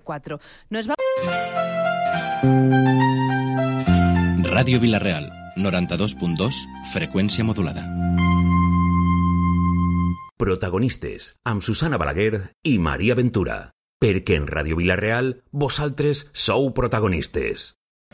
4. Nos va... Ràdio Vila-real, 92.2, freqüència modulada. Protagonistes, amb Susana Balaguer i Maria Ventura. Perquè en Ràdio Vila-real vosaltres sou protagonistes.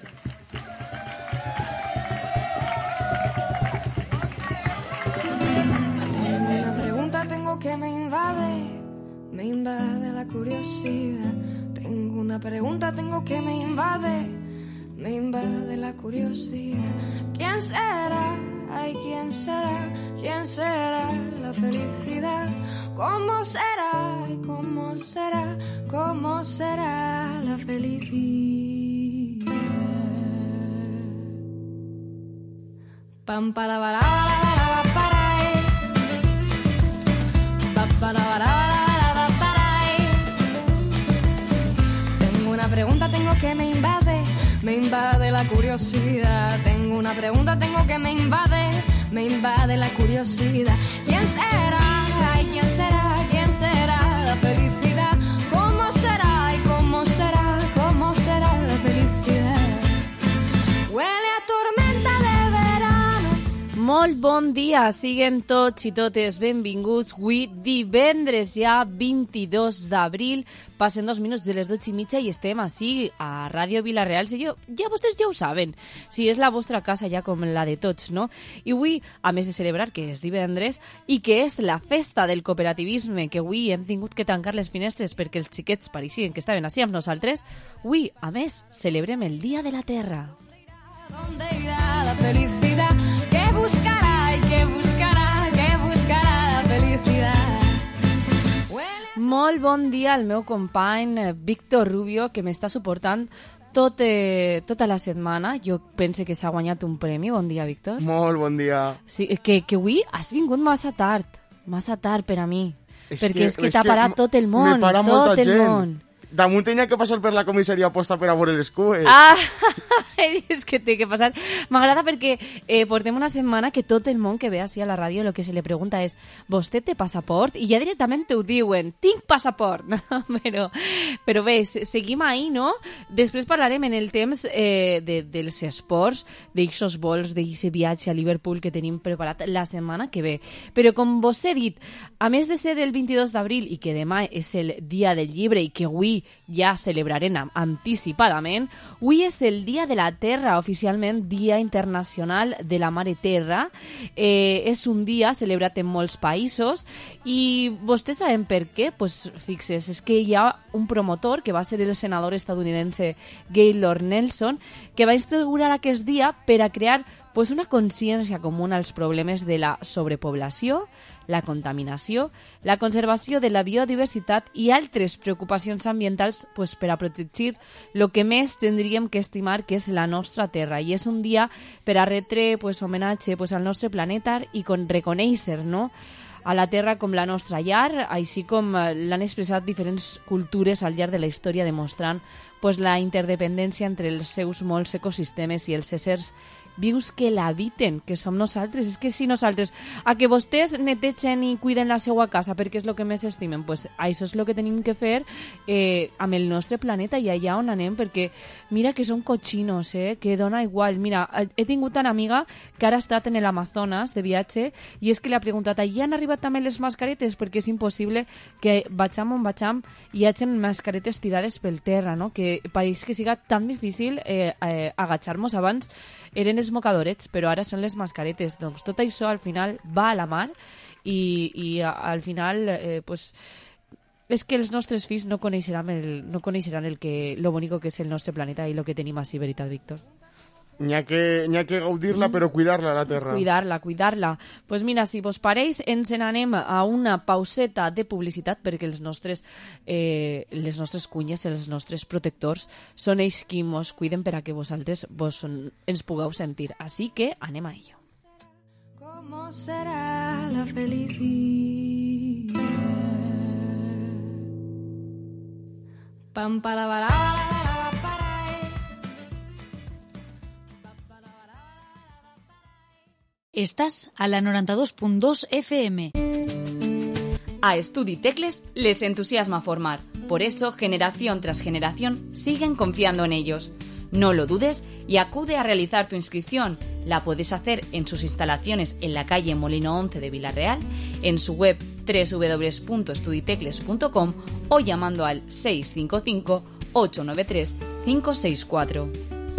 Una pregunta tengo que me invade la curiosidad. Tengo una pregunta tengo que me invade la curiosidad. ¿Quién será? Ay, ¿quién será? ¿Quién será la felicidad? ¿Cómo será? Ay, ¿cómo será? ¿Cómo será la felicidad? Pam para para Tengo una pregunta, tengo que me invade la curiosidad. Tengo una pregunta, tengo que me invade la curiosidad. ¿Quién será? Ay, ¿quién será? ¿Quién será la felicidad? ¿Cómo será? Ay, ¿cómo será? ¿Cómo será la felicidad? Huele a tormenta de verano. Molt bon dia, siguen tots i totes benvinguts. Avui divendres ja 22 d'abril, passen 2 minuts de les 12:30 i estem així a Ràdio Vila-real. Si ja vostès ja ho saben, si és la vostra casa ja com la de tots, no? I avui, a més de celebrar que és divendres i que és la festa del cooperativisme, que avui hem tingut que tancar les finestres perquè els xiquets pareixien que estaven així amb nosaltres, avui, a més, celebrem el Dia de la Terra. ¿Dónde irá la felicidad? ¿Qué buscará y qué buscará? ¿Qué buscará la felicidad? Molt bon dia al meu company Víctor Rubio, que m'està suportant tota la setmana. Jo penso que s'ha guanyat un premi. Bon dia, Víctor. Molt bon dia. Sí, que avui has vingut massa tard per a mi. Perquè és que t'ha parat tot el món. Me para tot molta el gent. món. Damunt tenia que passar per la comissaria posta per a veure les cues. Ah, és que té que passar. M'agrada perquè portem una setmana que tot el món que ve així a la ràdio el que se li pregunta és «Vostè té passaport?» I ja directament t'ho diuen «Tinc passaport!» Però bé, seguim ahí, no? Després parlarem en el temps dels esports, d'aixos vols, d'aquest viatge a Liverpool que tenim preparat la setmana que ve. Però com vos he dit, a més de ser el 22 d'abril i que demà és el Dia del Llibre i que avui ja celebrarem anticipadament, avui és el Dia de la Terra, oficialment Dia Internacional de la Mare Terra. És un dia celebrat en molts països i vostès saben per què? Pues fixes, és que hi ha un promotor que va ser el senador estadounidense Gaylord Nelson que va instaurar aquest dia per a crear pues, una consciència comuna als problemes de la sobrepoblació, la contaminació, la conservació de la biodiversitat i altres preocupacions ambientals pues, per a protegir el que més tindríem que estimar, que és la nostra terra. I és un dia per a retre pues, homenatge pues, al nostre planeta i reconèixer, no?, a la Terra com la nostra llar, així com l'han expressat diferents cultures al llarg de la història demostrant pues, la interdependència entre els seus molts ecosistemes i els éssers vius que l'habiten, que som nosaltres. És que si nosaltres, a que vostès netegen i cuiden la seva casa perquè és el que més estimen, pues això és el que tenim que fer amb el nostre planeta i allà on anem, perquè mira que són cochinos, que dona igual. Mira, he tingut una amiga que ara ha estat en l'Amazones de viatge i és que li ha preguntat, allà han arribat també les mascaretes? Perquè és impossible que vagem on vagem i hi hagin mascaretes tirades pel terra, no? Que pareix que siga tan difícil agachar-nos. Abans eren els mocadorets, però ara són les mascaretes. Doncs tot això al final va a la mar i al final pues, és que els nostres fills no coneixeran lo bonico que és el nostre planeta i el que tenim així, veritat, Víctor? N'hi ha que gaudir-la, però cuidar-la, la terra. Cuidar-la. Pues mira, si vos pareix, ens n'anem a una pauseta de publicitat perquè les nostres cunyes, els nostres protectors, són ells qui mos cuiden per a que vosaltres ens pugueu sentir. Així que anem a ello. ¿Cómo será la felicidad? Pam para para. Estàs a la 92.2 FM. A Estudi Tecles les entusiasma formar. Por eso, generación tras generación, siguen confiando en ellos. No lo dudes y acude a realizar tu inscripción. La puedes hacer en sus instalaciones en la calle Molino 11 de Vila-real, en su web www.studitecles.com o llamando al 655 893 564.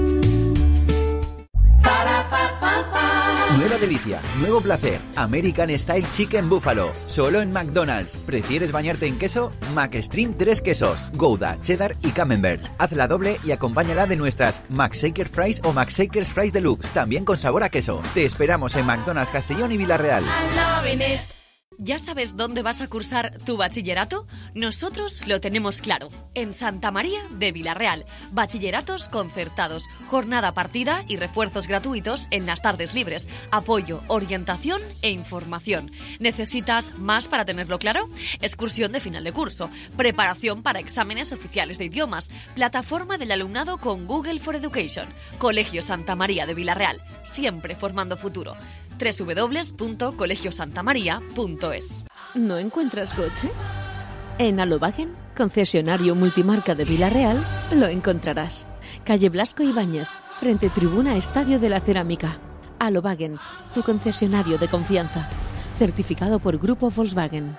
Nueva delicia, nuevo placer, American Style Chicken Buffalo, solo en McDonald's. ¿Prefieres bañarte en queso? McStream 3 quesos, Gouda, Cheddar y Camembert. Hazla doble y acompáñala de nuestras McShaker Fries o McShakers Fries Deluxe, también con sabor a queso. Te esperamos en McDonald's Castellón y Vila-real. ¿Ya sabes dónde vas a cursar tu bachillerato? Nosotros lo tenemos claro, en Santa María de Vila-real. Bachilleratos concertados, jornada partida y refuerzos gratuitos en las tardes libres, apoyo, orientación e información. ¿Necesitas más para tenerlo claro? Excursión de final de curso, preparación para exámenes oficiales de idiomas, plataforma del alumnado con Google for Education, Colegio Santa María de Vila-real, siempre formando futuro. www.colegiosantamaria.es. ¿No encuentras coche? En Alobagen, concesionario multimarca de Vila-real, lo encontrarás. Calle Blasco Ibáñez, frente Tribuna Estadio de la Cerámica. Alobagen, tu concesionario de confianza. Certificado por Grupo Volkswagen.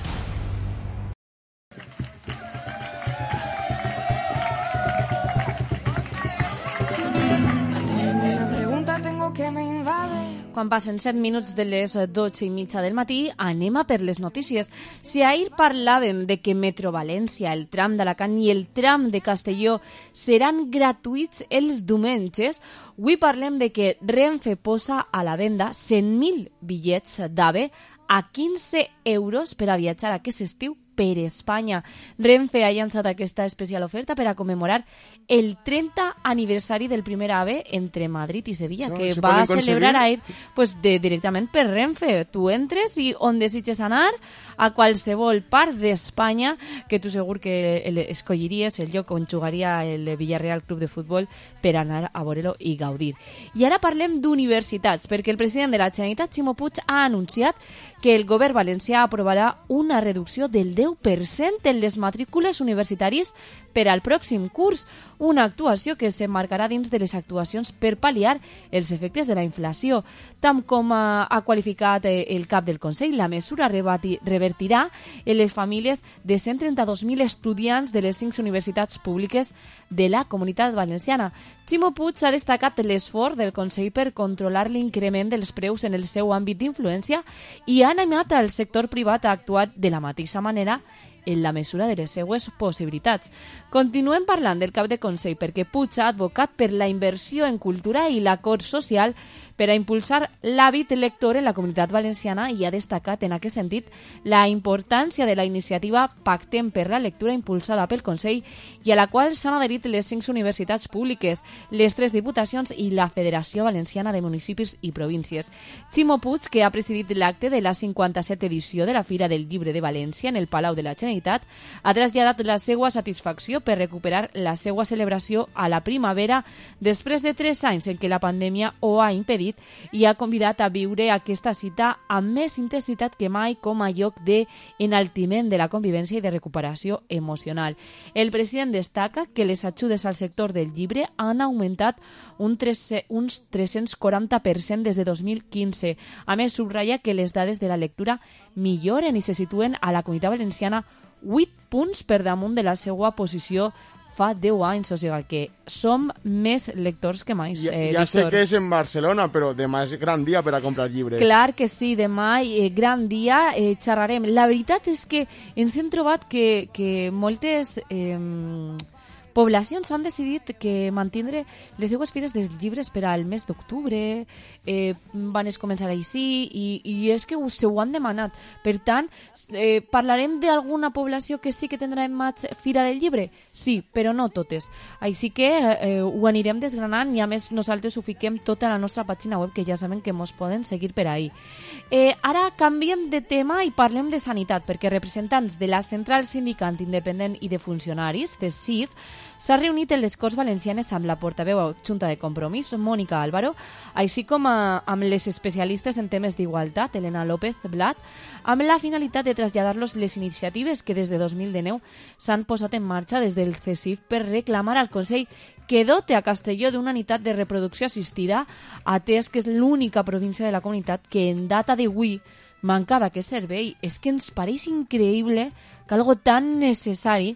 Quan passen 7 minuts de les 12:30 del matí, anem a per les notícies. Si ahir parlàvem de que Metro València, el tram d'Alacant i el tram de Castelló seran gratuïts els diumenges, avui parlem de que Renfe posa a la venda 100.000 bitllets d'AVE a 15 euros per a viatjar aquest estiu per Espanya. Renfe ha llançat aquesta especial oferta per a commemorar el 30 aniversari del primer AVE entre Madrid i Sevilla, que va celebrar ahir directament per Renfe. Tu entres i on desitges anar, a qualsevol part d'Espanya, que tu segur que escolliries el lloc on jugaria el Villarreal Club de Futbol per anar a veure-lo i gaudir. I ara parlem d'universitats, perquè el president de la Generalitat, Ximo Puig, ha anunciat que el govern valencià aprovarà una reducció del 10% en les matrícules universitàries per al pròxim curs, una actuació que s'emmarcarà dins de les actuacions per pal·liar els efectes de la inflació. Tant com ha qualificat el cap del Consell, la mesura revertirà en les famílies de 132.000 estudiants de les 5 universitats públiques de la Comunitat Valenciana. Ximo Puig ha destacat l'esforç del Consell per controlar l'increment dels preus en el seu àmbit d'influència i ha animat al sector privat a actuar de la mateixa manera en la mesura de les seues possibilitats. Continuem parlant del cap de Consell perquè Puig ha advocat per la inversió en cultura i l'acord social per a impulsar l'hàbit lector en la Comunitat Valenciana i ha destacat en aquest sentit la importància de la iniciativa Pactem per la lectura impulsada pel Consell i a la qual s'han adherit les 5 universitats públiques, les 3 diputacions i la Federació Valenciana de Municipis i Províncies. Ximo Puig, que ha presidit l'acte de la 57 edició de la Fira del Llibre de València en el Palau de la Generalitat, ha traslladat la seva satisfacció per recuperar la seva celebració a la primavera després de 3 anys en què la pandèmia ho ha impedit i ha convidat a viure aquesta cita amb més intensitat que mai com a lloc d'enaltiment de la convivència i de recuperació emocional. El president destaca que les ajudes al sector del llibre han augmentat uns 340% des de 2015. A més, subratlla que les dades de la lectura milloren i se situen a la Comunitat Valenciana 8 punts per damunt de la seva posició fa 10 anys, o sigui que som més lectors que mai. Ja sé que és en Barcelona, però demà és gran dia per a comprar llibres. Clar que sí, demà gran dia, xerrarem. La veritat és que ens hem trobat que moltes poblacions han decidit que mantindre les seues fires dels llibres per al mes d'octubre, van començar així i és que se ho han demanat. Per tant, parlarem d'alguna població que sí que tindrà en maig fira del llibre? Sí, però no totes. Així que ho anirem desgranant i a més nosaltres ho fiquem tot a la nostra pàgina web, que ja saben que mos poden seguir per ahí. Ara canviem de tema i parlem de sanitat, perquè representants de la Central Sindical Independent i de Funcionaris, CSIF, s'ha reunit en les Corts Valencianes amb la portaveu adjunta de Compromís, Mònica Álvaro, així com amb les especialistes en temes d'igualtat, Elena López Blat, amb la finalitat de traslladar-los les iniciatives que des de 2019 s'han posat en marxa des del CESIF per reclamar al Consell que dote a Castelló d'una unitat de reproducció assistida, atès que és l'única província de la comunitat que en data d'avui manca d'aquest servei. És que ens pareix increïble que algo tan necessari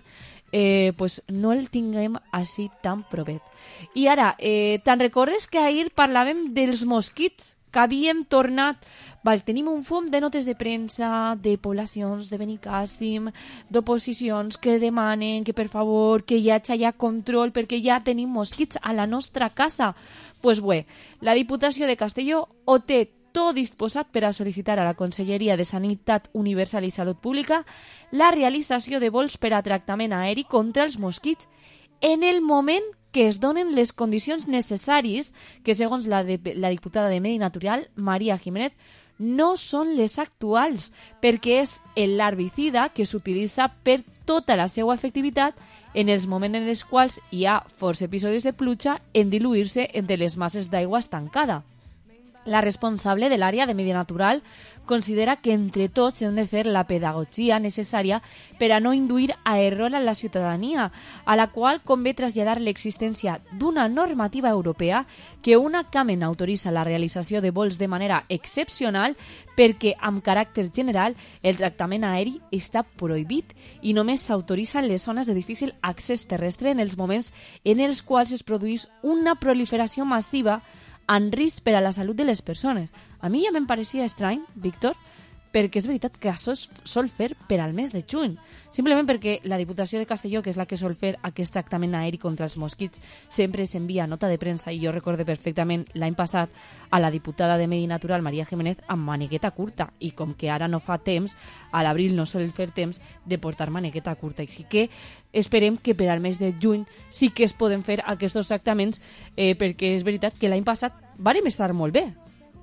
pues no el tinguem així tan provet. I ara, te'n recordes que ahir parlàvem dels mosquits que havíem tornat? Tenim un fum de notes de premsa, de poblacions de Benicàssim, d'oposicions que demanen que per favor que hi hagi ja control perquè ja tenim mosquits a la nostra casa. Pues bé, la Diputació de Castelló ho té tot disposat per a sol·licitar a la Conselleria de Sanitat Universal i Salut Pública la realització de vols per a tractament aeri contra els mosquits en el moment que es donen les condicions necessàries que, segons la diputada de Medi Natural, Maria Jiménez, no són les actuals, perquè és l'herbicida que s'utilitza per tota la seva efectivitat en els moments en els quals hi ha forts episodis de pluja en diluir-se entre les masses d'aigua estancada. La responsable de l'àrea de Medi Natural considera que entre tots hem de fer la pedagogia necessària per a no induir a error a la ciutadania, a la qual convé traslladar l'existència d'una normativa europea que únicament autoritza la realització de vols de manera excepcional perquè, amb caràcter general, el tractament aeri està prohibit i només s'autoritza en les zones de difícil accés terrestre en els moments en els quals es produeix una proliferació massiva en risc per a la salut de les persones. A mi ja me'n pareixia estrany, Víctor, perquè és veritat que això es sol fer per al mes de juny. Simplement perquè la Diputació de Castelló, que és la que sol fer aquest tractament aeri contra els mosquits, sempre s'envia nota de premsa, i jo recorde perfectament l'any passat a la diputada de Medi Natural, Maria Jiménez, amb manigueta curta, i com que ara no fa temps, a l'abril no sol fer temps de portar manigueta curta. Així que esperem que per al mes de juny sí que es poden fer aquests tractaments, perquè és veritat que l'any passat vàrem estar molt bé.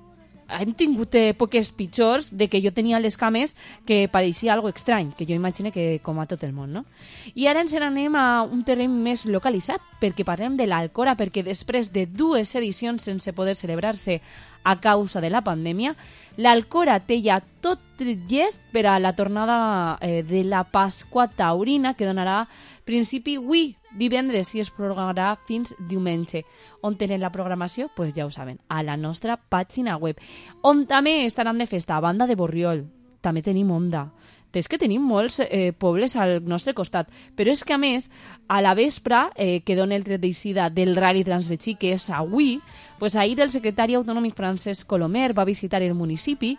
Hem tingut èpoques pitjors de que jo tenia les cames que pareixia algo estrany, que jo imagino que com a tot el món, no? I ara ens n'anem a un terreny més localitzat, perquè parlem de l'Alcora, perquè després de 2 edicions sense poder celebrar-se a causa de la pandèmia, l'Alcora té ja tot llest per a la tornada de la Pasqua Taurina, que donarà principi avui, divendres, i es prorrogarà fins diumenge. On tenen la programació? Pues ja ho saben, a la nostra pàgina web. On també estaran de festa, a banda de Borriol. També tenim Onda. És que tenim molts pobles al nostre costat, però és que a més, a la vespre, que dona el tret d'eixida del Rally Transvechí, que és avui, pues ahir el secretari autonòmic Francesc Colomer va visitar el municipi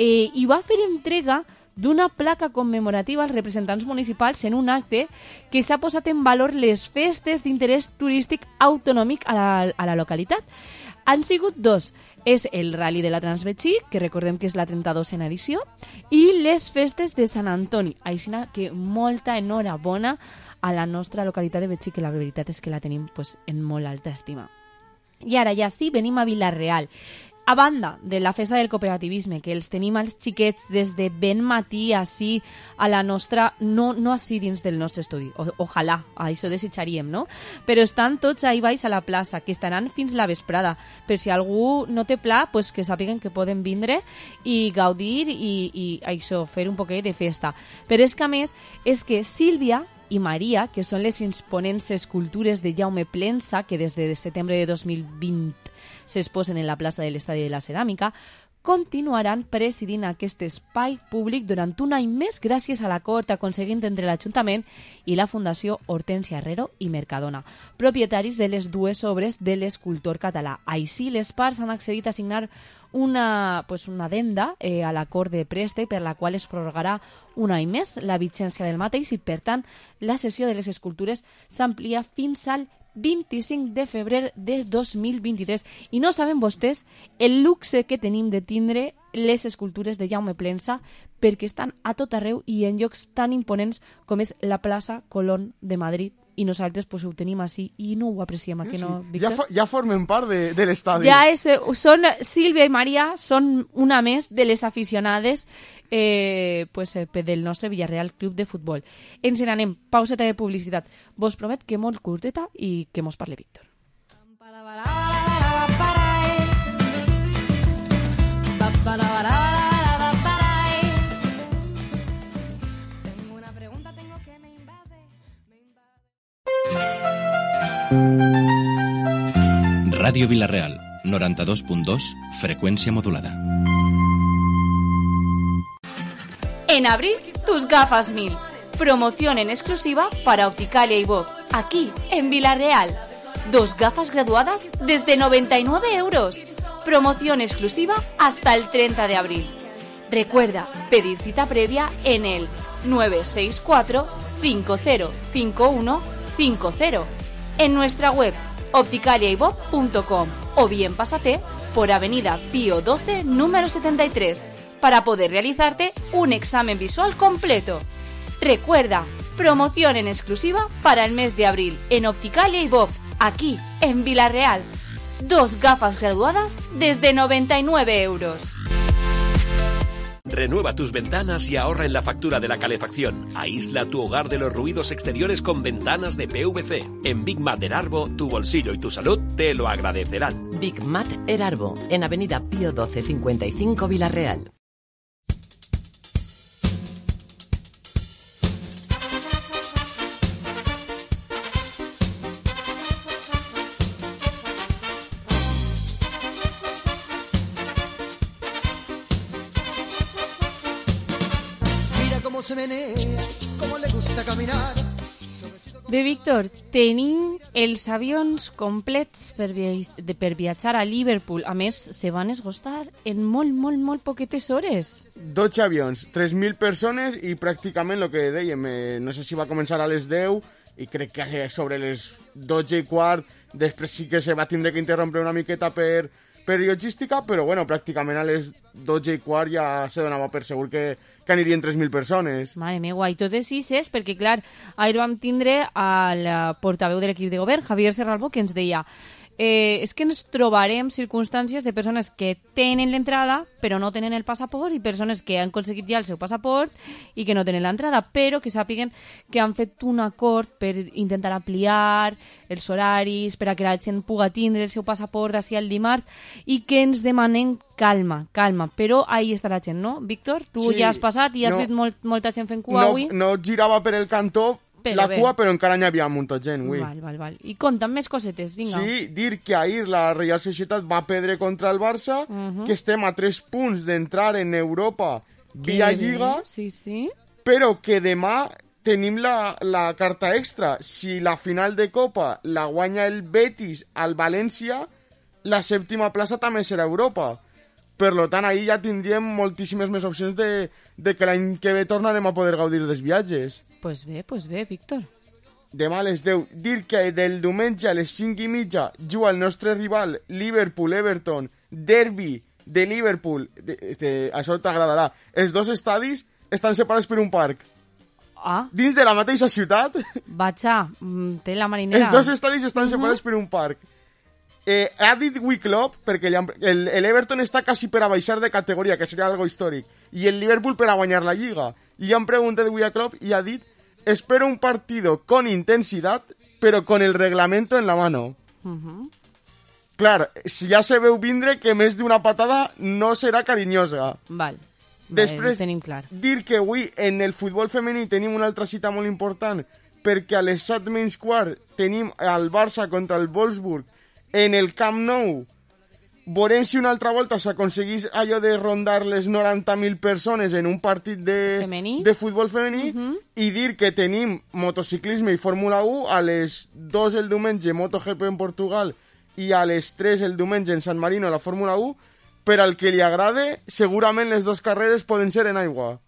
i va fer entrega d'una placa commemorativa als representants municipals en un acte que s'ha posat en valor les festes d'interès turístic autonòmic a la localitat. Han sigut 2. És el Rally de la Transvechí, que recordem que és la 32a edició, i les festes de Sant Antoni. Així que molta enhorabona a la nostra localitat de Betxí, que la veritat és que la tenim pues, en molt alta estima. I ara ja sí, venim a Vila-real. A banda de la festa del cooperativisme, que els tenim als xiquets des de ben matí així a la nostra, no així dins del nostre estudi, ojalà, això desitjaríem, no? Però estan tots ahí baix a la plaça, que estaran fins la vesprada. Per si algú no té pla, pues que sàpiguen que poden vindre i gaudir i això, fer un poquet de festa. Però és que a més, és que Sílvia i Maria, que són les imponents escultures de Jaume Plensa, que des de setembre de 2020 s'exposen en la plaça de l'Estadi de la Ceràmica, continuaran presidint aquest espai públic durant un any més gràcies a l'acord aconseguit entre l'Ajuntament i la Fundació Hortència Herrero i Mercadona, propietaris de les 2 obres de l'escultor català. Així, les parts han accedit a signar una addenda a l'acord de préstec per la qual es prorrogarà un any més la vigència del mateix i, per tant, la cessió de les escultures s'amplia fins al 25 de febrer de 2023. I no saben vostès el luxe que tenim de tindre les escultures de Jaume Plensa, perquè estan a tot arreu i en llocs tan imponents com és la plaça Colón de Madrid, i nosaltres pues, ho tenim així i no ho apreciem, que no, Víctor? Ja formen part de l'estadi. Ja són Sílvia i Maria, són una més de les aficionades del nostre Villarreal Club de Futbol. Ens n'anem, pauseta de publicitat. Vos promet que molt curteta i que mos parle Víctor. Radio Villarreal, 92.2, frecuencia modulada. En abril, tus gafas 1000. Promoción en exclusiva para Opticalia y Bob, aquí, en Villarreal. 2 gafas graduadas desde 99 euros. Promoción exclusiva hasta el 30 de abril. Recuerda pedir cita previa en el 964 5051 50 en nuestra web opticaliaybob.com o bien pásate por Avenida Pío 12, número 73, para poder realizarte un examen visual completo. Recuerda, promoción en exclusiva para el mes de abril en Opticalia y Bob, aquí, en Villarreal. 2 gafas graduadas desde 99 euros. Renueva tus ventanas y ahorra en la factura de la calefacción. Aísla tu hogar de los ruidos exteriores con ventanas de PVC. En Big Mat Erarbo, tu bolsillo y tu salud te lo agradecerán. Big Mat Erarbo, en Avenida Pío 12, 55, Villarreal. Se menea, cómo le gusta caminar. Bé, Víctor, tenim els avions complets per viatjar a Liverpool. A més, se van esgostar en molt poquetes hores. 12 avions, 3.000 persones i pràcticament el que dèiem, no sé si va començar a les 10 i crec que sobre les 12 i quart, després sí que se va tindre que interrompre una miqueta per logística, però bueno, pràcticament a les 12 i quart ja se donava per segur que anirien 3.000 persones. Mare meva, i totes sis, perquè clar, ahir vam tindre al portaveu de l'equip de govern, Javier Serralbo, que ens deia és que ens trobarem circumstàncies de persones que tenen l'entrada però no tenen el passaport i persones que han aconseguit ja el seu passaport i que no tenen l'entrada, però que sàpiguen que han fet un acord per intentar ampliar els horaris per a que la gent pugui tindre el seu passaport d'ací al dimarts i que ens demanen calma, però ahí està la gent, no? Víctor, tu ja has passat i has vist molta gent fent cua avui? No girava per el cantó cua, però encara n'hi havia molta gent, ui. Val. I conta'm més cosetes, vinga. Sí, dir que ahir la Reial Societat va perdre contra el Barça, que estem a 3 punts d'entrar en Europa via Lliga, sí. Però que demà tenim la carta extra. Si la final de Copa la guanya el Betis al València, la 7ª plaça també serà Europa. Per tant, ahir ja tindríem moltíssimes més opcions de que l'any que ve tornarem a poder gaudir dels viatges. Pues bé, Víctor. Demà a les 10. Dir que del diumenge a les 5:30 juga el nostre rival Liverpool-Everton, derbi de Liverpool. Això t'agradarà. Els 2 estadis estan separats per un parc. Dins de la mateixa ciutat. Vaja, té la marinera. Els 2 estadis estan separats per un parc. Ha dit Wicklow, perquè l'Everton està quasi per a baixar de categoria, que seria algo històric, i el Liverpool per a guanyar la Lliga. Li han preguntat Wicklow i ha dit: espero un partido con intensidad, pero con el reglamento en la mano. Clar, si ja se veu vindre que més d'una patada no serà carinyosa. Després, tenim clar. Dir que avui en el futbol femení tenim una altra cita molt important, perquè a les 7:15 tenim el Barça contra el Wolfsburg en el Camp Nou. Veurem si una altra volta s'aconseguís allò de rondar les 90.000 persones en un partit de futbol femení, i dir que tenim motociclisme i Fórmula 1 a les 2 el diumenge MotoGP en Portugal i a les 3 el diumenge en San Marino la Fórmula 1. Per al que li agrade, segurament les 2 carreres poden ser en aigua.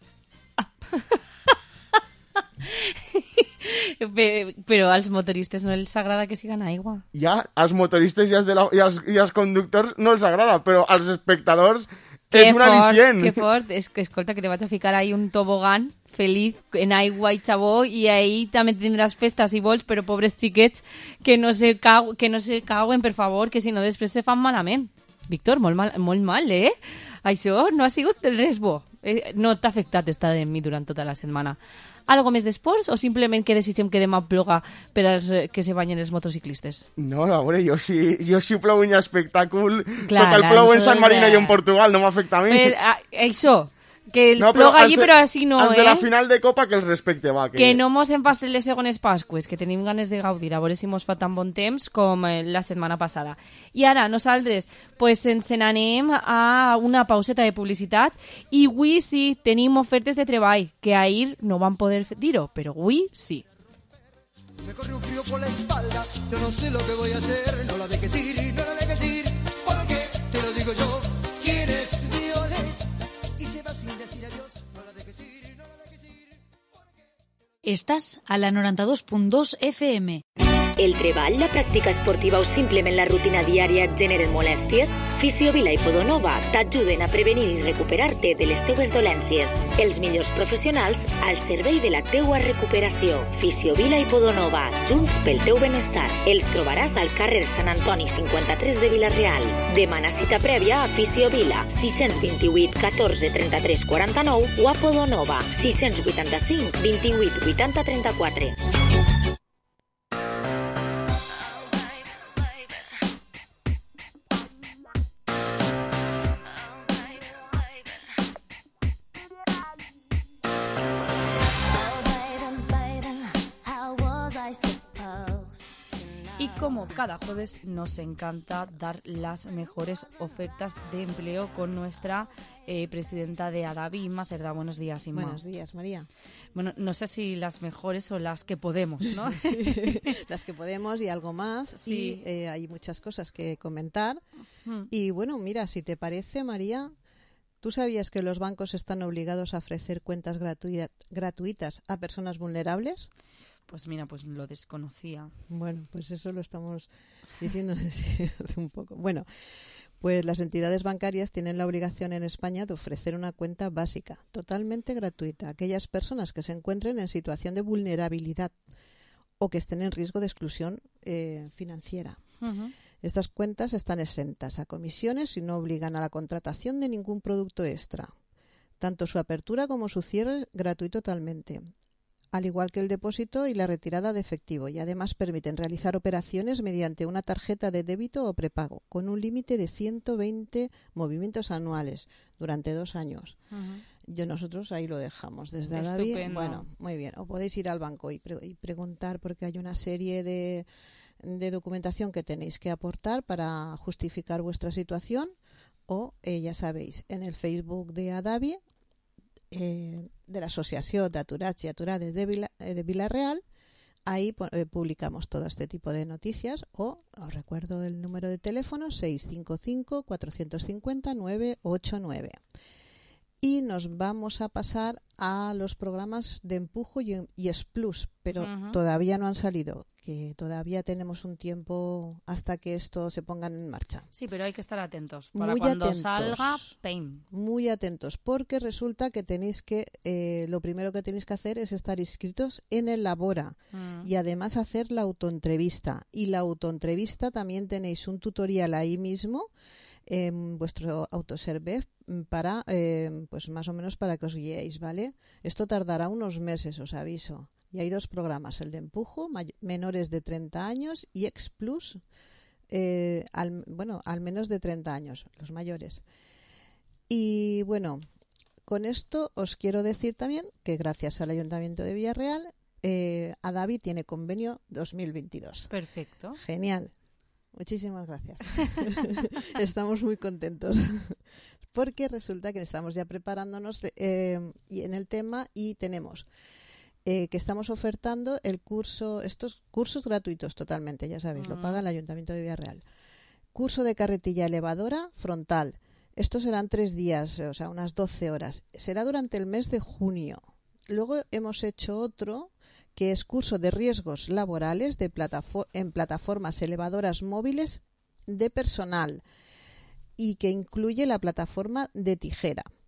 Però als motoristes no els agrada que siguen aigua. Ja, als motoristes i als conductors no els agrada, però als espectadors és un al·licient. Que fort, és que escolta, que te vaig a ficar ahí un tobogán feliz en aigua y chabó, y ahí también tendrás festas y vols, però pobres xiquets que no se cauen, per favor, que si no després se fan malament. Víctor, molt mal, eh? Això no ha sigut res bo. No t'ha afectat estar amb mi durant tota la setmana. Algo més d'esports o simplement que desitgem que demà ploga per als que se banyen els motociclistes? No, a veure, jo si plou un espectacle, tot el plou en San Marino i en Portugal, no m'afecta a mi. Això, que ploga allí però així no, els de la final de Copa que els respecte, va. Que no mos en passen les segones Pasques, que tenim ganes de gaudir, a veure si mos fa tan bon temps com la setmana passada. I ara, nosaltres, pues ens n'anem a una pauseta de publicitat i avui sí, tenim ofertes de treball, que ahir no van poder dir-ho, però avui sí. Me corre un frío por la espalda, yo no sé lo que voy a hacer, no la dejes ir, no la dejes ir, porque te lo digo yo, ¿quién es Violet? Y se va sin decir adiós, no la dejes ir, no la dejes ir. Estàs a la 92.2 FM. El treball, la pràctica esportiva o simplement la rutina diària et generen molèsties? Fisiovila i Podonova t'ajuden a prevenir i recuperar-te de les teues dolències. Els millors professionals al servei de la teua recuperació. Fisiovila i Podonova, junts pel teu benestar. Els trobaràs al carrer Sant Antoni 53 de Vila-real. Demana cita prèvia a Fisiovila 628 14 33 49 o a Podonova 685 28 80 34. Como cada jueves nos encanta dar las mejores ofertas de empleo con nuestra presidenta de Adavi, Inma Cerda. Buenos días, Inma. Buenos días, María. Bueno, no sé si las mejores o las que podemos, ¿no? Sí, las que podemos y algo más. Sí. Y hay muchas cosas que comentar. Y bueno, mira, si te parece, María, ¿tú sabías que los bancos están obligados a ofrecer cuentas gratuitas a personas vulnerables? Pues mira, pues lo desconocía. Bueno, pues eso lo estamos diciendo desde hace un poco. Bueno, pues las entidades bancarias tienen la obligación en España de ofrecer una cuenta básica, totalmente gratuita, a aquellas personas que se encuentren en situación de vulnerabilidad o que estén en riesgo de exclusión financiera. Estas cuentas están exentas a comisiones y no obligan a la contratación de ningún producto extra. Tanto su apertura como su cierre gratuito totalmente, al igual que el depósito y la retirada de efectivo, y además permiten realizar operaciones mediante una tarjeta de débito o prepago, con un límite de 120 movimientos anuales durante 2 años. Nosotros ahí lo dejamos desde Adavi. Bueno, muy bien. O podéis ir al banco y preguntar, porque hay una serie de documentación que tenéis que aportar para justificar vuestra situación, o ya sabéis, en el Facebook de Adavi, de la Asociación de Aturats y Aturades de Vila-real, ahí publicamos todo este tipo de noticias, o os recuerdo el número de teléfono 655 450 989. Y nos vamos a pasar a los programas de Empujo y Explus, pero todavía no han salido, que todavía tenemos un tiempo hasta que esto se ponga en marcha. Sí, pero hay que estar atentos. Para muy cuando atentos, salga, ¡pim! Muy atentos, porque resulta que tenéis que, lo primero que tenéis que hacer es estar inscritos en el Labora y además hacer la autoentrevista. Y la autoentrevista también tenéis un tutorial ahí mismo en vuestro autoserve para, pues más o menos para que os guiéis, ¿vale? Esto tardará unos meses, os aviso. Y hay 2 programas, el de Empujo, menores de 30 años, y Explus, al menos de 30 años, los mayores. Y bueno, con esto os quiero decir también que gracias al Ayuntamiento de Vila-real, Adavi tiene convenio 2022. Perfecto. Genial. Muchísimas gracias. Estamos muy contentos porque resulta que estamos ya preparándonos y en el tema, y tenemos que estamos ofertando el curso, estos cursos gratuitos totalmente, ya sabéis, lo paga el Ayuntamiento de Vila-real. Curso de carretilla elevadora frontal. Estos serán 3 días, o sea, unas 12 horas. Será durante el mes de junio. Luego hemos hecho otro que es curso de riesgos laborales en plataformas elevadoras móviles de personal, y que incluye la plataforma de tijera.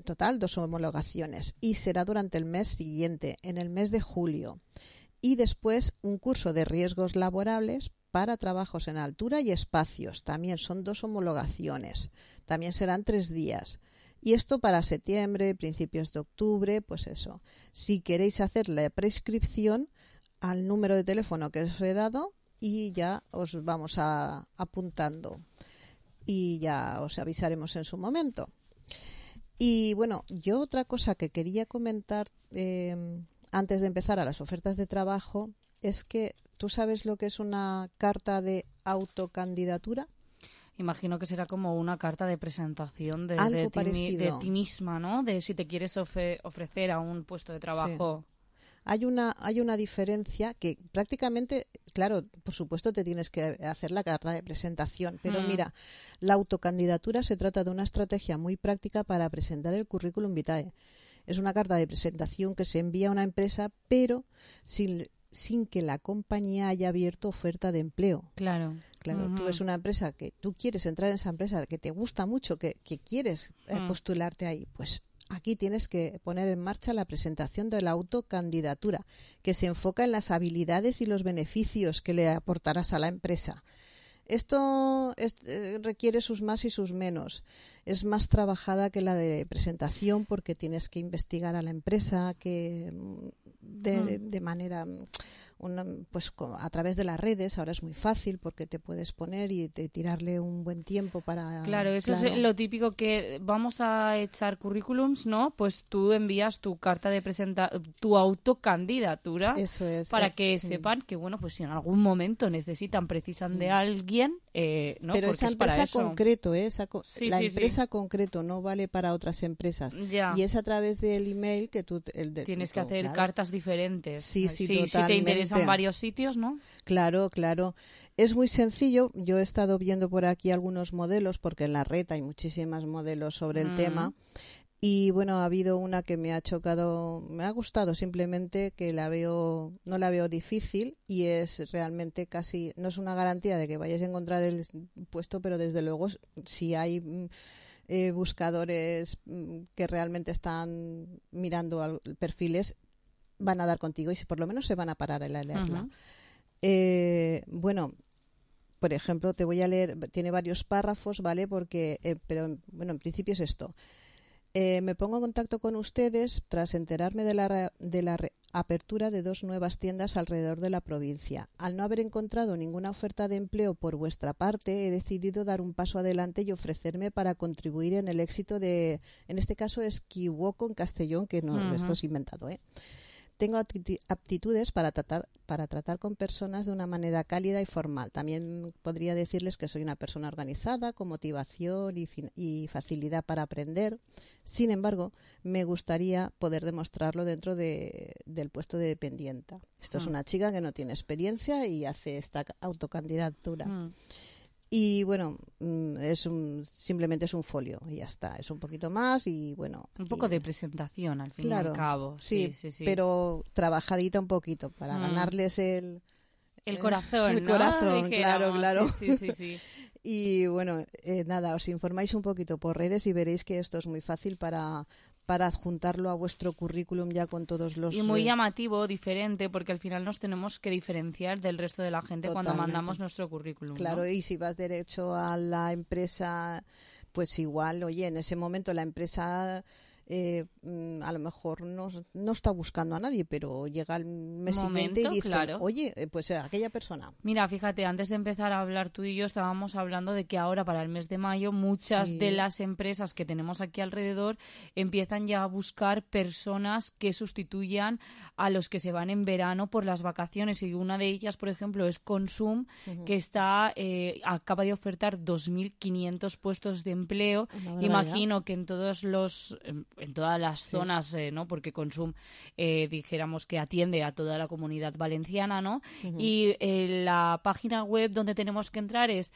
total 2 homologaciones y será durante el mes siguiente, en el mes de julio. Y después un curso de riesgos laborables para trabajos en altura y espacios. También son 2 homologaciones. También serán 3 días. Y esto para septiembre, principios de octubre, pues eso. Si queréis hacer la prescripción, al número de teléfono que os he dado y ya os vamos apuntando. Y ya os avisaremos en su momento. Y bueno, yo otra cosa que quería comentar antes de empezar a las ofertas de trabajo es que ¿tú sabes lo que es una carta de autocandidatura? Imagino que será como una carta de presentación de ti misma, ¿no? De si te quieres ofrecer a un puesto de trabajo. Sí. Hay una diferencia que prácticamente, claro, por supuesto te tienes que hacer la carta de presentación, pero mira, la autocandidatura se trata de una estrategia muy práctica para presentar el currículum vitae. Es una carta de presentación que se envía a una empresa, pero sin que la compañía haya abierto oferta de empleo. Claro. Claro, tú ves una empresa que tú quieres entrar en esa empresa, que te gusta mucho, que quieres postularte ahí, pues aquí tienes que poner en marcha la presentación de la autocandidatura, que se enfoca en las habilidades y los beneficios que le aportarás a la empresa. Esto requiere sus más y sus menos. Es más trabajada que la de presentación porque tienes que investigar a la empresa de manera pues a través de las redes. Ahora es muy fácil porque te puedes poner y tirarle un buen tiempo para... Claro, eso es lo típico que vamos a echar currículums, ¿no? Pues tú envías tu carta de tu autocandidatura. Eso es. Para que sepan que, bueno, pues si en algún momento precisan de alguien, ¿no? Pero porque esa empresa concreto, la empresa sí. concreto no vale para otras empresas. Ya. Y es a través del email que tú... Tienes que hacer cartas diferentes. Sí, totalmente. Si te interesan varios sitios, ¿no? Claro. Es muy sencillo. Yo he estado viendo por aquí algunos modelos, porque en la red hay muchísimos modelos sobre el tema. Y bueno, ha habido una que me ha chocado, me ha gustado simplemente, que no la veo difícil y es realmente casi, no es una garantía de que vayáis a encontrar el puesto, pero desde luego si hay buscadores que realmente están mirando perfiles, van a dar contigo y por lo menos se van a parar a leerla. Bueno, por ejemplo, te voy a leer, tiene varios párrafos, ¿vale? Porque, pero bueno, en principio es esto. Me pongo en contacto con ustedes tras enterarme de la apertura de 2 nuevas tiendas alrededor de la provincia. Al no haber encontrado ninguna oferta de empleo por vuestra parte, he decidido dar un paso adelante y ofrecerme para contribuir en el éxito en este caso es Kiwoko en Castellón, que no esto es inventado, ¿eh? Tengo aptitudes para tratar con personas de una manera cálida y formal. También podría decirles que soy una persona organizada, con motivación y facilidad para aprender. Sin embargo, me gustaría poder demostrarlo dentro del puesto de dependienta. Esto es una chica que no tiene experiencia y hace esta autocandidatura. Y bueno, simplemente es un folio y ya está, es un poquito más y bueno... Un poco de presentación al fin y al cabo. Sí, pero trabajadita un poquito para ganarles el corazón, el corazón, claro. Sí. Y bueno, nada, os informáis un poquito por redes y veréis que esto es muy fácil para adjuntarlo a vuestro currículum ya con todos los... Y muy llamativo, diferente, porque al final nos tenemos que diferenciar del resto de la gente cuando mandamos nuestro currículum. Claro, ¿no? Y si vas derecho a la empresa, pues igual, oye, en ese momento la empresa... a lo mejor no está buscando a nadie, pero llega el mes siguiente y dice, oye, pues aquella persona. Mira, fíjate, antes de empezar a hablar tú y yo estábamos hablando de que ahora para el mes de mayo muchas de las empresas que tenemos aquí alrededor empiezan ya a buscar personas que sustituyan a los que se van en verano por las vacaciones, y una de ellas, por ejemplo, es Consum, que acaba de ofertar 2.500 puestos de empleo. Imagino que en todas las zonas, ¿no? Porque Consum, dijéramos que atiende a toda la comunidad valenciana, ¿no? Y la página web donde tenemos que entrar es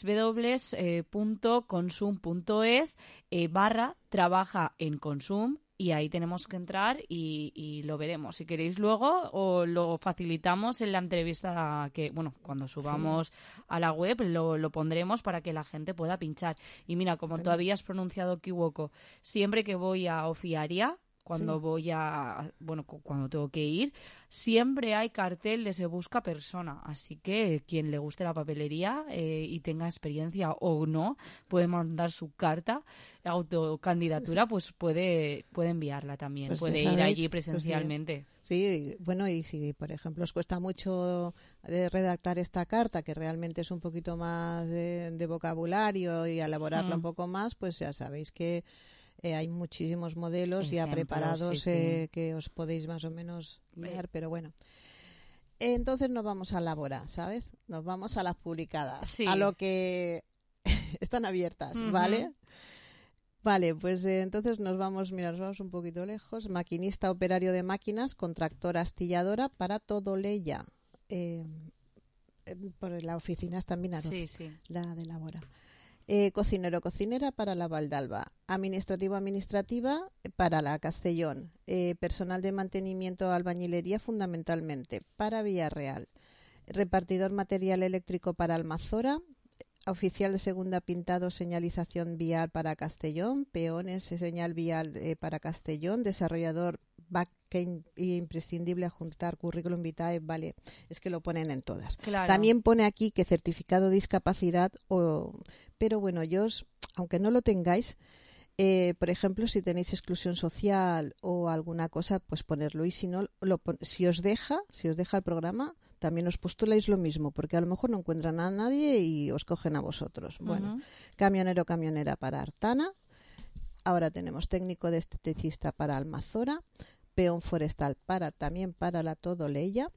www.consum.es /trabaja en Consum y ahí tenemos que entrar y lo veremos. Si queréis luego, o lo facilitamos en la entrevista que, bueno, cuando subamos a la web lo pondremos para que la gente pueda pinchar. Y mira, como tú habías pronunciado Kiwoko, siempre que voy a Ofiaria, cuando cuando tengo que ir, siempre hay cartel de se busca persona. Así que quien le guste la papelería y tenga experiencia o no, puede mandar su carta, autocandidatura, pues puede enviarla también, pues puede ir allí presencialmente. Pues sí, bueno, y si por ejemplo os cuesta mucho redactar esta carta, que realmente es un poquito más de vocabulario y elaborarla un poco más, pues ya sabéis que hay muchísimos modelos ya preparados que os podéis más o menos guiar, pero bueno. Entonces nos vamos a Labora, ¿sabes? Nos vamos a las publicadas, a lo que están abiertas, ¿vale? Vale, pues entonces nos vamos un poquito lejos. Maquinista operario de máquinas con tractor astilladora para Todoleya. Por la oficina está en Vinaroz, la de Labora. Cocinero, cocinera para la Valdalba, administrativa para la Castellón, personal de mantenimiento, albañilería fundamentalmente para Villarreal, repartidor material eléctrico para Almazora, oficial de segunda pintado, señalización vial para Castellón, peones, señal vial para Castellón, desarrollador que imprescindible adjuntar currículum vitae, vale, es que lo ponen en todas. Claro. También pone aquí que certificado de discapacidad, pero bueno, aunque no lo tengáis, por ejemplo, si tenéis exclusión social o alguna cosa, pues ponerlo, y si no, si os deja el programa, también os postuláis lo mismo, porque a lo mejor no encuentran a nadie y os cogen a vosotros. Bueno, camionero, camionera para Artana. Ahora tenemos técnico de esteticista para Almazora, peón forestal también para la Todoleya.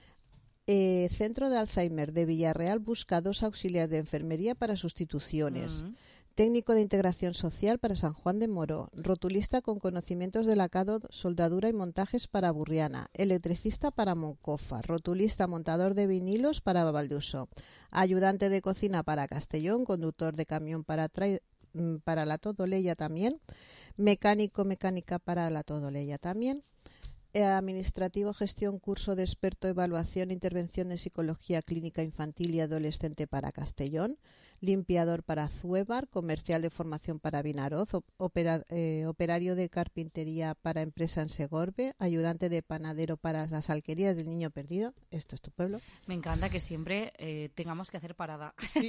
Centro de Alzheimer de Villarreal busca 2 auxiliares de enfermería para sustituciones. Técnico de integración social para San Juan de Moró. Rotulista con conocimientos de lacado, soldadura y montajes para Burriana. Electricista para Moncofa. Rotulista montador de vinilos para Valduso. Ayudante de cocina para Castellón. Conductor de camión para la Todoleya también. Mecánica para la Todoleya también. Administrativo, gestión, curso de experto, evaluación, intervención de psicología clínica infantil y adolescente para Castellón, limpiador para Zuebar, comercial de formación para Vinaroz, operario de carpintería para empresa en Segorbe, ayudante de panadero para las alquerías del Niño Perdido. Esto es tu pueblo. Me encanta que siempre tengamos que hacer parada. Sí.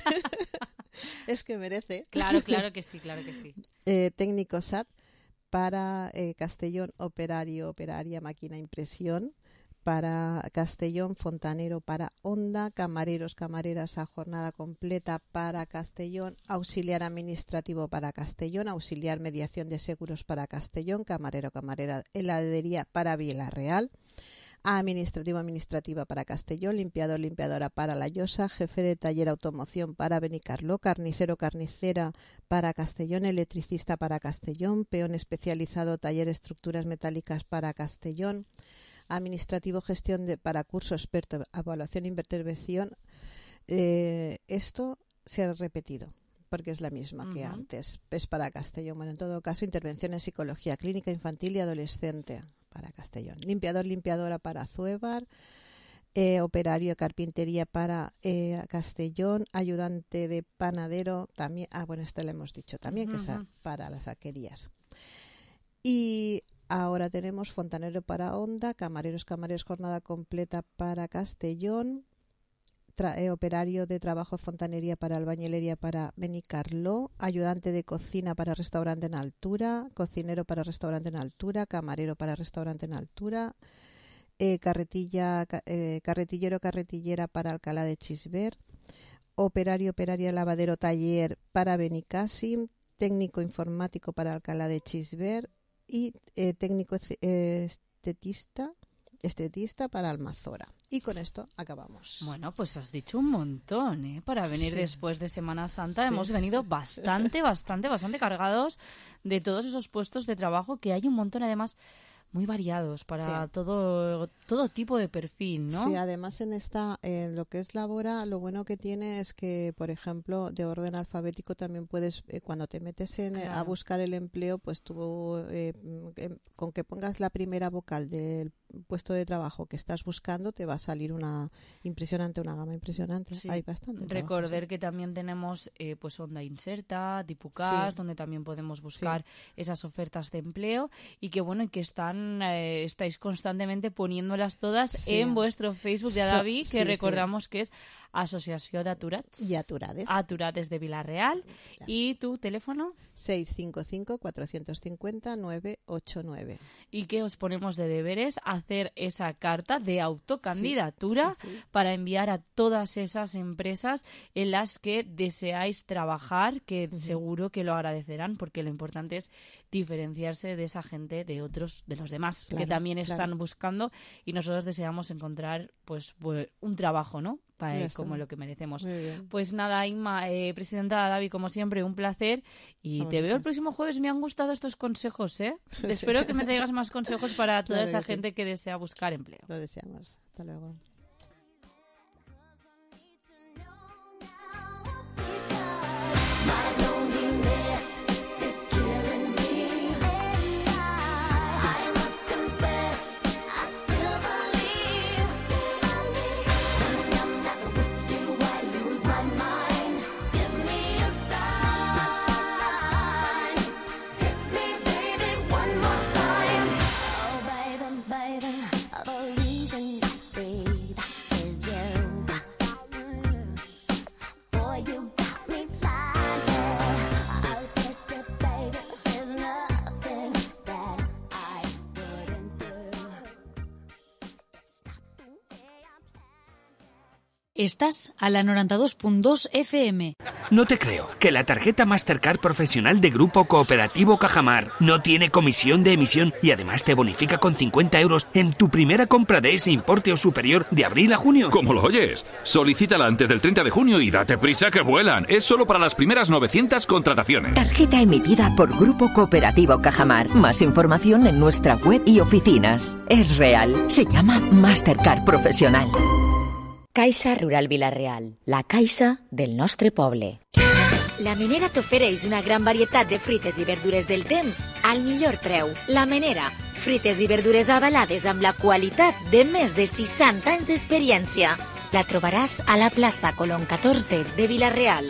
Es que merece. Claro que sí, claro que sí. Técnico SAT para Castellón, operaria, máquina impresión para Castellón, fontanero para Honda, camareras a jornada completa para Castellón, auxiliar administrativo para Castellón, auxiliar mediación de seguros para Castellón, camarera, heladería para Villarreal, administrativa para Castellón, limpiadora para La Llosa, jefe de taller automoción para Benicarló, carnicera para Castellón, electricista para Castellón, peón especializado taller estructuras metálicas para Castellón, administrativo gestión para curso experto evaluación e intervención. Esto se ha repetido porque es la misma que antes, es para Castellón. Bueno, en todo caso, intervención en psicología clínica infantil y adolescente para Castellón. Limpiadora para Zuebar, operario de carpintería para Castellón, ayudante de panadero también. Esta la hemos dicho también, que es para las alquerías. Y ahora tenemos fontanero para Honda, camareros, jornada completa para Castellón, operario de trabajo de fontanería para albañilería para Benicarló, ayudante de cocina para restaurante en altura, cocinero para restaurante en altura, camarero para restaurante en altura, carretillera para Alcalá de Xisbert, operaria lavadero taller para Benicàssim, técnico informático para Alcalá de Xisbert y técnico estetista para Almazora. Y con esto acabamos. Bueno, pues has dicho un montón, ¿eh? Para venir después de Semana Santa. Hemos venido bastante cargados de todos esos puestos de trabajo, que hay un montón, además, muy variados para todo todo tipo de perfil, ¿no? Sí, además en lo que es Labora, lo bueno que tiene es que, por ejemplo, de orden alfabético también puedes, cuando te metes a buscar el empleo, pues tú con que pongas la primera vocal del puesto de trabajo que estás buscando, te va a salir una gama impresionante. Sí. Hay bastante. Recordar que también tenemos pues Onda Inserta, Dipucas, donde también podemos buscar esas ofertas de empleo y que bueno, que estáis constantemente poniéndolas todas en vuestro Facebook de Adavi, que recordamos que es Asociació d'Aturats y Aturades de Vila-real. ¿Y tu teléfono? 655-450-989. ¿Y qué os ponemos de deberes? Hacer esa carta de autocandidatura para enviar a todas esas empresas en las que deseáis trabajar, que seguro que lo agradecerán, porque lo importante es diferenciarse de esa gente de los demás, que también están buscando, y nosotros deseamos encontrar pues un trabajo, ¿no? Como lo que merecemos. Pues nada, Inma, presidenta Adavi, como siempre, un placer, y te veo el próximo jueves. Me han gustado estos consejos, ¿eh? Espero que me traigas más consejos para toda esa gente que desea buscar empleo. Lo deseamos. Hasta luego. Estás a la 92.2 FM. No te creo que la tarjeta Mastercard profesional de Grupo Cooperativo Cajamar no tiene comisión de emisión y además te bonifica con 50 euros en tu primera compra de ese importe o superior de abril a junio. ¿Cómo lo oyes? Solicítala antes del 30 de junio y date prisa que vuelan. Es solo para las primeras 900 contrataciones. Tarjeta emitida por Grupo Cooperativo Cajamar. Más información en nuestra web y oficinas. Es real. Se llama Mastercard Profesional. Caixa Rural Vila-real, la caixa del nostre poble. La Menera t'ofereix una gran varietat de fruites i verdures del temps al millor preu. La Menera, fruites i verdures avalades amb la qualitat de més de 60 anys d'experiència. La trobaràs a la plaça Colón 14 de Vila-real.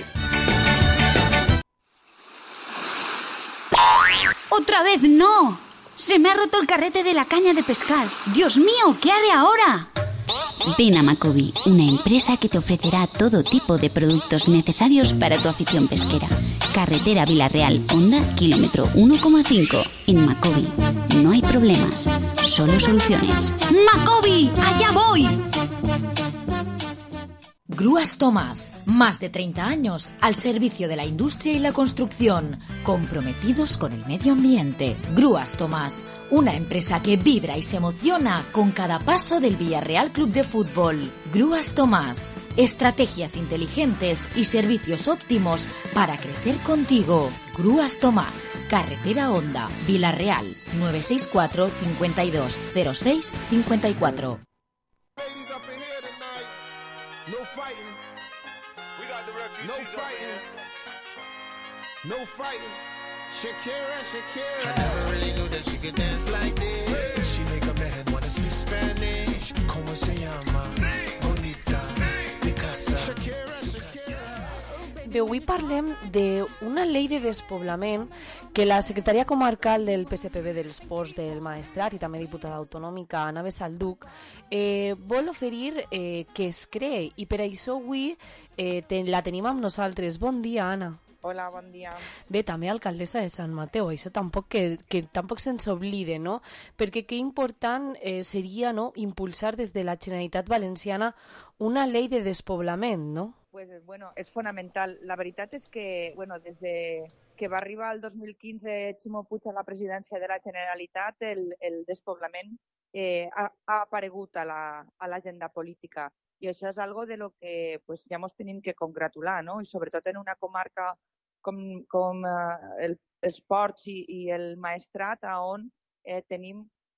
¡Otra vez no! Se me ha roto el carrete de la caña de pescar. ¡Dios mío! ¿Qué haré ahora? Ven a Macobi, una empresa que te ofrecerá todo tipo de productos necesarios para tu afición pesquera. Carretera Vila-real, Honda, kilómetro 1,5. En Macobi no hay problemas, solo soluciones. ¡Macobi! ¡Allá voy! Grúas Tomás, más de 30 años al servicio de la industria y la construcción, comprometidos con el medio ambiente. Grúas Tomás, una empresa que vibra y se emociona con cada paso del Villarreal Club de Fútbol. Grúas Tomás, estrategias inteligentes y servicios óptimos para crecer contigo. Grúas Tomás, carretera Honda, Vila-real, 964 52 06 54. No fighting. We got the refugees. No fighting. No fighting. Shakira, Shakira. I never really knew that she could dance like this. She make a man wanna speak Spanish. ¿Cómo se llama? Bonita. Picasa. Shakira, Shakira. Bé, avui parlem d'una llei de despoblament que la secretària comarcal del PSPB dels Ports del Maestrat i també diputada autonòmica Anna Besalduc vol oferir que es cree, i per això avui la tenim amb nosaltres. Bon dia, Anna. Hola, bon dia. Bé, també alcaldessa de Sant Mateu, això tampoc que tampoc se'ns oblide, no? Perquè que important seria, no, impulsar des de la Generalitat Valenciana una llei de despoblament, no? Pues bueno, és fonamental. La veritat és que, bueno, des de que va arribar el 2015 Ximo Puig a la presidència de la Generalitat, el despoblament ha aparegut a l'agenda política. I això és algo de lo que pues, ja ens tenim que congratular, no? I sobretot en una comarca com els Ports i el Maestrat, on tenim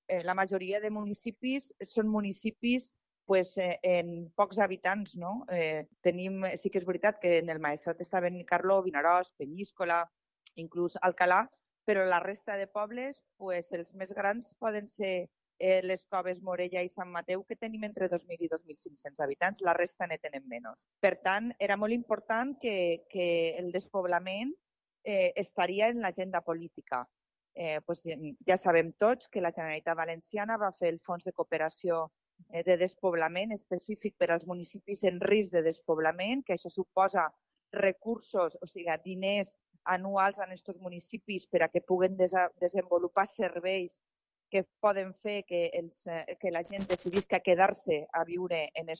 la majoria de municipis són municipis pues, en pocs habitants, no? Sí que és veritat que en el Maestrat està Benicarló, Vinaròs, Penyíscola, inclús Alcalà, però la resta de pobles, pues, els més grans poden ser les Coves, Morella i Sant Mateu, que tenim entre 2.000 i 2.500 habitants, la resta ne tenen menys. Per tant, era molt important que el despoblament estaria en l'agenda política. Pues, ja sabem tots que la Generalitat Valenciana va fer el Fons de Cooperació de Despoblament específic per als municipis en risc de despoblament, que això suposa recursos, o sigui, diners anuals en aquests municipis per a que puguen desenvolupar serveis que poden fer que la gent decidisca quedar-se a viure en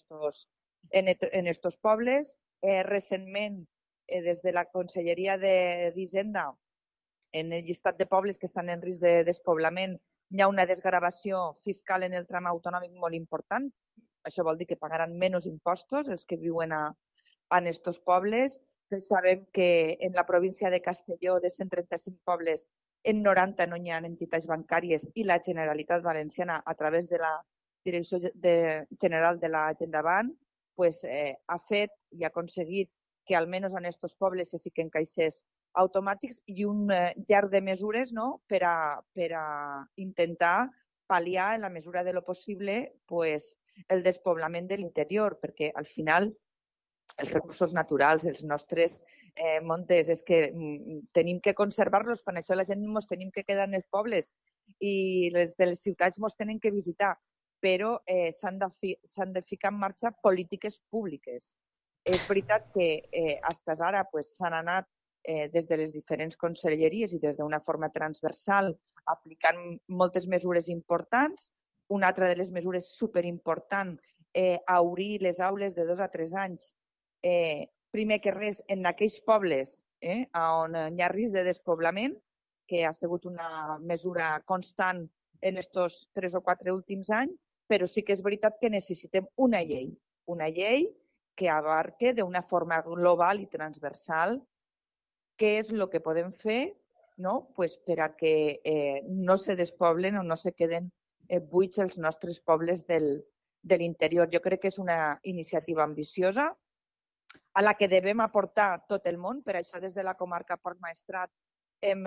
estos pobles. Recentment, des de la Conselleria d'Hisenda, en el llistat de pobles que estan en risc de despoblament, hi ha una desgravació fiscal en el tram autonòmic molt important. Això vol dir que pagaran menys impostos els que viuen en aquests pobles. Sabem que en la província de Castelló, de 135 pobles, en 90 no hi ha entitats bancàries i la Generalitat Valenciana, a través de la Direcció General de la Gendaban, pues, ha fet i ha aconseguit que almenys en aquests pobles se fiquen caixers automàtics i un llarg de mesures, no?, per a intentar pal·liar en la mesura de lo possible pues, el despoblament de l'interior, perquè al final els recursos naturals, els nostres montes, és que tenim que conservar-los, per això la gent ens tenim que quedar en els pobles i les de les ciutats ens tenen que visitar, però s'han de ficar en marxa polítiques públiques. És veritat que fins ara s'han anat des de les diferents conselleries i des d'una forma transversal aplicant moltes mesures importants. Una altra de les mesures superimportant, obrir les aules de 2 a 3 anys, primer que res en aquells pobles on hi ha risc de despoblament, que ha sigut una mesura constant en aquests 3 o 4 últims anys, però sí que és veritat que necessitem una llei que abarque d'una forma global i transversal què és el que podem fer, no?, pues per a que no se despoblen o no se queden buits els nostres pobles de l'interior. Jo crec que és una iniciativa ambiciosa a la que devem aportar tot el món. Per això, des de la comarca Ports Maestrat hem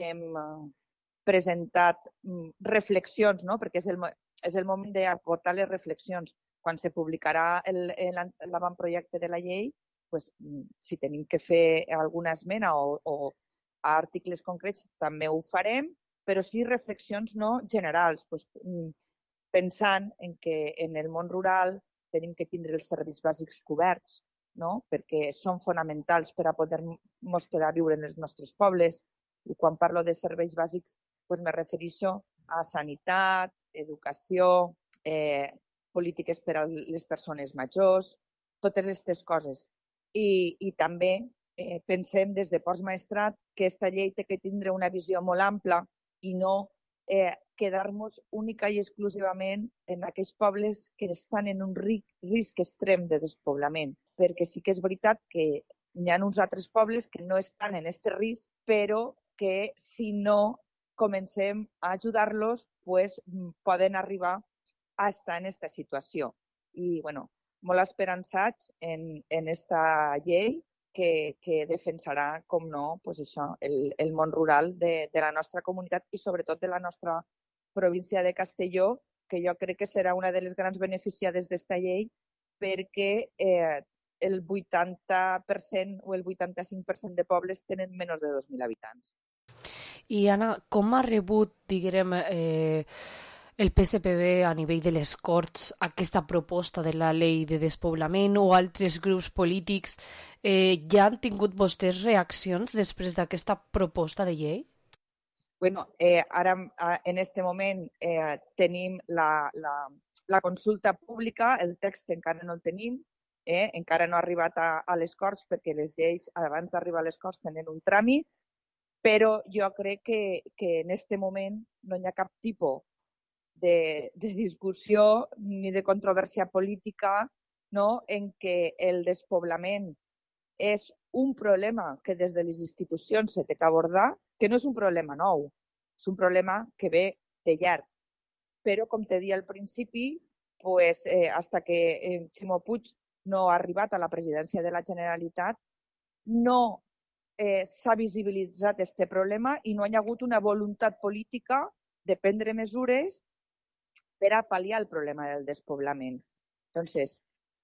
presentat reflexions, no?, perquè és el moment d'aportar les reflexions. Quan se publicarà l'avantprojecte de la llei, pues, si tenim que fer alguna esmena o articles concrets, també ho farem, però sí reflexions no generals, pues, pensant en que en el món rural tenim que tindre els serveis bàsics coberts, no?, perquè són fonamentals per a poder-nos quedar a viure en els nostres pobles. I quan parlo de serveis bàsics, pues, me refereixo a sanitat, educació, polítiques per a les persones majors, totes aquestes coses. I també pensem des de Ports Maestrat que aquesta llei té que tindre una visió molt ampla i no quedar-nos única i exclusivament en aquells pobles que estan en un risc extrem de despoblament, perquè sí que és veritat que hi ha uns altres pobles que no estan en aquest risc, però que si no comencem a ajudar-los, pues, poden arribar a estar en aquesta situació. I, bueno, molt esperançats en aquesta llei que defensarà, com no, pues això, el món rural de la nostra comunitat i sobretot de la nostra província de Castelló, que jo crec que serà una de les grans beneficiades d'esta llei perquè el 80% o el 85% de pobles tenen menys de 2.000 habitants. I Anna, com ha rebut, diguem, el PSPB a nivell de les Corts aquesta proposta de la llei de despoblament o altres grups polítics? Ja han tingut vostès reaccions després d'aquesta proposta de llei? Bueno, ara en aquest moment tenim la consulta pública, el text encara no el tenim, encara no ha arribat a les Corts perquè les lleis abans d'arribar a les Corts tenen un tràmit, però jo crec que en aquest moment no hi ha cap tipus de discussió ni de controvèrsia política, no?, en què el despoblament és un problema que des de les institucions s'ha d'abordar, que no és un problema nou, és un problema que ve de llarg. però, com te deia al principi, pues, hasta que Ximo Puig no ha arribat a la presidència de la Generalitat, no s'ha visibilitzat este problema i no hi ha hagut una voluntat política de prendre mesures per a pal·liar el problema del despoblament. Entonces,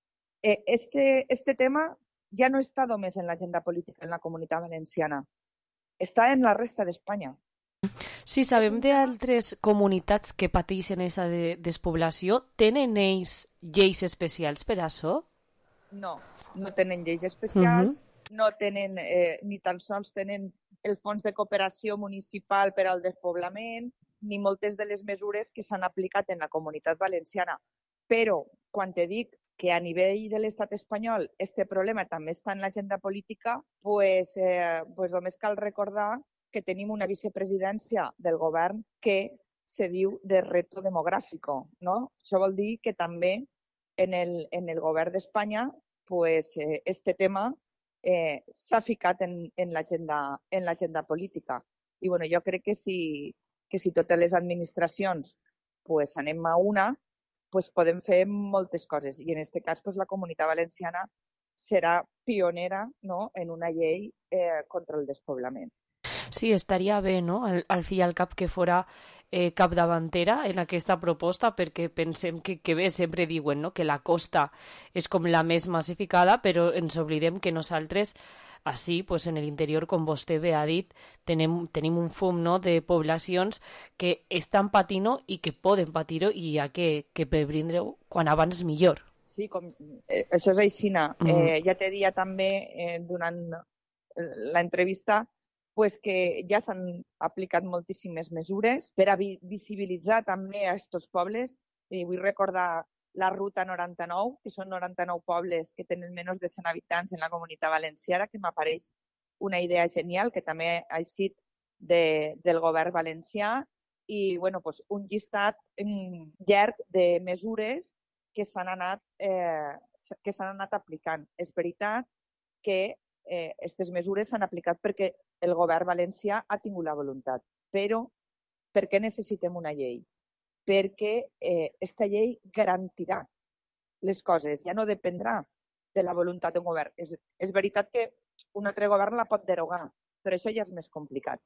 este tema ja no està només en l'agenda política en la Comunitat Valenciana, està en la resta d'Espanya. Sí, sabem d'altres comunitats que pateixen aquesta despoblació. Tenen ells lleis especials per a això? No, no tenen lleis especials, no tenen, ni tan sols tenen el fons de cooperació municipal per al despoblament, ni moltes de les mesures que s'han aplicat en la Comunitat Valenciana. Però, quan te dic que a nivell de l'estat espanyol este problema també està en l'agenda política, pues només cal recordar que tenim una vicepresidència del govern que se diu de reto demográfico, ¿no? Això vol dir que també en el govern d'Espanya pues, este tema s'ha ficat en l'agenda política. I bueno, jo crec que si totes les administracions pues, anem a una, pues, podem fer moltes coses. I en aquest cas pues, la Comunitat Valenciana serà pionera, no?, en una llei contra el despoblament. Sí, estaria bé, no?, al fi i al cap que fora capdavantera en aquesta proposta, perquè pensem que bé, sempre diuen, no?, que la costa és com la més massificada, però ens oblidem que nosaltres, així, pues, en l'interior, com vostè bé ha dit, tenim un fum, no?, de poblacions que estan patint i que poden patir-ho i hi ha que prebrindre quan abans millor. Sí, això és així. Ja te dia també, durant l'entrevista, pues que ja s'han aplicat moltíssimes mesures per a visibilitzar també a aquests pobles. I vull recordar la Ruta 99, que són 99 pobles que tenen menys de 100 habitants en la Comunitat Valenciana, que m'apareix una idea genial, que també ha eixit del govern valencià, i bueno, pues, un llistat llarg de mesures que s'han anat aplicant. És veritat que aquestes mesures s'han aplicat perquè el govern valencià ha tingut la voluntat. Però per què necessitem una llei? Perquè aquesta llei garantirà les coses, ja no dependrà de la voluntat d'un govern. És veritat que un altre govern la pot derogar, però això ja és més complicat.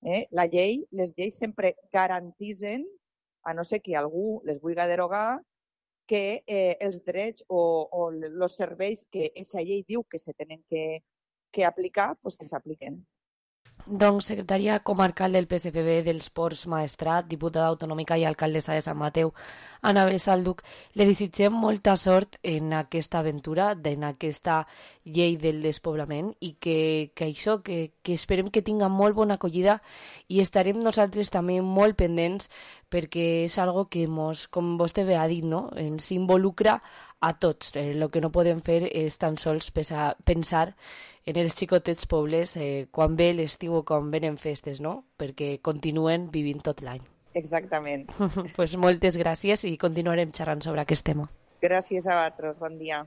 Les lleis sempre garantitzen, a no ser que algú les vulgui derogar, que els drets o els serveis que aquesta llei diu que se tenen que aplicar, pues que s'apliquen. Doncs, secretària comarcal del PSPB dels Ports Maestrat, diputada autonòmica i alcaldessa de Sant Mateu, Anna Salduc, li desitgem molta sort en aquesta aventura, en aquesta llei del despoblament i que esperem que tinga molt bona acollida i estarem nosaltres també molt pendents perquè és algo que, com vostè bé ha dit, no? Ens involucra a tots. El que no podem fer és tan sols pensar en els xicotets pobles quan ve l'estiu o quan venen festes, no? Perquè continuen vivint tot l'any. Exactament. Pues moltes gràcies i continuarem xerrant sobre aquest tema. Gràcies a vosaltres, bon dia.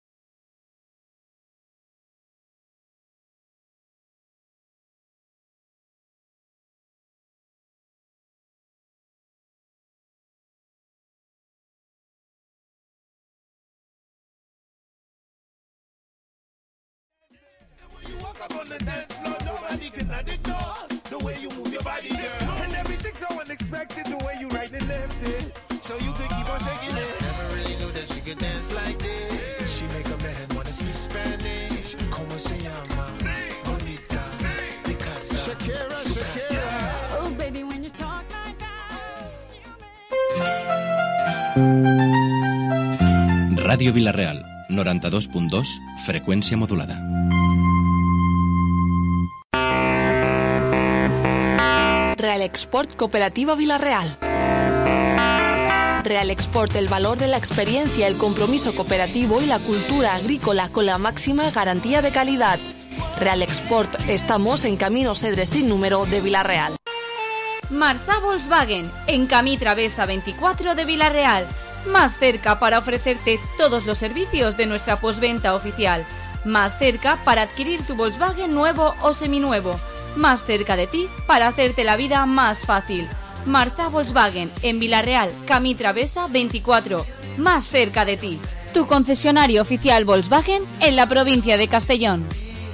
Up on the dance floor, nobody can ignore the way you move your body, girl. And everything's so unexpected, the way you right and left it, so you could keep on shaking it. Never really knew that she could dance like this. She make a man wanna speak Spanish. Como se llama? Bonita, Picasa, Shakira, Shakira. Oh baby, when you talk like that. Ràdio Vila-real, 92.2, freqüència modulada. Real Export Cooperativa Vila-real. Real Export, el valor de la experiencia, el compromiso cooperativo y la cultura agrícola con la máxima garantía de calidad. Real Export, estamos en Camino Cedres sin número de Vila-real. Marza Volkswagen, en Camí Travesa 24 de Vila-real. Más cerca para ofrecerte todos los servicios de nuestra postventa oficial. Más cerca para adquirir tu Volkswagen nuevo o seminuevo. Más cerca de ti para hacerte la vida más fácil. Marza Volkswagen, en Villarreal, Camí Travesa 24, más cerca de ti. Tu concesionario oficial Volkswagen en la provincia de Castellón.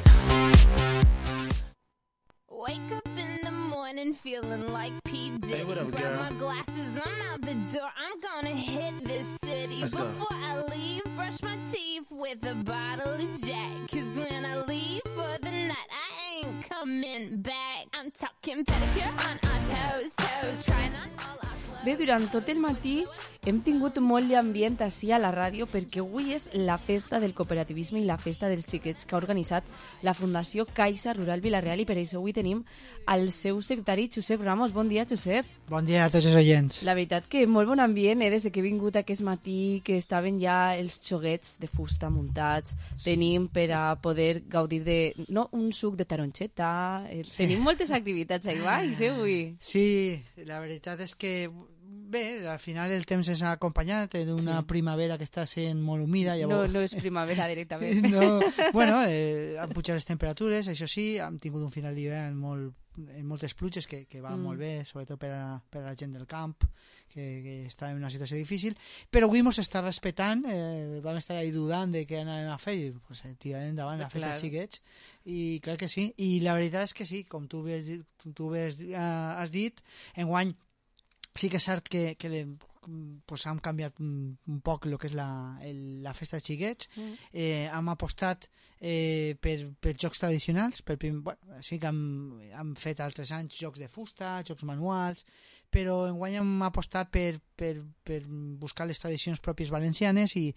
Feeling like P. Diddy. Hey, what up, Grab girl? my glasses, I'm out the door. I'm gonna hit this city. Let's go. Before I leave, brush my teeth with a bottle of Jack. 'Cause when I leave for the night, I ain't coming back. I'm talking pedicure on our toes, toes. Trying on all our clothes. Bé, durant tot el matí hem tingut molt d'ambient així a la ràdio perquè avui és la festa del cooperativisme i la festa dels xiquets que ha organitzat la Fundació Caixa Rural Vila-real i per això avui tenim el seu secretari Josep Ramos. Bon dia, Josep. Bon dia a tots els oients. La veritat que molt bon ambient, des de que he vingut aquest matí, que estaven ja els xoguets de fusta muntats, tenim per a poder gaudir de un suc de taronxeta, tenim moltes activitats ahí baix, avui. Sí, la veritat és que bé, al final el temps ens ha acompanyat en una primavera que està sent molt humida. Llavors... No és primavera directament. No, bueno, han pujat les temperatures, això sí, hem tingut un final d'hivern amb moltes pluges que va molt bé, sobretot per a la gent del camp, que estava en una situació difícil, però avui ens està respetant, vam estar ahí dudant de què anàvem a fer i pues, tirarem endavant la festa dels xiquets, i clar que sí, i la veritat és que sí, com tu has dit, enguany sí que és cert que pues, hem canviat un poc el que és la festa dels xiquets. Hem apostat per jocs tradicionals. Sí que hem fet altres anys jocs de fusta, jocs manuals, però enguany hem apostat per buscar les tradicions pròpies valencianes i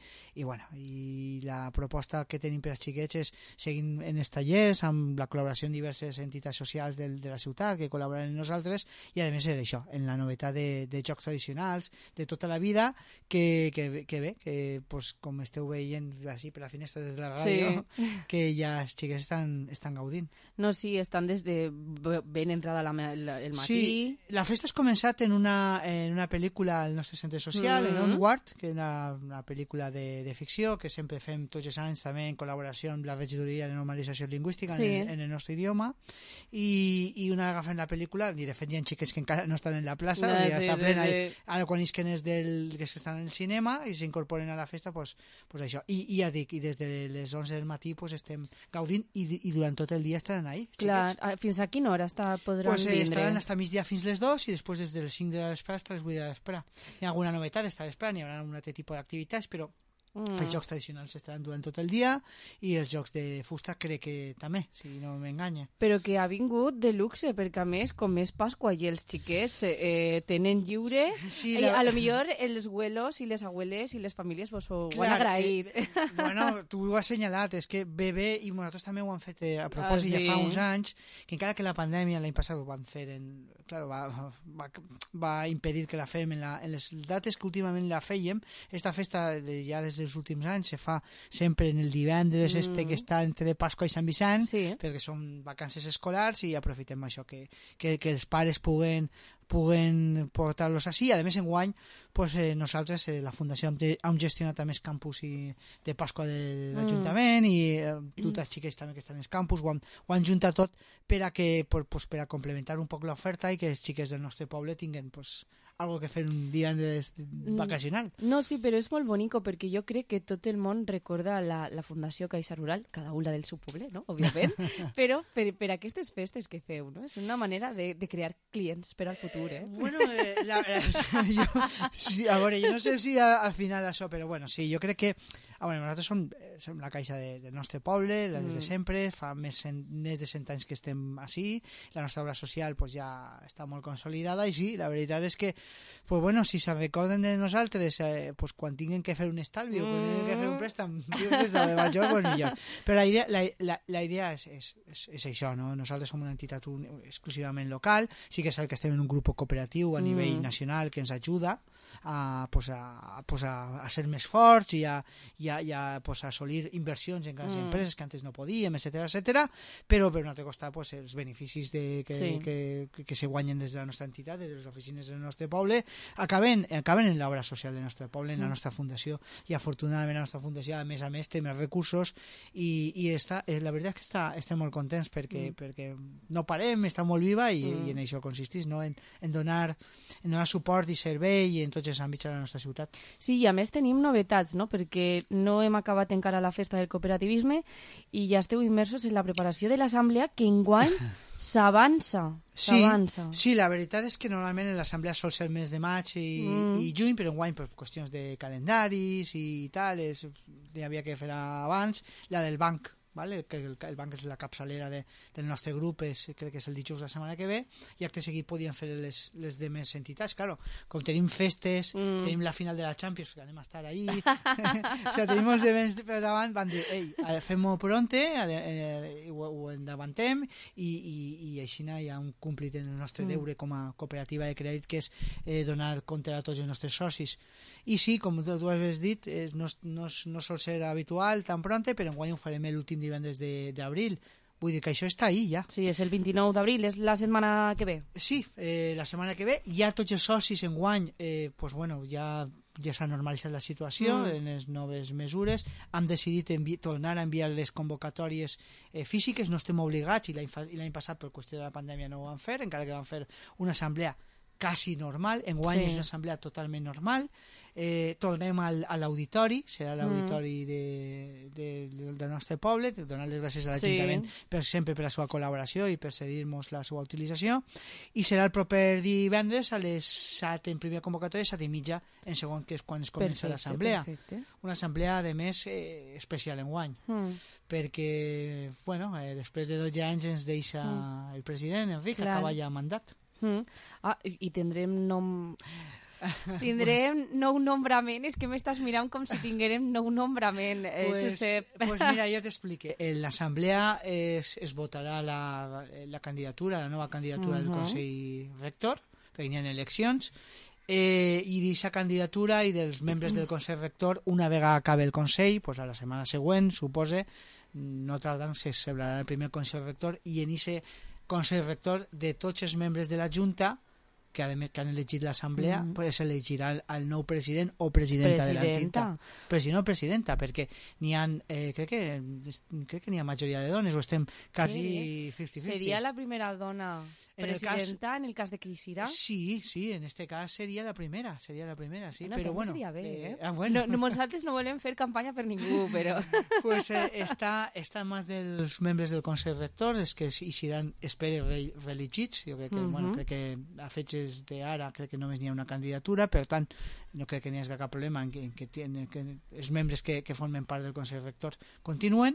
la proposta que tenim per als xiquets és seguir en els tallers amb la col·laboració amb diverses entitats socials de la ciutat que col·laboren amb nosaltres i a més és això, en la novetat de jocs tradicionals de tota la vida que bé, que pues, com esteu veient així per la finestra des de la ràdio, que ja els xiquets estan gaudint. No, sí, estan des de ben entrada el matí. Sí, la festa has començat en una pel·lícula al nostre centre social, en Onward, que és una pel·lícula de ficció que sempre fem tots els anys també en col·laboració amb la regidoria de normalització lingüística en el nostre idioma, i una vegada fent la pel·lícula, i de fet hi ha xiquets que encara no estan en la plaça, ja està plena, ara quan isquen els que estan en el cinema i s'incorporen a la festa, pues això. I ja dic, i des de les 11 del matí pues estem gaudint i durant tot el dia estaran ahí. Clar, fins a quina hora podran vindre? Estaran fins migdia fins les 2 i després des dels 5 de la vespre fins les 8 de la vespre. Hi ha alguna novetat esta vespre, hi haurà un altre tipus d'activitats, però els jocs tradicionals estaran durant tot el dia i els jocs de fusta crec que també, si no m'enganya. Però que ha vingut de luxe, perquè a més, com és Pasqua i els xiquets tenen lliure, a lo millor els abuelos i les abueles i les famílies vos ho han agraït. Bueno, tu ho has assenyalat, és que bé, i nosaltres també ho han fet a propòsit ja fa uns anys, que encara que la pandèmia l'any passat ho van fer va impedir que la fem en les dates que últimament la fèiem. Esta festa ja des dels últims anys se fa sempre en el divendres que està entre Pasqua i Sant Vicent, perquè són vacances escolars i aprofitem això, que els pares puguen portar-los així. A més, enguany pues, nosaltres, la Fundació, hem gestionat també els campus de Pasqua de l'Ajuntament i tots els xiquets també que estan als campus ho han juntat tot per a complementar un poc l'oferta i que els xiquets del nostre poble tinguin algo que fer un divendres vacacional. No, sí, però és molt bonico perquè jo crec que tot el món recorda la Fundació Caixa Rural, cada una del seu poble, no? Òbviament, però per aquestes festes que feu, no? És una manera de crear clients per al futur, Bueno, a veure, jo no sé si al final això, però bueno, sí, jo crec que nosaltres som la caixa del nostre poble, la des de sempre, fa més de 100 anys que estem així, la nostra obra social ja està molt consolidada i sí, la veritat és que si se recorden de nosaltres quan tinguin que fer un estalvi o quan tinguin que fer un préstam de major, millor. Però la idea és això, no? Nosaltres som una entitat exclusivament local, sí que és el que estem en un grup cooperatiu a nivell nacional que ens ajuda a ser més forts i a assolir inversions en grans empreses que antes no podíem, etcètera, però per un altre costat els beneficis que se guanyen des de la nostra entitat, des de les oficines del nostre poble, acaben en l'obra social del nostre poble, en la nostra fundació, i afortunadament la nostra fundació a més té més recursos i la veritat és que estem molt contents perquè no parem, està molt viva i en això consisteix, no? en donar suport i servei en tots els àmbits de la nostra ciutat. Sí, i a més tenim novetats, no? Perquè no hem acabat encara la festa del cooperativisme i ja esteu immersos en la preparació de l'assemblea que enguany s'avança. Sí, la veritat és que normalment l'assemblea sol ser el mes de maig i juny, però enguany per qüestions de calendaris i tal, havia que fer abans. La del banc, vale? Que el banc és la capçalera del nostre grup, crec que és el dijous la setmana que ve, i acte seguit podien fer les demés entitats. Claro, com tenim festes, tenim la final de la Champions, que anem a estar ahí, o sigui, tenim els events per davant, van dir, fem-ho pronte, ho endavantem, i així hi ha un complit en el nostre deure com a cooperativa de crèdit, que és donar compte a tots els nostres socis. I sí, com tu has dit, no sol ser habitual tan pronte, però enguany ho farem l'últim divendres d'abril. Vull dir que això està ahí ja. Sí, és el 29 d'abril, és la setmana que ve. Sí, la setmana que ve. Ja tots els socis enguany, ja s'ha normalitzat la situació en les noves mesures. Hem decidit tornar a enviar les convocatòries físiques, no estem obligats, i l'any passat per qüestió de la pandèmia no ho vam fer, encara que vam fer una assemblea quasi normal. Enguany és una assemblea totalment normal. Tornem a l'auditori, serà l'auditori del nostre poble, donar les gràcies a l'Ajuntament sempre per la seva col·laboració i per cedir-nos la seva utilització, i serà el proper divendres a les 7 en primera convocatòria, 7:30 en segon, que és quan es comença l'assemblea. Una assemblea de més especial enguany, perquè després de 12 anys ens deixa el president Enric, que acaba ja mandat. I tindrem nou nombrament. És que m'estàs mirant com si tinguérem nou nombrament, Josep. Pues mira, jo t'explique. En l'assemblea es votarà la candidatura, la nova candidatura del Consell Rector, perquè hi ha eleccions, i d'aquesta candidatura i dels membres del Consell Rector, una vegada acabi el Consell, a la setmana següent, supose, no tardant, se celebrarà el primer Consell Rector, i en aquest Consell Rector de tots els membres de la Junta que han elegit l'assemblea, s'elegirà el nou president o presidenta de l'entitat. President o presidenta, perquè n'hi ha, crec que n'hi ha majoria de dones, o estem quasi 50-50. Seria la primera dona presidenta en el cas de que hi serà? Sí, en este cas seria la primera, sí. Però bueno, seria bé, nosaltres no volem fer campanya per ningú, però... Pues està en mans dels membres del Consell Rector, els que hi seran, espero, reelegits. Jo crec que a fetges d'ara crec que només n'hi ha una candidatura, per tant no crec que n'hi hagi cap problema en que els membres que formen part del Consell Rector continuen,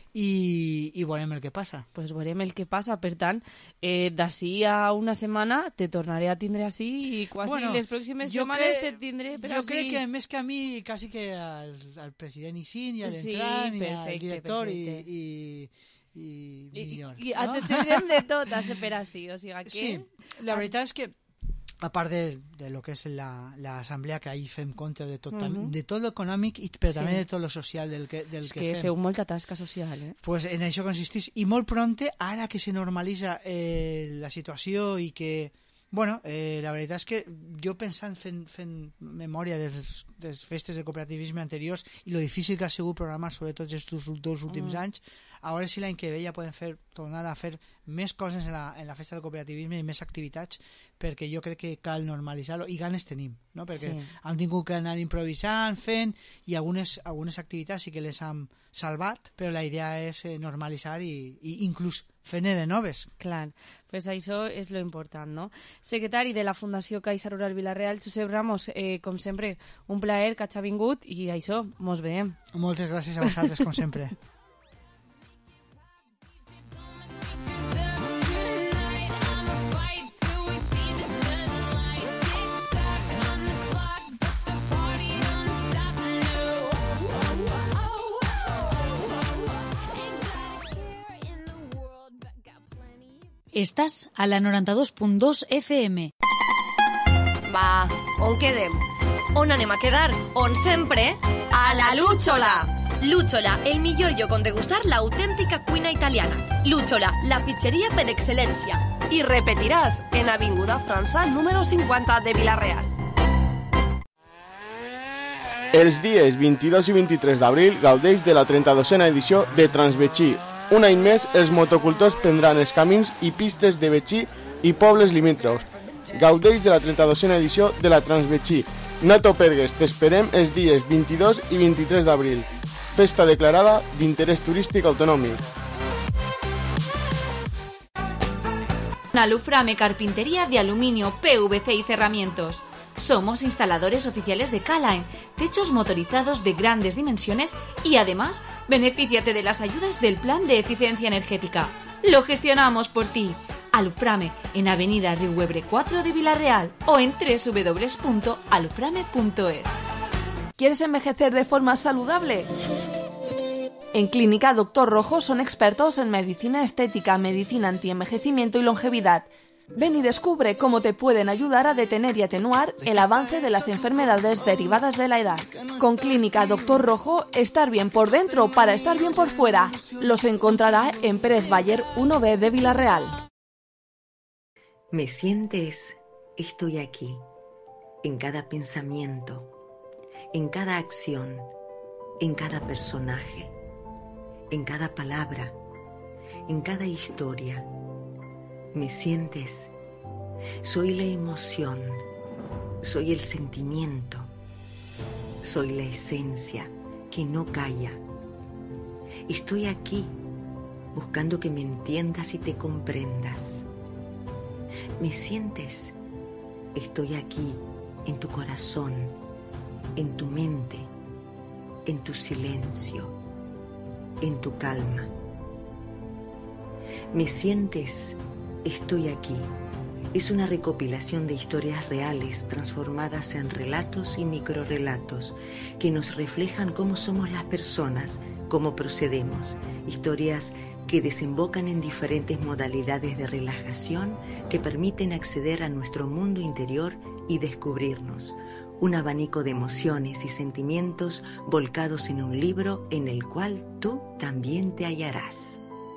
i veurem el que passa. Pues veurem el que passa. Per tant, d'ací a una setmana te tornaré a tindre així, i quasi les pròximes setmanes te tindré per jo crec que més que a mi, quasi que al president Isin i a l'entrant i al director i millor. I tindrem de tot a ser per així, o sigui que... Sí, la veritat és que a part de lo que és l'assemblea, que ahir fem compte de tot l'econòmic, però també de tot lo social del que fem. És que feu molta tasca social, Pues en això consisteix, i molt pronte, ara que se normalitza la situació i que... la veritat és que jo pensant fent memòria de les festes de cooperativisme anteriors i lo difícil que ha sigut programar sobretot aquests dos últims anys, a veure si l'any que ve ja podem tornar a fer més coses en la festa del cooperativisme i més activitats, perquè jo crec que cal normalitzar-lo, i ganes tenim, no? Perquè hem tingut que anar improvisant, fent, i algunes activitats sí que les hem salvat, però la idea és normalitzar i inclús fer-ne de noves. Clar, pues això és lo important, no? Secretari de la Fundació Caixa Rural Vila-real, Josep Ramos, com sempre, un plaer que hagi vingut, i això, mos veiem. Moltes gràcies a vosaltres, com sempre. Estàs a la 92.2 FM. Va, on quedem? On anem a quedar? On sempre? A la Lúchola! Lúchola, el millor lloc on degustar l'autèntica cuina italiana. Lúchola, la pizzeria per excel·lència. I repetiràs en Avinguda França, número 50 de Vila-real. Els dies 22 i 23 d'abril gaudeix de la 32a edició de Transbetxí. Un any més, els motocultors prendran els camins i pistes de Betxí i pobles limítrofs. Gaudeix de la 32a edició de la Transbetxí. No t'ho pergues, t'esperem els dies 22 i 23 d'abril. Festa declarada d'interés turístic autonòmic. Aluframe Carpintería de Aluminio, PVC y Cerramientos. Somos instaladores oficiales de K-Line, techos motorizados de grandes dimensiones y además, benefíciate de las ayudas del Plan de Eficiencia Energética. Lo gestionamos por ti. Aluframe, en Avenida Riuebre 4 de Vila-real o en www.aluframe.es. ¿Quieres envejecer de forma saludable? En Clínica Doctor Rojo son expertos en medicina estética, medicina antienvejecimiento y longevidad. Ven y descubre cómo te pueden ayudar a detener y atenuar el avance de las enfermedades derivadas de la edad. Con Clínica Doctor Rojo, estar bien por dentro para estar bien por fuera. Los encontrará en Pérez Bayer 1B de Vila-real. ¿Me sientes? Estoy aquí, en cada pensamiento, en cada acción, en cada personaje, en cada palabra, en cada historia. ¿Me sientes? Soy la emoción, soy el sentimiento, soy la esencia que no calla. Estoy aquí buscando que me entiendas y te comprendas. ¿Me sientes? Estoy aquí en tu corazón, en tu mente, en tu silencio, en tu calma. ¿Me sientes? Estoy aquí. Es una recopilación de historias reales transformadas en relatos y microrelatos que nos reflejan cómo somos las personas, cómo procedemos. Historias que desembocan en diferentes modalidades de relajación que permiten acceder a nuestro mundo interior y descubrirnos. Un abanico de emociones y sentimientos volcados en un libro en el cual tú también te hallarás.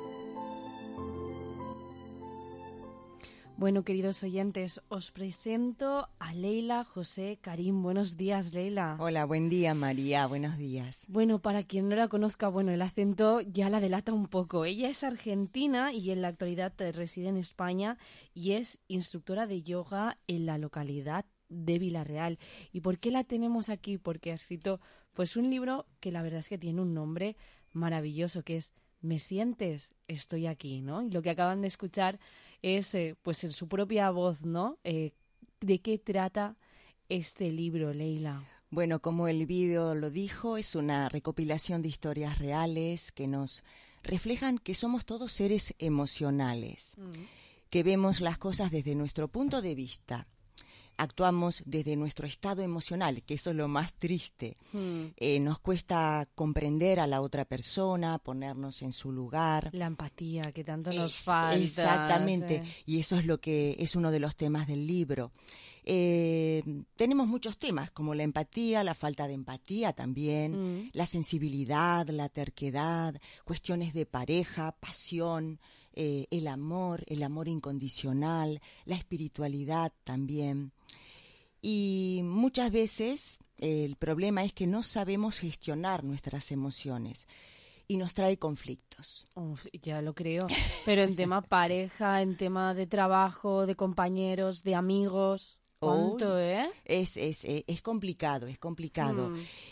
Bueno, queridos oyentes, os presento a Leila José Karim. Buenos días, Leila. Hola, buen día, María. Buenos días. Bueno, para quien no la conozca, bueno, el acento ya la delata un poco. Ella es argentina y en la actualidad reside en España y es instructora de yoga en la localidad de Vila-real. ¿Y por qué la tenemos aquí? Porque ha escrito pues un libro que la verdad es que tiene un nombre maravilloso, que es ¿Me sientes? Estoy aquí, ¿no? Y lo que acaban de escuchar es, pues en su propia voz, ¿no? ¿De qué trata este libro, Leila? Bueno, como el vídeo lo dijo, es una recopilación de historias reales que nos reflejan que somos todos seres emocionales, que vemos las cosas desde nuestro punto de vista. Actuamos desde nuestro estado emocional, que eso es lo más triste. Nos cuesta comprender a la otra persona, ponernos en su lugar. La empatía, que tanto nos falta. Exactamente, y eso es lo que es uno de los temas del libro. Tenemos muchos temas, como la empatía, la falta de empatía también, la sensibilidad, la terquedad, cuestiones de pareja, pasión, el amor incondicional, la espiritualidad también. Y muchas veces el problema es que no sabemos gestionar nuestras emociones y nos trae conflictos. Ya lo creo, pero en tema pareja, en tema de trabajo, de compañeros, de amigos, ¿cuánto, Es complicado, es complicado.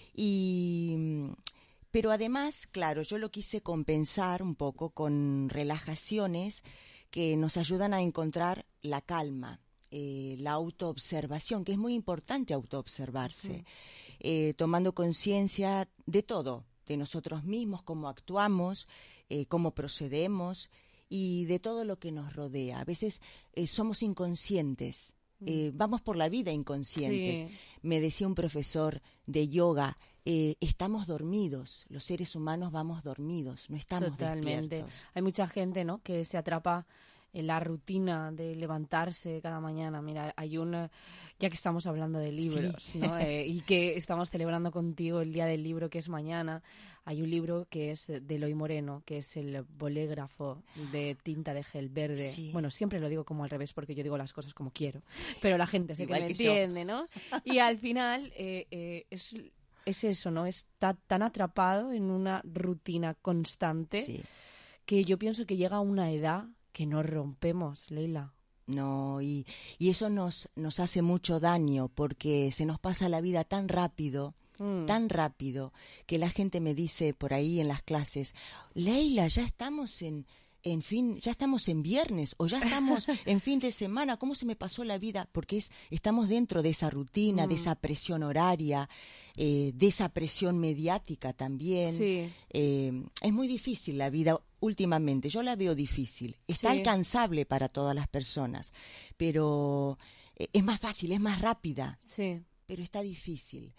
Pero además, claro, yo lo quise compensar un poco con relajaciones que nos ayudan a encontrar la calma, la autoobservación, que es muy importante autoobservarse, tomando conciencia de todo, de nosotros mismos, cómo actuamos, cómo procedemos y de todo lo que nos rodea. A veces somos inconscientes, vamos por la vida inconscientes. Sí. Me decía un profesor de yoga, estamos dormidos, los seres humanos vamos dormidos, no estamos Totalmente. Despiertos. Hay mucha gente, ¿no?, que se atrapa la rutina de levantarse cada mañana. Mira, hay ya que estamos hablando de libros, Sí. ¿no? Y que estamos celebrando contigo el Día del Libro, que es mañana, hay un libro que es de Eloy Moreno, que es el bolégrafo de tinta de gel verde. Sí. Bueno, siempre lo digo como al revés porque yo digo las cosas como quiero, pero la gente sé que Igual me que yo. entiende, ¿no? Y al final es eso, ¿no? Está tan atrapado en una rutina constante que yo pienso que llega a una edad que nos rompemos, Leila. No, y eso nos hace mucho daño porque se nos pasa la vida tan rápido, que la gente me dice por ahí en las clases, Leila, ya estamos ya estamos en viernes o ya estamos en fin de semana, ¿cómo se me pasó la vida? Porque estamos dentro de esa rutina, de esa presión horaria, de esa presión mediática también. Sí. Es muy difícil la vida últimamente, yo la veo difícil. Está Sí. alcanzable para todas las personas, pero es más fácil, es más rápida. Sí. Pero está difícil.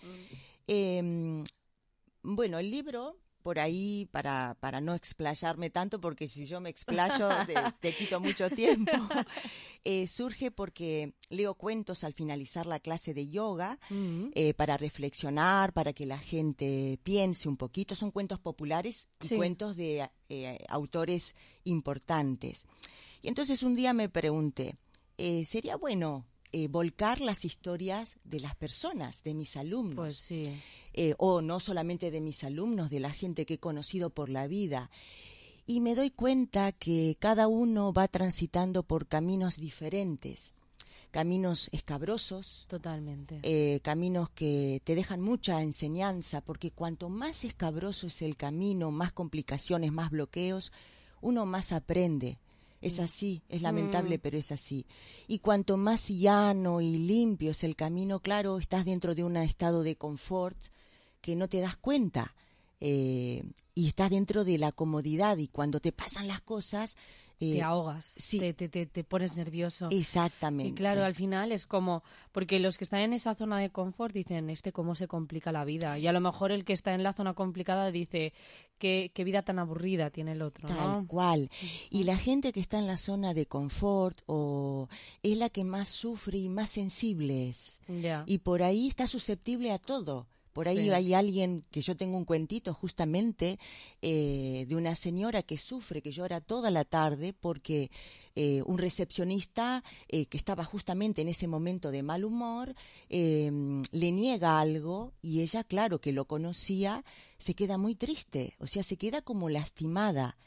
Bueno, el libro, por ahí, para no explayarme tanto, porque si yo me explayo te quito mucho tiempo, surge porque leo cuentos al finalizar la clase de yoga para reflexionar, para que la gente piense un poquito. Son cuentos populares y Sí. cuentos de autores importantes. Y entonces un día me pregunté, ¿sería bueno volcar las historias de las personas, de mis alumnos? Pues sí. O no solamente de mis alumnos, de la gente que he conocido por la vida. Y me doy cuenta que cada uno va transitando por caminos diferentes, caminos escabrosos. Totalmente. Caminos que te dejan mucha enseñanza, porque cuanto más escabroso es el camino, más complicaciones, más bloqueos, uno más aprende. Es así, es lamentable, pero es así. Y cuanto más llano y limpio es el camino, claro, estás dentro de un estado de confort que no te das cuenta. Y estás dentro de la comodidad, y cuando te pasan las cosas... te ahogas, sí. te pones nervioso. Exactamente. Y claro, al final es como, porque los que están en esa zona de confort dicen, cómo se complica la vida. Y a lo mejor el que está en la zona complicada dice, qué vida tan aburrida tiene el otro, ¿no? Tal cual. Y la gente que está en la zona de confort es la que más sufre y más sensible es. Ya. Y por ahí está susceptible a todo. Por ahí Sí. hay alguien, que yo tengo un cuentito justamente de una señora que sufre, que llora toda la tarde porque un recepcionista que estaba justamente en ese momento de mal humor le niega algo, y ella, claro, que lo conocía, se queda muy triste, o sea, se queda como lastimada.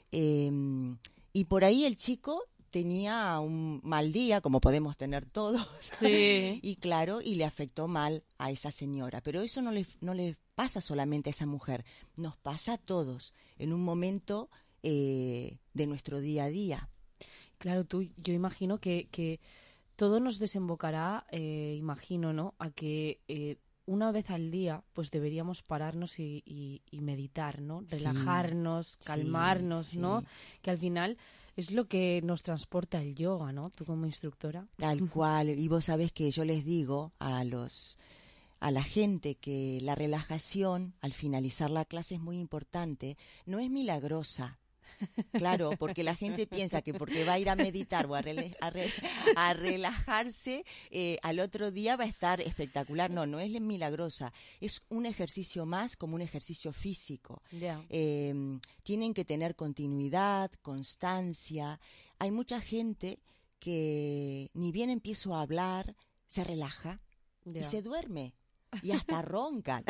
Y por ahí el chico tenía un mal día, como podemos tener todos, Sí. y claro, y le afectó mal a esa señora. Pero eso no le pasa solamente a esa mujer, nos pasa a todos en un momento de nuestro día a día. Claro, yo imagino que todo nos desembocará, imagino, ¿no?, a que una vez al día pues deberíamos pararnos y meditar, ¿no? Relajarnos, calmarnos, sí. ¿no? Que al final es lo que nos transporta el yoga, ¿no? Tú como instructora. Tal cual. Y vos sabés que yo les digo a la gente que la relajación al finalizar la clase es muy importante. No es milagrosa. Claro, porque la gente piensa que porque va a ir a meditar o a relajarse, al otro día va a estar espectacular. No es milagrosa. Es un ejercicio más, como un ejercicio físico. Ya. Tienen que tener continuidad, constancia. Hay mucha gente que ni bien empiezo a hablar, se relaja y se duerme. Y hasta roncan.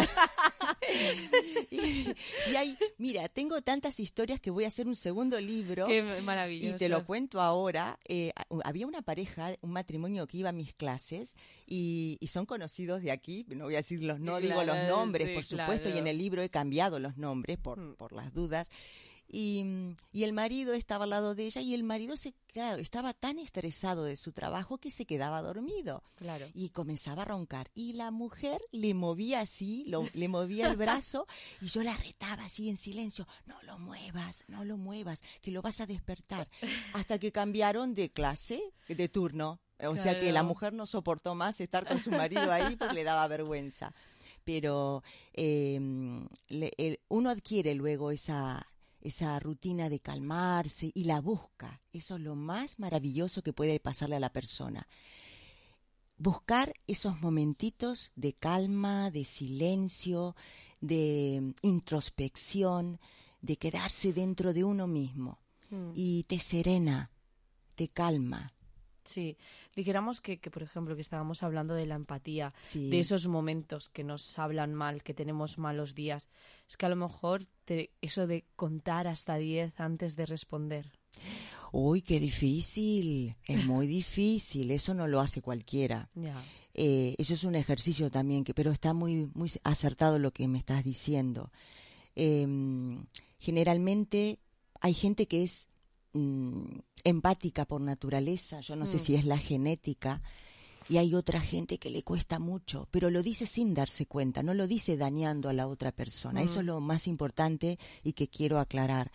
y hay, mira, tengo tantas historias que voy a hacer un segundo libro. Qué maravilloso. Y te lo cuento ahora. Había una pareja, un matrimonio que iba a mis clases y son conocidos de aquí. No voy a decir digo los nombres, sí, por supuesto, claro. y en el libro he cambiado los nombres por las dudas. Y el marido estaba al lado de ella, y el marido estaba tan estresado de su trabajo que se quedaba dormido. Claro. Y comenzaba a roncar. Y la mujer le movía así, le movía el brazo, y yo la retaba así en silencio. No lo muevas, que lo vas a despertar. Hasta que cambiaron de clase, de turno. O sea que la mujer no soportó más estar con su marido ahí porque le daba vergüenza. Pero uno adquiere luego esa esa rutina de calmarse y la busca. Eso es lo más maravilloso que puede pasarle a la persona. Buscar esos momentitos de calma, de silencio, de introspección, de quedarse dentro de uno mismo. Y te serena, te calma. Sí, dijéramos que, por ejemplo, que estábamos hablando de la empatía, Sí. de esos momentos que nos hablan mal, que tenemos malos días. Es que a lo mejor eso de contar hasta 10 antes de responder. Uy, qué difícil, es muy difícil, eso no lo hace cualquiera. Ya. Eso es un ejercicio también, pero está muy, muy acertado lo que me estás diciendo. Generalmente hay gente que es empática por naturaleza, yo no sé si es la genética, y hay otra gente que le cuesta mucho, pero lo dice sin darse cuenta, no lo dice dañando a la otra persona. Eso es lo más importante y que quiero aclarar.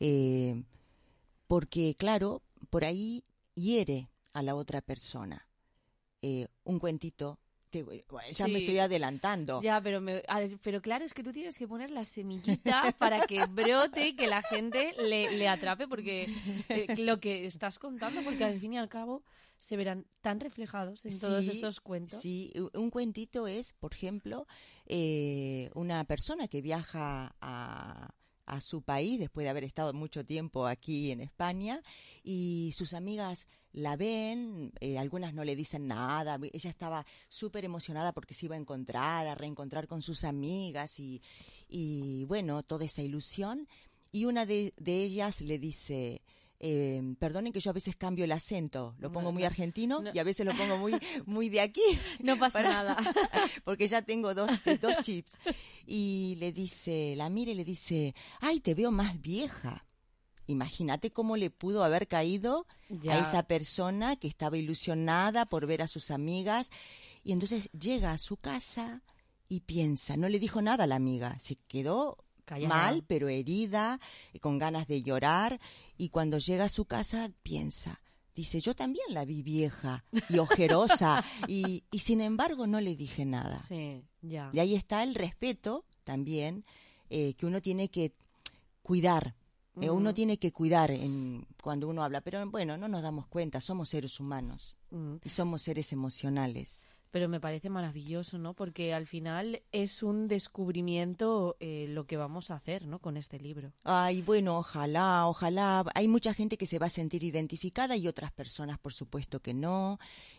Porque, claro, por ahí hiere a la otra persona. Un cuentito, ya Sí. me estoy adelantando. Ya, pero claro, es que tú tienes que poner la semillita para que brote y que la gente le atrape, porque lo que estás contando, porque al fin y al cabo se verán tan reflejados en todos Sí, estos cuentos. Sí, un cuentito es, por ejemplo, una persona que viaja a su país después de haber estado mucho tiempo aquí en España, y sus amigas la ven, algunas no le dicen nada, ella estaba súper emocionada porque se iba a reencontrar con sus amigas y bueno, toda esa ilusión, y una de ellas le dice: perdonen que yo a veces cambio el acento, lo pongo muy argentino y a veces lo pongo muy de aquí. No pasa nada. Porque ya tengo dos chips. Y le dice, la mira y le dice: ay, te veo más vieja. Imagínate cómo le pudo haber caído Ya. a esa persona que estaba ilusionada por ver a sus amigas. Y entonces llega a su casa y piensa, no le dijo nada a la amiga, se quedó Callada. mal, pero herida, con ganas de llorar, y cuando llega a su casa piensa, dice, yo también la vi vieja y ojerosa, y sin embargo no le dije nada. Sí, ya. Y ahí está el respeto también, que uno tiene que cuidar. Uno tiene que cuidar cuando uno habla, pero bueno, no nos damos cuenta, somos seres humanos y somos seres emocionales. Pero me parece maravilloso, ¿no? Porque al final es un descubrimiento lo que vamos a hacer, ¿no? Con este libro. Ay, bueno, ojalá. Hay mucha gente que se va a sentir identificada y otras personas, por supuesto, que no.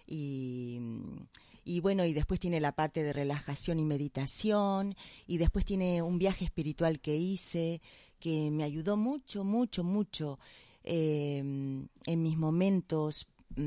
Y bueno, y después tiene la parte de relajación y meditación, y después tiene un viaje espiritual que hice, que me ayudó mucho en mis momentos.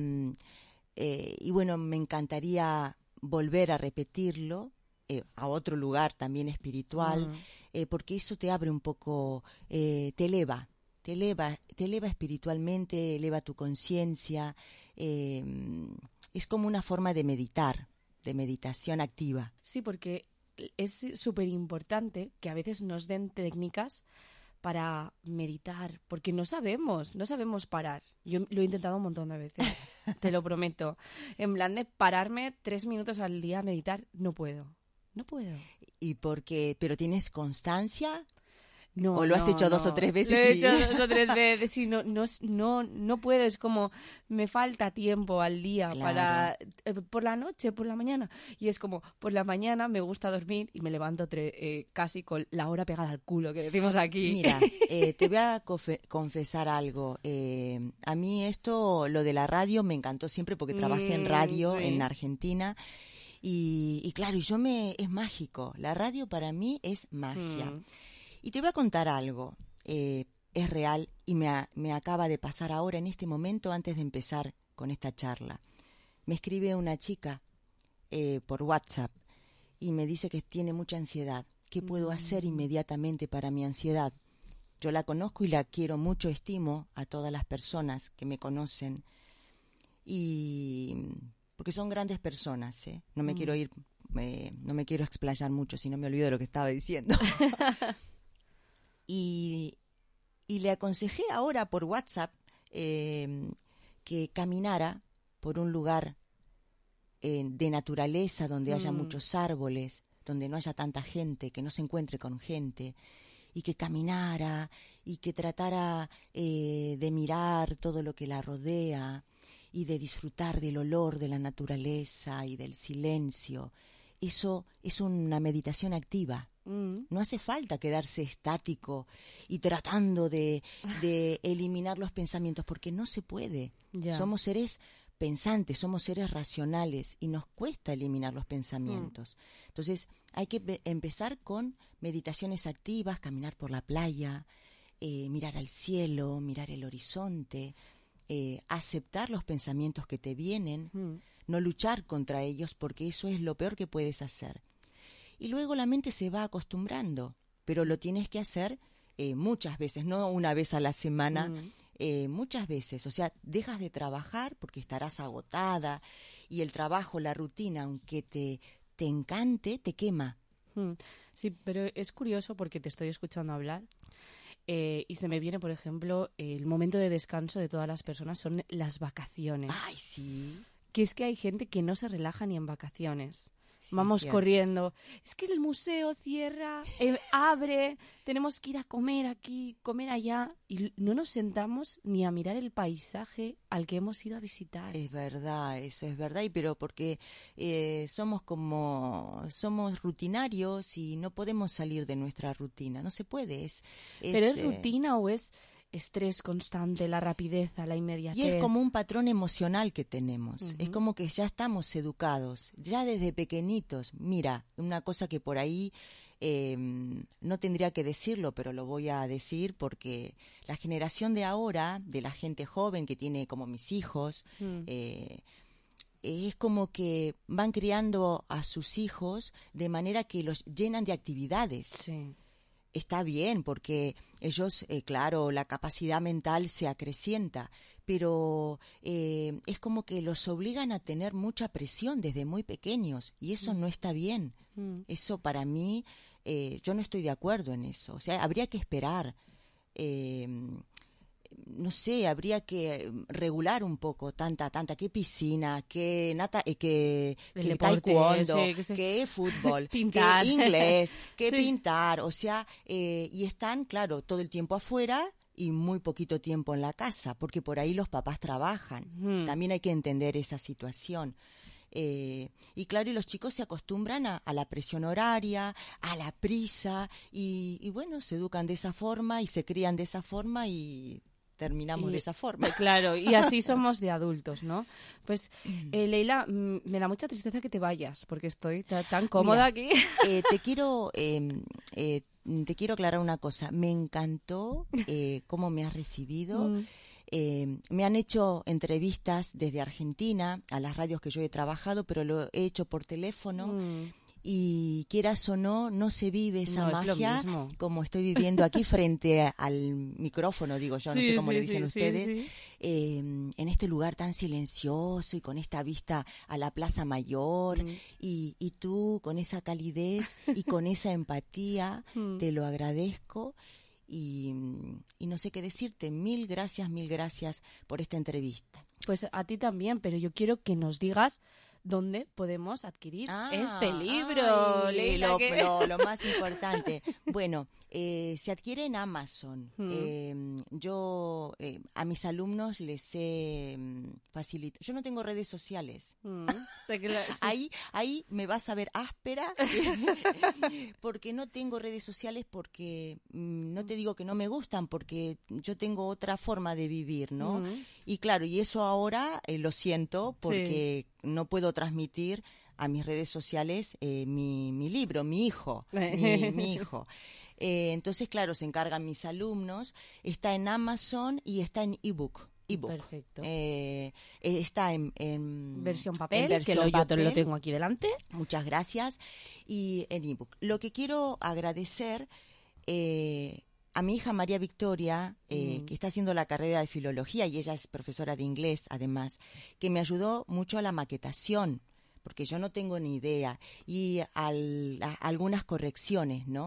Y bueno, me encantaría volver a repetirlo, a otro lugar también espiritual, porque eso te abre un poco, te eleva espiritualmente, eleva tu conciencia, es como una forma de meditar, de meditación activa. Sí, porque es súper importante que a veces nos den técnicas para meditar, porque no sabemos parar. Yo lo he intentado un montón de veces, te lo prometo. En plan de pararme 3 minutos al día a meditar, no puedo. ¿Y pero tienes constancia? No, ¿O lo has hecho 2 o 3 veces? Lo he hecho 2 o 3 veces y no puedo. Es como, me falta tiempo al día para por la noche, por la mañana. Y es como, por la mañana me gusta dormir y me levanto casi con la hora pegada al culo, que decimos aquí. Mira, te voy a confesar algo. A mí lo de la radio me encantó siempre porque trabajé en radio sí. en Argentina. Y claro, es mágico. La radio para mí es magia. Y te voy a contar algo, es real y me acaba de pasar ahora en este momento antes de empezar con esta charla. Me escribe una chica por WhatsApp y me dice que tiene mucha ansiedad. ¿Qué puedo hacer inmediatamente para mi ansiedad? Yo la conozco y la quiero mucho, estimo a todas las personas que me conocen, porque son grandes personas, no me quiero ir, no me quiero explayar mucho, si no me olvido de lo que estaba diciendo. Y le aconsejé ahora por WhatsApp que caminara por un lugar de naturaleza donde haya muchos árboles, donde no haya tanta gente, que no se encuentre con gente. y que caminara y que tratara de mirar todo lo que la rodea y de disfrutar del olor de la naturaleza y del silencio. Eso es una meditación activa. No hace falta quedarse estático y tratando de eliminar los pensamientos, porque no se puede. Ya. Somos seres pensantes, somos seres racionales y nos cuesta eliminar los pensamientos. Entonces hay que empezar con meditaciones activas, caminar por la playa, mirar al cielo, mirar el horizonte, aceptar los pensamientos que te vienen, no luchar contra ellos, porque eso es lo peor que puedes hacer. Y luego la mente se va acostumbrando, pero lo tienes que hacer muchas veces, no una vez a la semana, muchas veces. O sea, dejas de trabajar porque estarás agotada y el trabajo, la rutina, aunque te encante, te quema. Sí, pero es curioso porque te estoy escuchando hablar y se me viene, por ejemplo, el momento de descanso de todas las personas son las vacaciones. ¡Ay, sí! Que es que hay gente que no se relaja ni en vacaciones. Sí, Vamos cierto. corriendo. Es que el museo cierra, abre, tenemos que ir a comer aquí, comer allá. Y no nos sentamos ni a mirar el paisaje al que hemos ido a visitar. Es verdad, eso es verdad, pero porque somos rutinarios y no podemos salir de nuestra rutina. No se puede. ¿Pero es rutina o es estrés constante, la rapidez, la inmediatez? Y es como un patrón emocional que tenemos. Es como que ya estamos educados, ya desde pequeñitos. Mira, una cosa que por ahí no tendría que decirlo, pero lo voy a decir porque la generación de ahora, de la gente joven que tiene como mis hijos, es como que van criando a sus hijos de manera que los llenan de actividades. Sí. Está bien, porque ellos, claro, la capacidad mental se acrecienta, pero es como que los obligan a tener mucha presión desde muy pequeños, y eso no está bien. Eso para mí, yo no estoy de acuerdo en eso. O sea, habría que esperar. No sé, habría que regular un poco tanta, qué piscina, qué deporte, taekwondo, sí, qué fútbol, pintar. qué inglés, qué Sí. pintar, o sea, y están, claro, todo el tiempo afuera y muy poquito tiempo en la casa, porque por ahí los papás trabajan. También hay que entender esa situación. Y claro, y los chicos se acostumbran a la presión horaria, a la prisa, y bueno, se educan de esa forma y se crían de esa forma y terminamos de esa forma. Claro, y así somos de adultos, ¿no? Pues, Leila, me da mucha tristeza que te vayas, porque estoy tan cómoda Mira, aquí. te quiero aclarar una cosa. Me encantó cómo me has recibido. Me han hecho entrevistas desde Argentina a las radios que yo he trabajado, pero lo he hecho por teléfono. Y quieras o no, no se vive esa No, es lo magia mismo. como estoy viviendo aquí frente al micrófono, digo yo, no Sí, sé cómo sí, le dicen sí, ustedes, sí. En este lugar tan silencioso y con esta vista a la Plaza Mayor, y tú con esa calidez y con esa empatía, te lo agradezco. Y no sé qué decirte. Mil gracias por esta entrevista. Pues a ti también, pero yo quiero que nos digas dónde podemos adquirir este libro. Ay, Leila, que- lo más importante. Bueno, se adquiere en Amazon. Yo a mis alumnos les he facilitado. Yo no tengo redes sociales. Ahí me vas a ver áspera porque no tengo redes sociales, porque no te digo que no me gustan, porque yo tengo otra forma de vivir, ¿no? Y claro, y eso ahora lo siento porque no puedo transmitir a mis redes sociales mi libro, mi hijo, mi hijo. Entonces, claro, se encargan mis alumnos. Está en Amazon y está en ebook. Perfecto. Está en versión papel, en que yo te lo tengo aquí delante. Muchas gracias. Y en ebook. Lo que quiero agradecer a mi hija María Victoria, que está haciendo la carrera de filología, y ella es profesora de inglés, además, que me ayudó mucho a la maquetación, porque yo no tengo ni idea, y algunas correcciones, ¿no?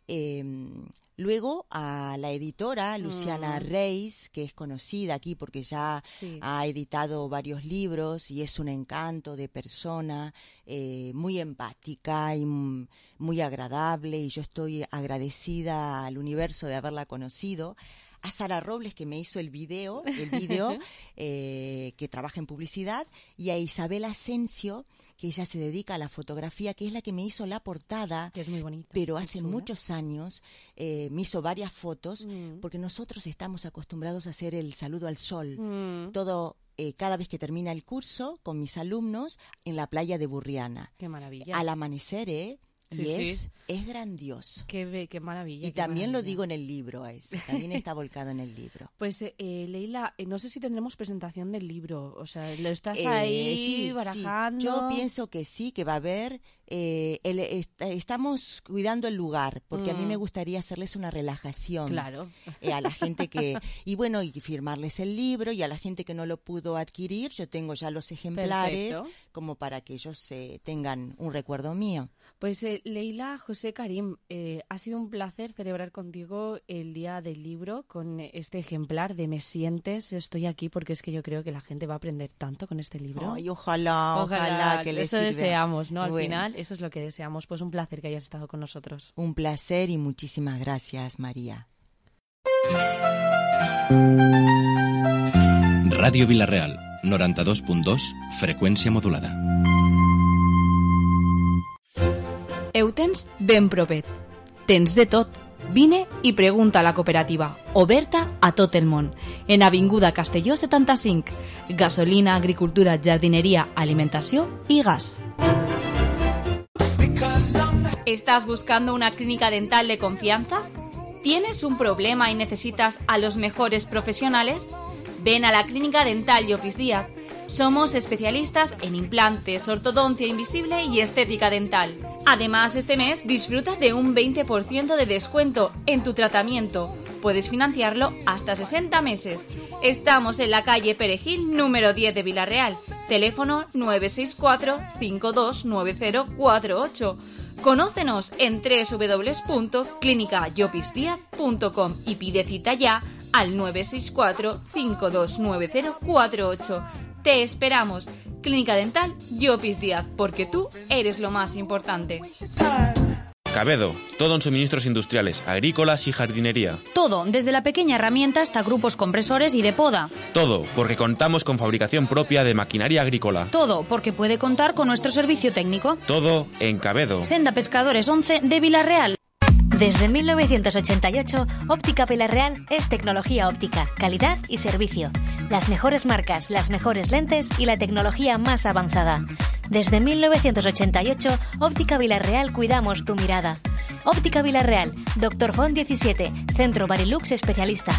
Luego a la editora Luciana Reis, que es conocida aquí porque ya ha editado varios libros y es un encanto de persona, muy empática y muy agradable, y yo estoy agradecida al universo de haberla conocido. A Sara Robles, que me hizo el video que trabaja en publicidad, y a Isabel Asensio, que ella se dedica a la fotografía, que es la que me hizo la portada, que es muy bonita, pero hace muchos años me hizo varias fotos, porque nosotros estamos acostumbrados a hacer el saludo al sol, todo cada vez que termina el curso con mis alumnos en la playa de Burriana. Qué maravilla. Al amanecer, Sí, y sí. es grandioso. Qué maravilla. Y también lo digo en el libro, también está volcado en el libro. Pues Leila, no sé si tendremos presentación del libro, o sea, ¿lo estás ahí barajando? Sí. Yo pienso que sí, que va a haber. Estamos cuidando el lugar, porque a mí me gustaría hacerles una relajación. Claro. A la gente y firmarles el libro, y a la gente que no lo pudo adquirir, yo tengo ya los ejemplares. Perfecto. Como para que ellos tengan un recuerdo mío. Pues Leila José Karim, ha sido un placer celebrar contigo el Día del Libro con este ejemplar de Me Sientes, estoy aquí, porque es que yo creo que la gente va a aprender tanto con este libro. Ay, ojalá que les sirva. Eso deseamos, ¿no? Al final, eso es lo que deseamos. Pues un placer que hayas estado con nosotros. Un placer y muchísimas gracias, María. Ràdio Vila-real, 92.2, freqüència modulada. Ho tens ben propet. Tens de tot. Vine i pregunta a la cooperativa, oberta a tot el món. En Avinguda Castelló 75. Gasolina, agricultura, jardineria, alimentació i gas. ¿Estás buscando una clínica dental de confianza? ¿Tienes un problema y necesitas a los mejores profesionales? Ven a la Clínica Dental Llopis Díaz. Somos especialistas en implantes, ortodoncia invisible y estética dental. Además, este mes disfruta de un 20% de descuento en tu tratamiento. Puedes financiarlo hasta 60 meses. Estamos en la calle Perejil, número 10 de Vila-real. Teléfono 964-529048. Conócenos en www.clinicallopisdiaz.com y pide cita ya al 964-529048. Te esperamos. Clínica Dental Llopis Díaz, porque tú eres lo más importante. Cabedo, todo en suministros industriales, agrícolas y jardinería. Todo, desde la pequeña herramienta hasta grupos compresores y de poda. Todo, porque contamos con fabricación propia de maquinaria agrícola. Todo, porque puede contar con nuestro servicio técnico. Todo en Cabedo. Senda Pescadores 11 de Vila-real. Desde 1988, Óptica Vila-real es tecnología óptica, calidad y servicio. Las mejores marcas, las mejores lentes y la tecnología más avanzada. Desde 1988, Óptica Vila-real cuidamos tu mirada. Óptica Vila-real, Dr. Font 17, Centro Barilux Especialista.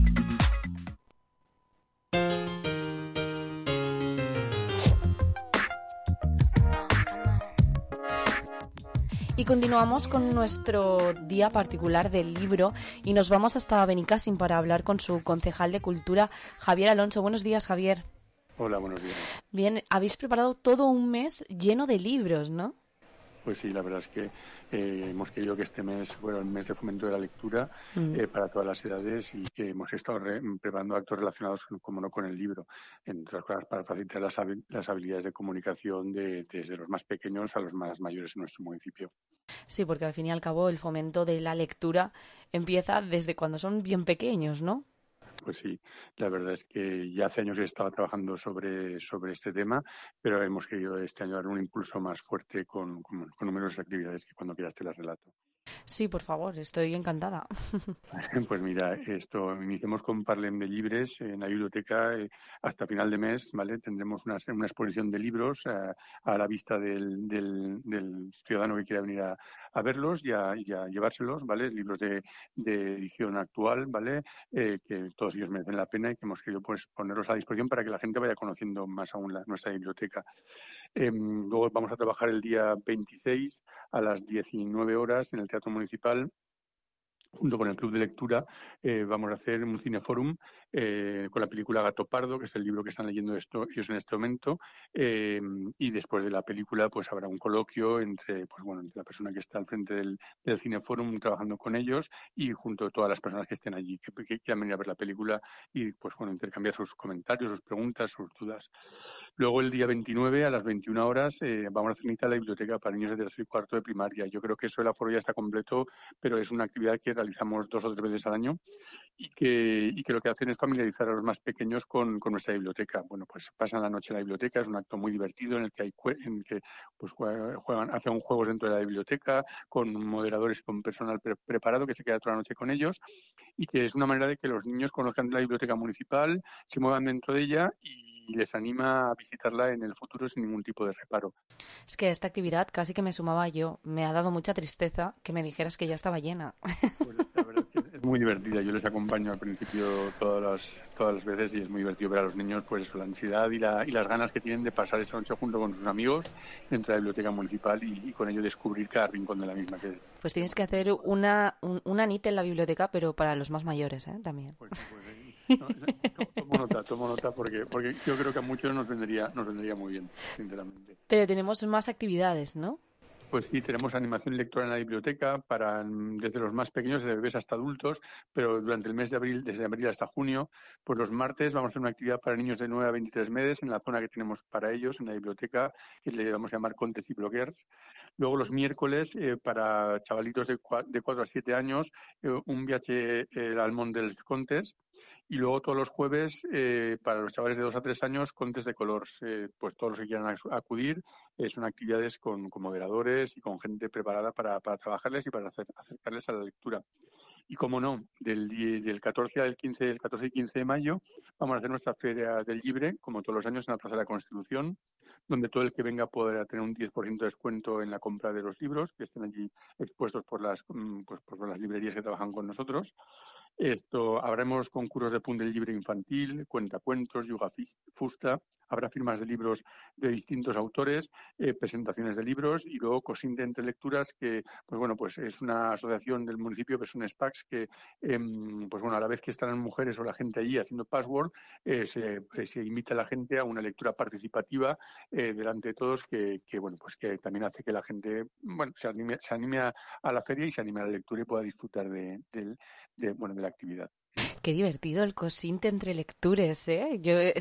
Y continuamos con nuestro día particular del libro y nos vamos hasta Benicàssim para hablar con su concejal de Cultura, Javier Alonso. Buenos días, Javier. Hola, buenos días. Bien, habéis preparado todo un mes lleno de libros, ¿no? Pues sí, la verdad es que hemos querido que este mes fuera el mes de fomento de la lectura para todas las edades, y que hemos estado preparando actos relacionados, como no, con el libro, entre otras cosas para facilitar las habilidades de comunicación desde los más pequeños a los más mayores en nuestro municipio. Sí, porque al fin y al cabo el fomento de la lectura empieza desde cuando son bien pequeños, ¿no? Pues sí, la verdad es que ya hace años he estado trabajando sobre este tema, pero hemos querido este año dar un impulso más fuerte con numerosas actividades que cuando quieras te las relato. Sí, por favor, estoy encantada. Pues mira, iniciamos con Parlem de Llibres en la biblioteca hasta final de mes, ¿vale? Tendremos una exposición de libros a la vista del ciudadano que quiera venir a verlos y a llevárselos, ¿vale? Libros de edición actual, ¿vale? Que todos ellos merecen la pena y que hemos querido pues ponerlos a disposición para que la gente vaya conociendo más aún nuestra biblioteca. Luego vamos a trabajar el día 26 a las 19 horas en el Teatro Municipal. Junto con el Club de Lectura vamos a hacer un cineforum con la película Gato Pardo, que es el libro que están leyendo ellos en este momento, y después de la película pues habrá un coloquio entre la persona que está al frente del Cineforum trabajando con ellos y junto a todas las personas que estén allí, que quieran venir a ver la película y intercambiar sus comentarios, sus preguntas, sus dudas. Luego el día 29 a las 21 horas vamos a hacer la biblioteca para niños de tercero y cuarto de primaria. Yo creo que eso el aforo ya está completo, pero es una actividad que realizamos 2 o 3 veces al año y que lo que hacen es familiarizar a los más pequeños con nuestra biblioteca. Bueno, pues pasan la noche en la biblioteca, es un acto muy divertido en el que hacen juegos dentro de la biblioteca con moderadores y con personal preparado que se queda toda la noche con ellos y que es una manera de que los niños conozcan la biblioteca municipal, se muevan dentro de ella y les anima a visitarla en el futuro sin ningún tipo de reparo. Es que a esta actividad casi que me sumaba yo. Me ha dado mucha tristeza que me dijeras que ya estaba llena. Pues la verdad es que es muy divertida. Yo les acompaño al principio todas las veces y es muy divertido ver a los niños pues la ansiedad y las ganas que tienen de pasar esa noche junto con sus amigos dentro de la biblioteca municipal y con ello descubrir cada rincón de la misma. Pues tienes que hacer una NIT en la biblioteca, pero para los más mayores, también. Tomo nota porque yo creo que a muchos nos vendría muy bien, sinceramente. Pero tenemos más actividades, ¿no? Pues sí, tenemos animación lectora en la biblioteca desde los más pequeños, desde bebés hasta adultos, pero durante el mes de abril, desde abril hasta junio, pues los martes vamos a hacer una actividad para niños de 9 a 23 meses en la zona que tenemos para ellos, en la biblioteca, que le vamos a llamar Contes y Bloguers. Luego los miércoles, para chavalitos de 4 a 7 años, un viaje al Món dels Contes. Y luego todos los jueves, para los chavales de 2 a 3 años, contes de colors. Pues todos los que quieran acudir, son actividades con moderadores y con gente preparada para trabajarles y para acercarles a la lectura. Y como no, del 14 al 15, el 14 y 15 de mayo, vamos a hacer nuestra Feria del Libre, como todos los años, en la Plaza de la Constitución, donde todo el que venga podrá tener un 10% de descuento en la compra de los libros que estén allí expuestos por las librerías que trabajan con nosotros. Habremos concursos de punt del llibre infantil, cuentacuentos, yoga fusta, habrá firmas de libros de distintos autores, presentaciones de libros y luego Cosinte entre lecturas, que pues es una asociación del municipio, que son SPACs, que a la vez que están las mujeres o la gente allí haciendo password, se invita a la gente a una lectura participativa delante de todos que también hace que la gente se anime a la feria y se anime a la lectura y pueda disfrutar de la actividad. Qué divertido el Cosinte entre lectures, ¿eh?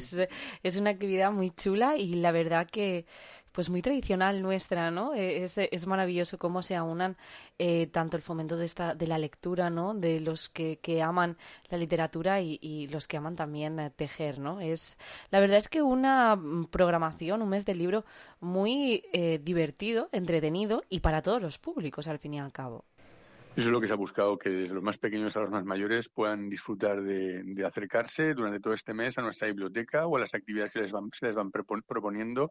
Es una actividad muy chula y la verdad que pues muy tradicional nuestra, ¿no? Es maravilloso cómo se aunan tanto el fomento de la lectura, ¿no? De los que aman la literatura y los que aman también tejer, ¿no? La verdad es que una programación, un mes del libro muy divertido, entretenido y para todos los públicos, al fin y al cabo. Eso es lo que se ha buscado, que desde los más pequeños a los más mayores puedan disfrutar de acercarse durante todo este mes a nuestra biblioteca o a las actividades que se les van proponiendo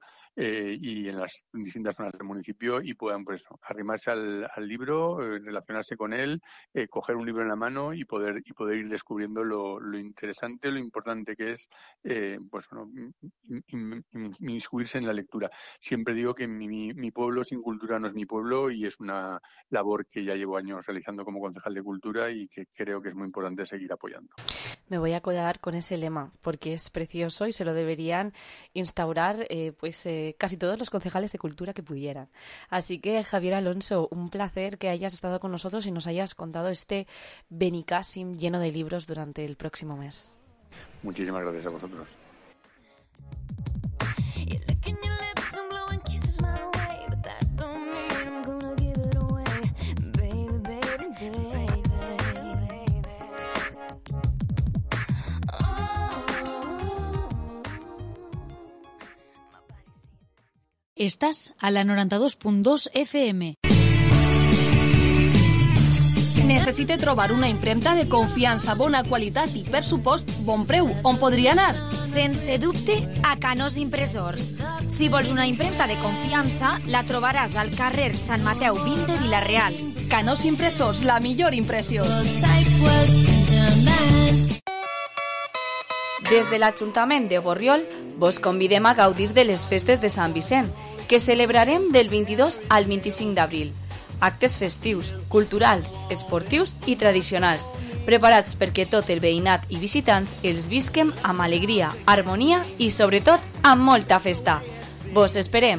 y en las distintas zonas del municipio y puedan arrimarse al libro, relacionarse con él, coger un libro en la mano y poder ir descubriendo lo interesante, lo importante que es inmiscuirse en la lectura. Siempre digo que mi pueblo sin cultura no es mi pueblo y es una labor que ya llevo años realizando como concejal de Cultura y que creo que es muy importante seguir apoyando. Me voy a quedar con ese lema porque es precioso y se lo deberían instaurar casi todos los concejales de Cultura que pudieran. Así que, Javier Alonso, un placer que hayas estado con nosotros y nos hayas contado este Benicàssim lleno de libros durante el próximo mes. Muchísimas gracias a vosotros. Estàs a la 92.2 FM. Necessite trobar una impremta de confiança, bona qualitat i, per supost, bon preu. On podria anar? Sense dubte, a Canós Impressors. Si vols una impremta de confiança, la trobaràs al carrer Sant Mateu 20 de Vila-real. Canós Impressors, la millor impressió. Des de l'Ajuntament de Borriol vos convidem a gaudir de les festes de Sant Vicent, que celebrarem del 22 al 25 d'abril. Actes festius, culturals, esportius i tradicionals, preparats perquè tot el veïnat i visitants els visquem amb alegria, harmonia i, sobretot, amb molta festa. Vos esperem!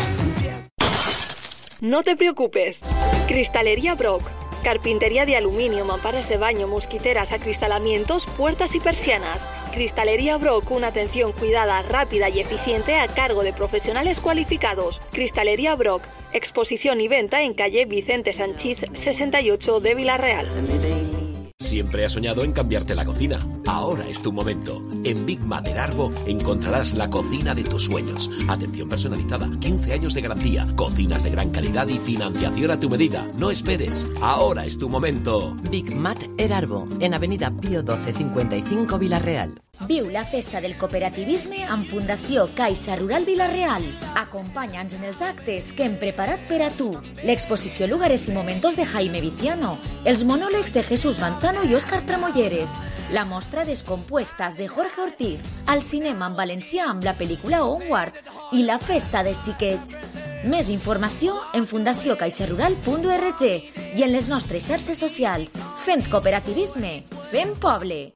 No te preocupes. Cristalería Brock. Carpintería de aluminio, mamparas de baño, mosquiteras, acristalamientos, puertas y persianas. Cristalería Brock, una atención cuidada, rápida y eficiente a cargo de profesionales cualificados. Cristalería Brock, exposición y venta en calle Vicente Sanchís 68 de Villarreal. Siempre has soñado en cambiarte la cocina. Ahora es tu momento. En Big Mater Arbo encontrarás la cocina de tus sueños. Atención personalizada, 15 años de garantía, cocinas de gran calidad y financiación a tu medida. No esperes. Ahora es tu momento. Big Mater Arbo, en Avenida Pío 12 55 Villarreal. Viu la festa del cooperativisme amb Fundació Caixa Rural Vila-real. Acompanya'ns en els actes que hem preparat per a tu. L'exposició Lugares i Momentos de Jaime Viciano, els monòlegs de Jesús Manzano i Òscar Tramolleres, la mostra Descompuestas de Jorge Ortiz, al cinema en valencià amb la pel·lícula Onward i la festa dels xiquets. Més informació en fundaciocaixarural.org i en les nostres xarxes socials. Fent cooperativisme, fent poble.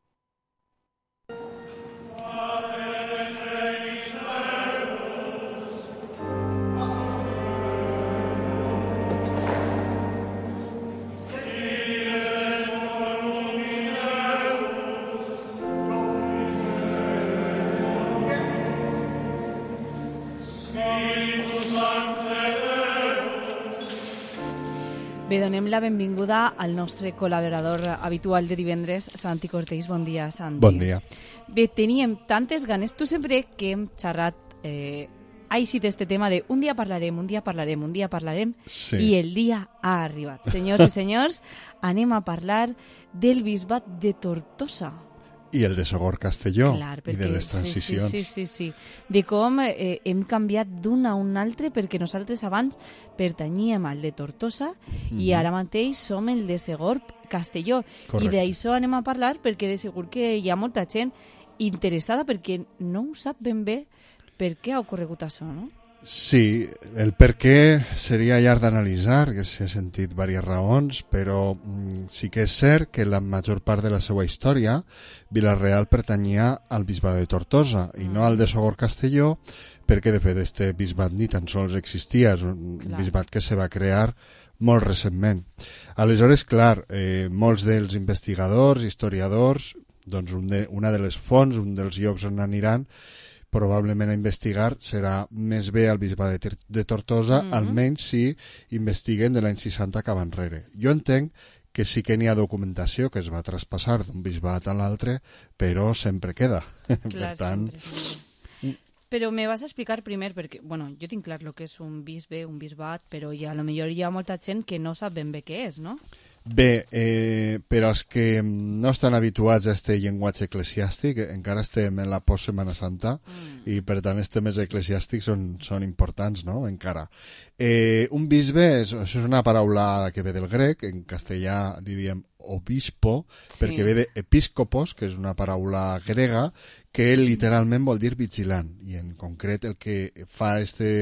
Bé, donem la benvinguda al nostre col·laborador habitual de divendres, Santi Cortés. Bon dia, Santi. Bon dia. Bé, teníem tantes ganes. Tu sempre que hem xerrat així d'este tema de un dia parlarem, sí. I el dia ha arribat. Senyors i senyors, anem a parlar del bisbat de Tortosa. I el de Sogorb Castelló, perquè, i de les transicions. Sí. De com hem canviat d'un a un altre, perquè nosaltres abans pertanyíem al de Tortosa i ara mateix som el de Sogorb Castelló. Correcte. I d'això anem a parlar perquè de segur que hi ha molta gent interessada perquè no ho sap ben bé per què ha ocorregut això, no? Sí, el per què seria llarg d'analitzar, que s'ha sentit diverses raons, però sí que és cert que la major part de la seva història Vila-real pertanyia al bisbat de Tortosa i no al de Sogorb Castelló, perquè de fet este bisbat ni tan sols existia, és un bisbat que se va crear molt recentment. Aleshores, clar, molts dels investigadors, historiadors, doncs una de les fonts, un dels llocs on aniran probablement a investigar serà més bé al bisbat de Tortosa, almenys si investiguen de l'any 60 cap enrere. Jo entenc que sí que n'hi ha documentació que es va traspassar d'un bisbat a l'altre, però sempre queda. Clar, per tant... sempre. Però me vas a explicar primer, perquè, bueno, jo tinc clar el que és un bisbe, un bisbat, però ja, a lo millor hi ha molta gent que no sap ben bé què és, no? Bé, per als que no estan habituats a aquest llenguatge eclesiàstic, encara estem en la post-Setmana Santa i per tant els temes eclesiàstics són importants, no? Encara. Un bisbe, això és una paraula que ve del grec, en castellà li diem obispo, perquè ve de episcopos, que és una paraula grega que literalment vol dir vigilant, i en concret el que fa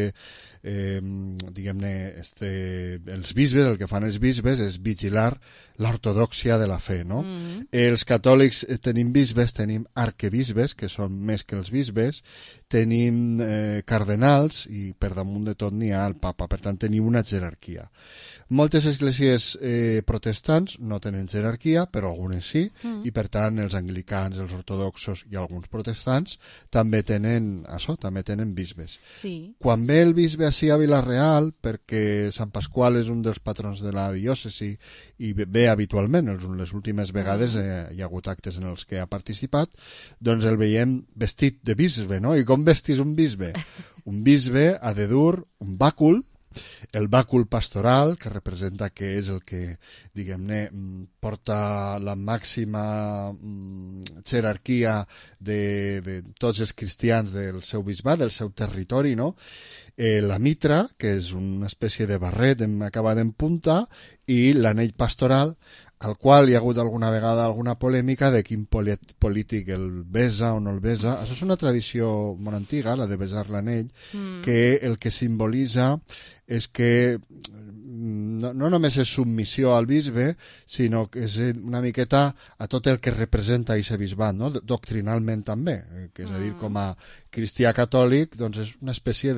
diguem-ne, els bisbes, el que fan els bisbes és vigilar l'ortodòxia de la fe, no? Els catòlics tenim bisbes, tenim arquebisbes, que són més que els bisbes, tenim cardenals, i per damunt de tot n'hi ha el papa, per tant tenim una jerarquia. Moltes esglésies protestants no tenen jerarquia, però algunes sí, i per tant els anglicans, els ortodoxos i alguns protestants també tenen això, també tenen bisbes. Sí. Quan ve el bisbe ací a Vila-real, perquè Sant Pasqual és un dels patrons de la diòcesi i ve habitualment, les últimes vegades hi ha hagut actes en els que ha participat, doncs el veiem vestit de bisbe, no? I com vestis un bisbe? Un bisbe ha de dur un bàcul, el bàcul pastoral, que representa que és el que, diguem-ne, porta la màxima jerarquia de tots els cristians del seu bisbat, del seu territori, no? La mitra, que és una espècie de barret acabat en punta, i l'anell pastoral, al qual hi ha hagut alguna vegada alguna polèmica de quin polític el besa o no el besa. Això és una tradició molt antiga, la de besar l'anell, que el que simbolitza és que no només és submissió al bisbe, sinó que és una miqueta a tot el que representa aquest bisbat, no? Doctrinalment també, que és a dir, com a cristià catòlic, doncs és una espècie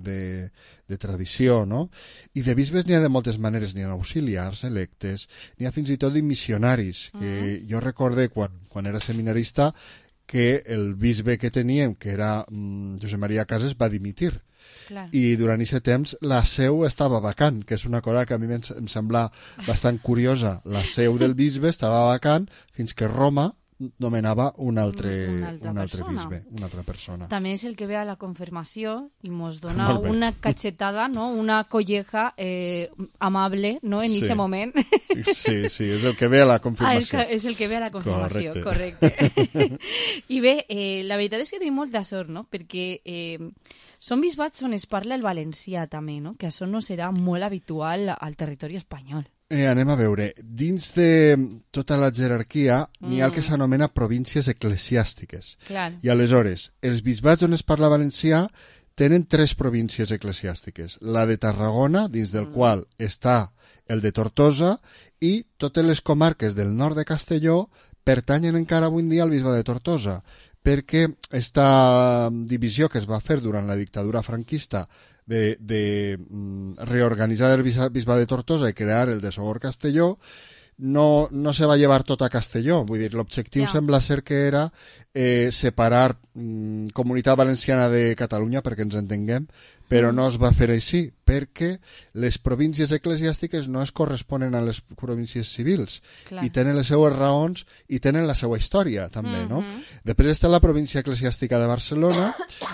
de tradició, no? I de bisbes n'hi ha de moltes maneres, n'hi ha auxiliars, electes, n'hi ha fins i tot de missionaris, que jo recorde quan era seminarista que el bisbe que teníem, que era Josep Maria Casas, va dimitir. Clar. I durant aquest temps la seu estava vacant, que és una cosa que a mi em sembla bastant curiosa. La seu del bisbe estava vacant fins que Roma nomenava un altre bisbe, una altra persona. També és el que ve a la confirmació i mos dona una cachetada, no? Una colleja amable, no? En aquest moment. Sí, és el que ve a la confirmació. És el que ve a la confirmació, correcte. I bé, la veritat és que tenim molta sort, no? Perquè són bisbats on es parla el valencià també, no? Que això no serà molt habitual al territori espanyol. Anem a veure. Dins de tota la jerarquia n'hi ha el que s'anomena províncies eclesiàstiques. Clar. I aleshores, els bisbats on es parla valencià tenen 3 províncies eclesiàstiques. La de Tarragona, dins del qual està el de Tortosa, i totes les comarques del nord de Castelló pertanyen encara avui en dia al bisbe de Tortosa, perquè esta divisió que es va fer durant la dictadura franquista de reorganitzar el bisbat de Tortosa i crear el de Sogorb Castelló, no se va llevar tot a Castelló. Vull dir, l'objectiu sembla ser que era separar Comunitat Valenciana de Catalunya, perquè ens entenguem, però no es va fer així, perquè les províncies eclesiàstiques no es corresponen a les províncies civils. Clar. I tenen les seues raons i tenen la seva història, també, no? Després està la província eclesiàstica de Barcelona,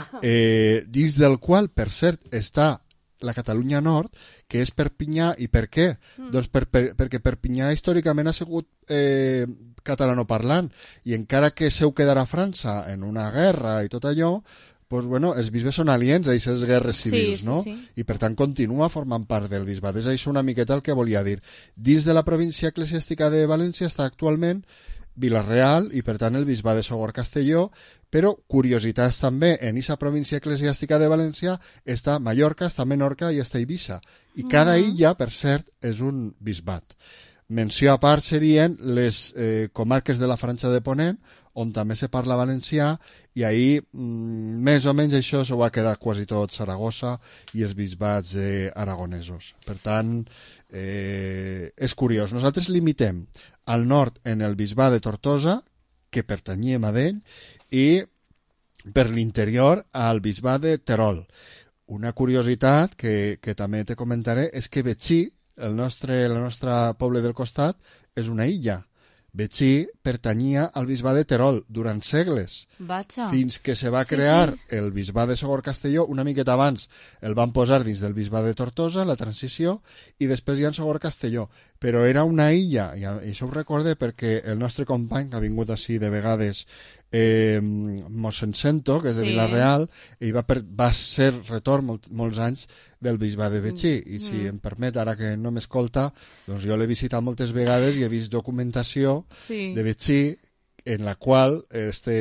dins del qual, per cert, està la Catalunya Nord, que és Perpinyà. I per què? Doncs perquè Perpinyà històricament ha sigut catalanoparlant, i encara que seu quedarà a França en una guerra i tot allò, doncs, bueno, els bisbes són aliens a aquestes guerres civils, no? I per tant continua formant part del bisbat. És això una miqueta el que volia dir. Dins de la província eclesiàstica de València està actualment Vila-real i per tant el bisbat de Sogorb Castelló, però curiositats també, en aquesta província eclesiàstica de València està Mallorca, està Menorca i està Eivissa. I cada illa, per cert, és un bisbat. Menció a part serien les comarques de la Franja de Ponent, on també se parla valencià, i ahir més o menys això s'ho va quedar quasi tot Saragossa i els bisbats aragonesos. Per tant, és curiós. Nosaltres limitem al nord en el bisbat de Tortosa, que pertanyíem a ell, i per l'interior al bisbat de Terol. Una curiositat que també te comentaré és que Betxí, el nostre poble del costat, és una illa. Betxí pertanyia al bisbat de Terol durant segles. Vaja. Fins que se va crear el bisbat de Sogorb Castelló, una miqueta abans el van posar dins del bisbat de Tortosa, la transició, i després ja en Sogorb Castelló. Però era una illa, i això ho recorde perquè el nostre company, que ha vingut així de vegades, mossèn Sento, que és de Vila-real, i va ser retorn molts anys del bisbat de Betxí, i si em permet, ara que no m'escolta, doncs jo l'he visitat moltes vegades i he vist documentació de Betxí en la qual esta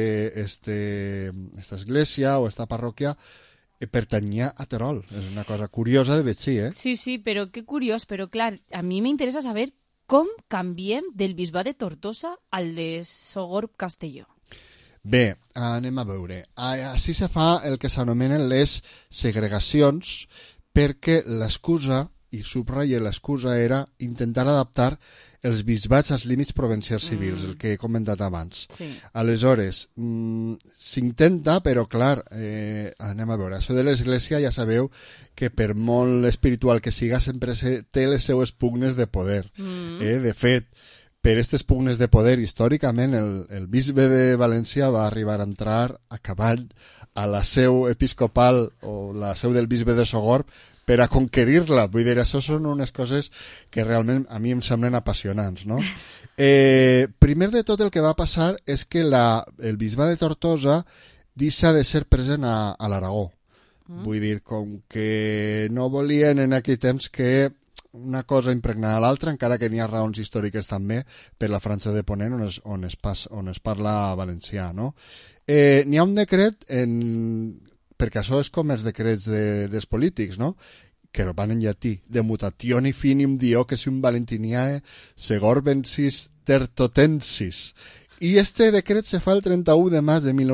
església o esta parròquia pertanyia a Terol. És una cosa curiosa de Betxí, eh? Sí, però que curiós, però clar, a mi m'interessa saber com canviem del bisbat de Tortosa al de Sogorb Castelló. Bé, anem a veure. Així se fa el que s'anomenen les segregacions, perquè l'excusa, i subratlla l'excusa, era intentar adaptar els bisbats als límits provincials civils, el que he comentat abans. Aleshores, s'intenta, però clar, anem a veure, això de l'església ja sabeu que per molt espiritual que siga sempre té les seues pugnes de poder. De fet, per aquestes pugnes de poder, històricament, el bisbe de València va arribar a entrar a cavall a la seu episcopal o la seu del bisbe de Sogorb per a conquerir-la. Vull dir, això són unes coses que realment a mi em semblen apassionants, no? Primer de tot el que va passar és que el bisbat de Tortosa deixa de ser present a l'Aragó. Vull dir, com que no volien en aquell temps que una cosa impregnada a l'altra, encara que n'hi ha raons històriques també per la Franja de Ponent on es parla valencià, no? N'hi ha un decret, perquè això és com els decrets dels polítics, no? que van en llatí, de mutatione finim diocesium valentiniae segorbensis tertotensis. I este decret se fa el 31 de març de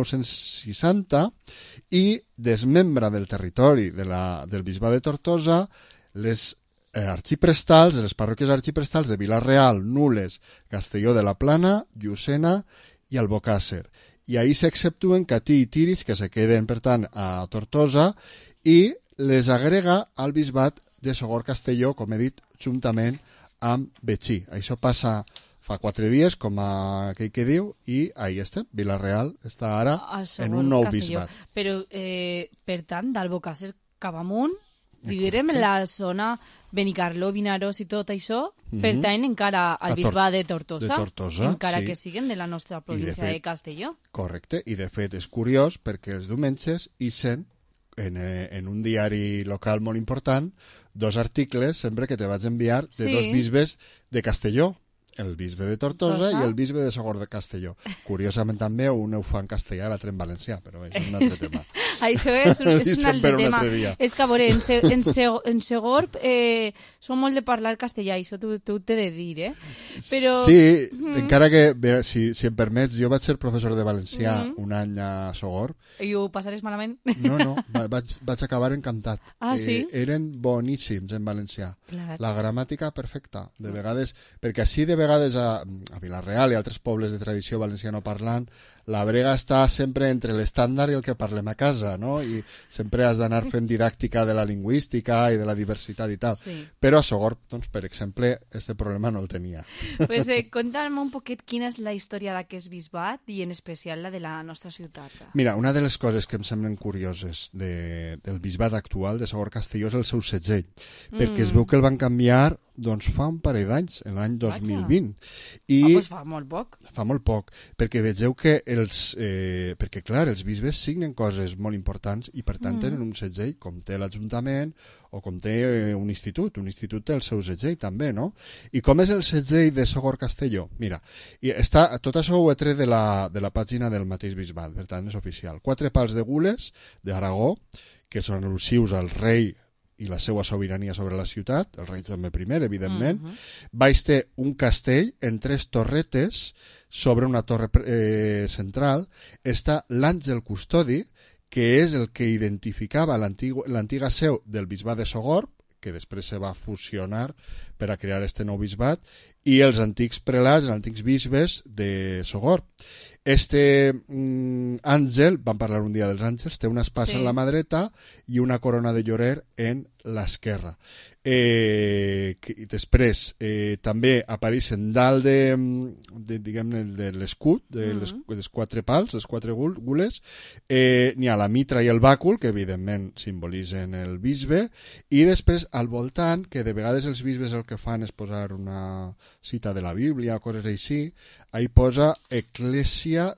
1960 i desmembra del territori del bisbat de Tortosa les arxiprestals, les parròquies arxiprestals de Vila-real, Nules, Castelló de la Plana, Llucena i Albocàsser. I ahí s'exceptuen Catí i Tíriz, que se queden, per tant, a Tortosa, i les agrega al bisbat de Sogorb-Castelló, com he dit, juntament amb Betxí. Això passa fa 4 dies, com aquell que diu, i ahí estem. Vila-real està ara en un nou bisbat. Però, per tant, d'Albocàsser cap amunt, diguem, la zona Benicarló, Vinaròs i tot això, pertany encara al bisbat de Tortosa, encara que siguen de la nostra província de Castelló. Correcte, i de fet és curiós perquè els diumenges ixen en un diari local molt important 2 articles sempre que te vaig enviar de 2 bisbes de Castelló, el bisbe de Tortosa i el bisbe de Sogorb de Castelló. Curiosament també un ho fa en castellà i l'altre en valencià, però és un altre tema. Això és un altre tema. És que, a veure, en Sogorb som molt de parlar castellà, això t'ho t'he de dir, Però... Sí, encara que, si em permets, jo vaig ser professor de valencià un any a Sogorb. I ho passaràs malament? No, vaig acabar encantat. Sí? Eren boníssims en valencià. La gramàtica perfecta. De vegades, perquè així de vegades a Vila-real i altres pobles de tradició valenciano parlant, la brega està sempre entre l'estàndard i el que parlem a casa, no? I sempre has d'anar fent didàctica de la lingüística i de la diversitat i tal. Però a Sogorb, doncs, per exemple, este problema no el tenia. Pues conta'm un poquet quina és la història d'aquest bisbat i en especial la de la nostra ciutat. Mira, una de les coses que em semblen curioses del bisbat actual de Sogorb-Castelló és el seu segell, perquè es veu que el van canviar doncs fa un parell d'anys, l'any 2020. Doncs fa molt poc. Fa molt poc, perquè vegeu que perquè, clar, els bisbes signen coses molt importants i, per tant, tenen un segell, com té l'Ajuntament o com té un institut. Un institut té el seu segell, també, no? I com és el segell de Sogorb-Castelló? Mira, tot això ho he tret de la pàgina del mateix bisbat, per tant, és oficial. 4 pals de gules d'Aragó, que són al·lusius al rei i la seva sobirania sobre la ciutat, el rei també primer, evidentment. Baix té un castell en 3 torretes sobre una torre central. Està l'Àngel Custodi, que és el que identificava l'antiga seu del bisbat de Sogorb, que després se va fusionar per a crear este nou bisbat, i els antics prelats, els antics bisbes de Sogorb. Este àngel, vam parlar un dia dels àngels, té una espasa en la mà dreta i una corona de llorer en l'esquerra. Després també apareixen dalt de l'escut, de les 4 pals, les 4 gules, n'hi ha la mitra i el bàcul, que evidentment simbolitzen el bisbe, i després al voltant, que de vegades els bisbes el que fan és posar una cita de la Bíblia o coses així, ahí posa Ecclesia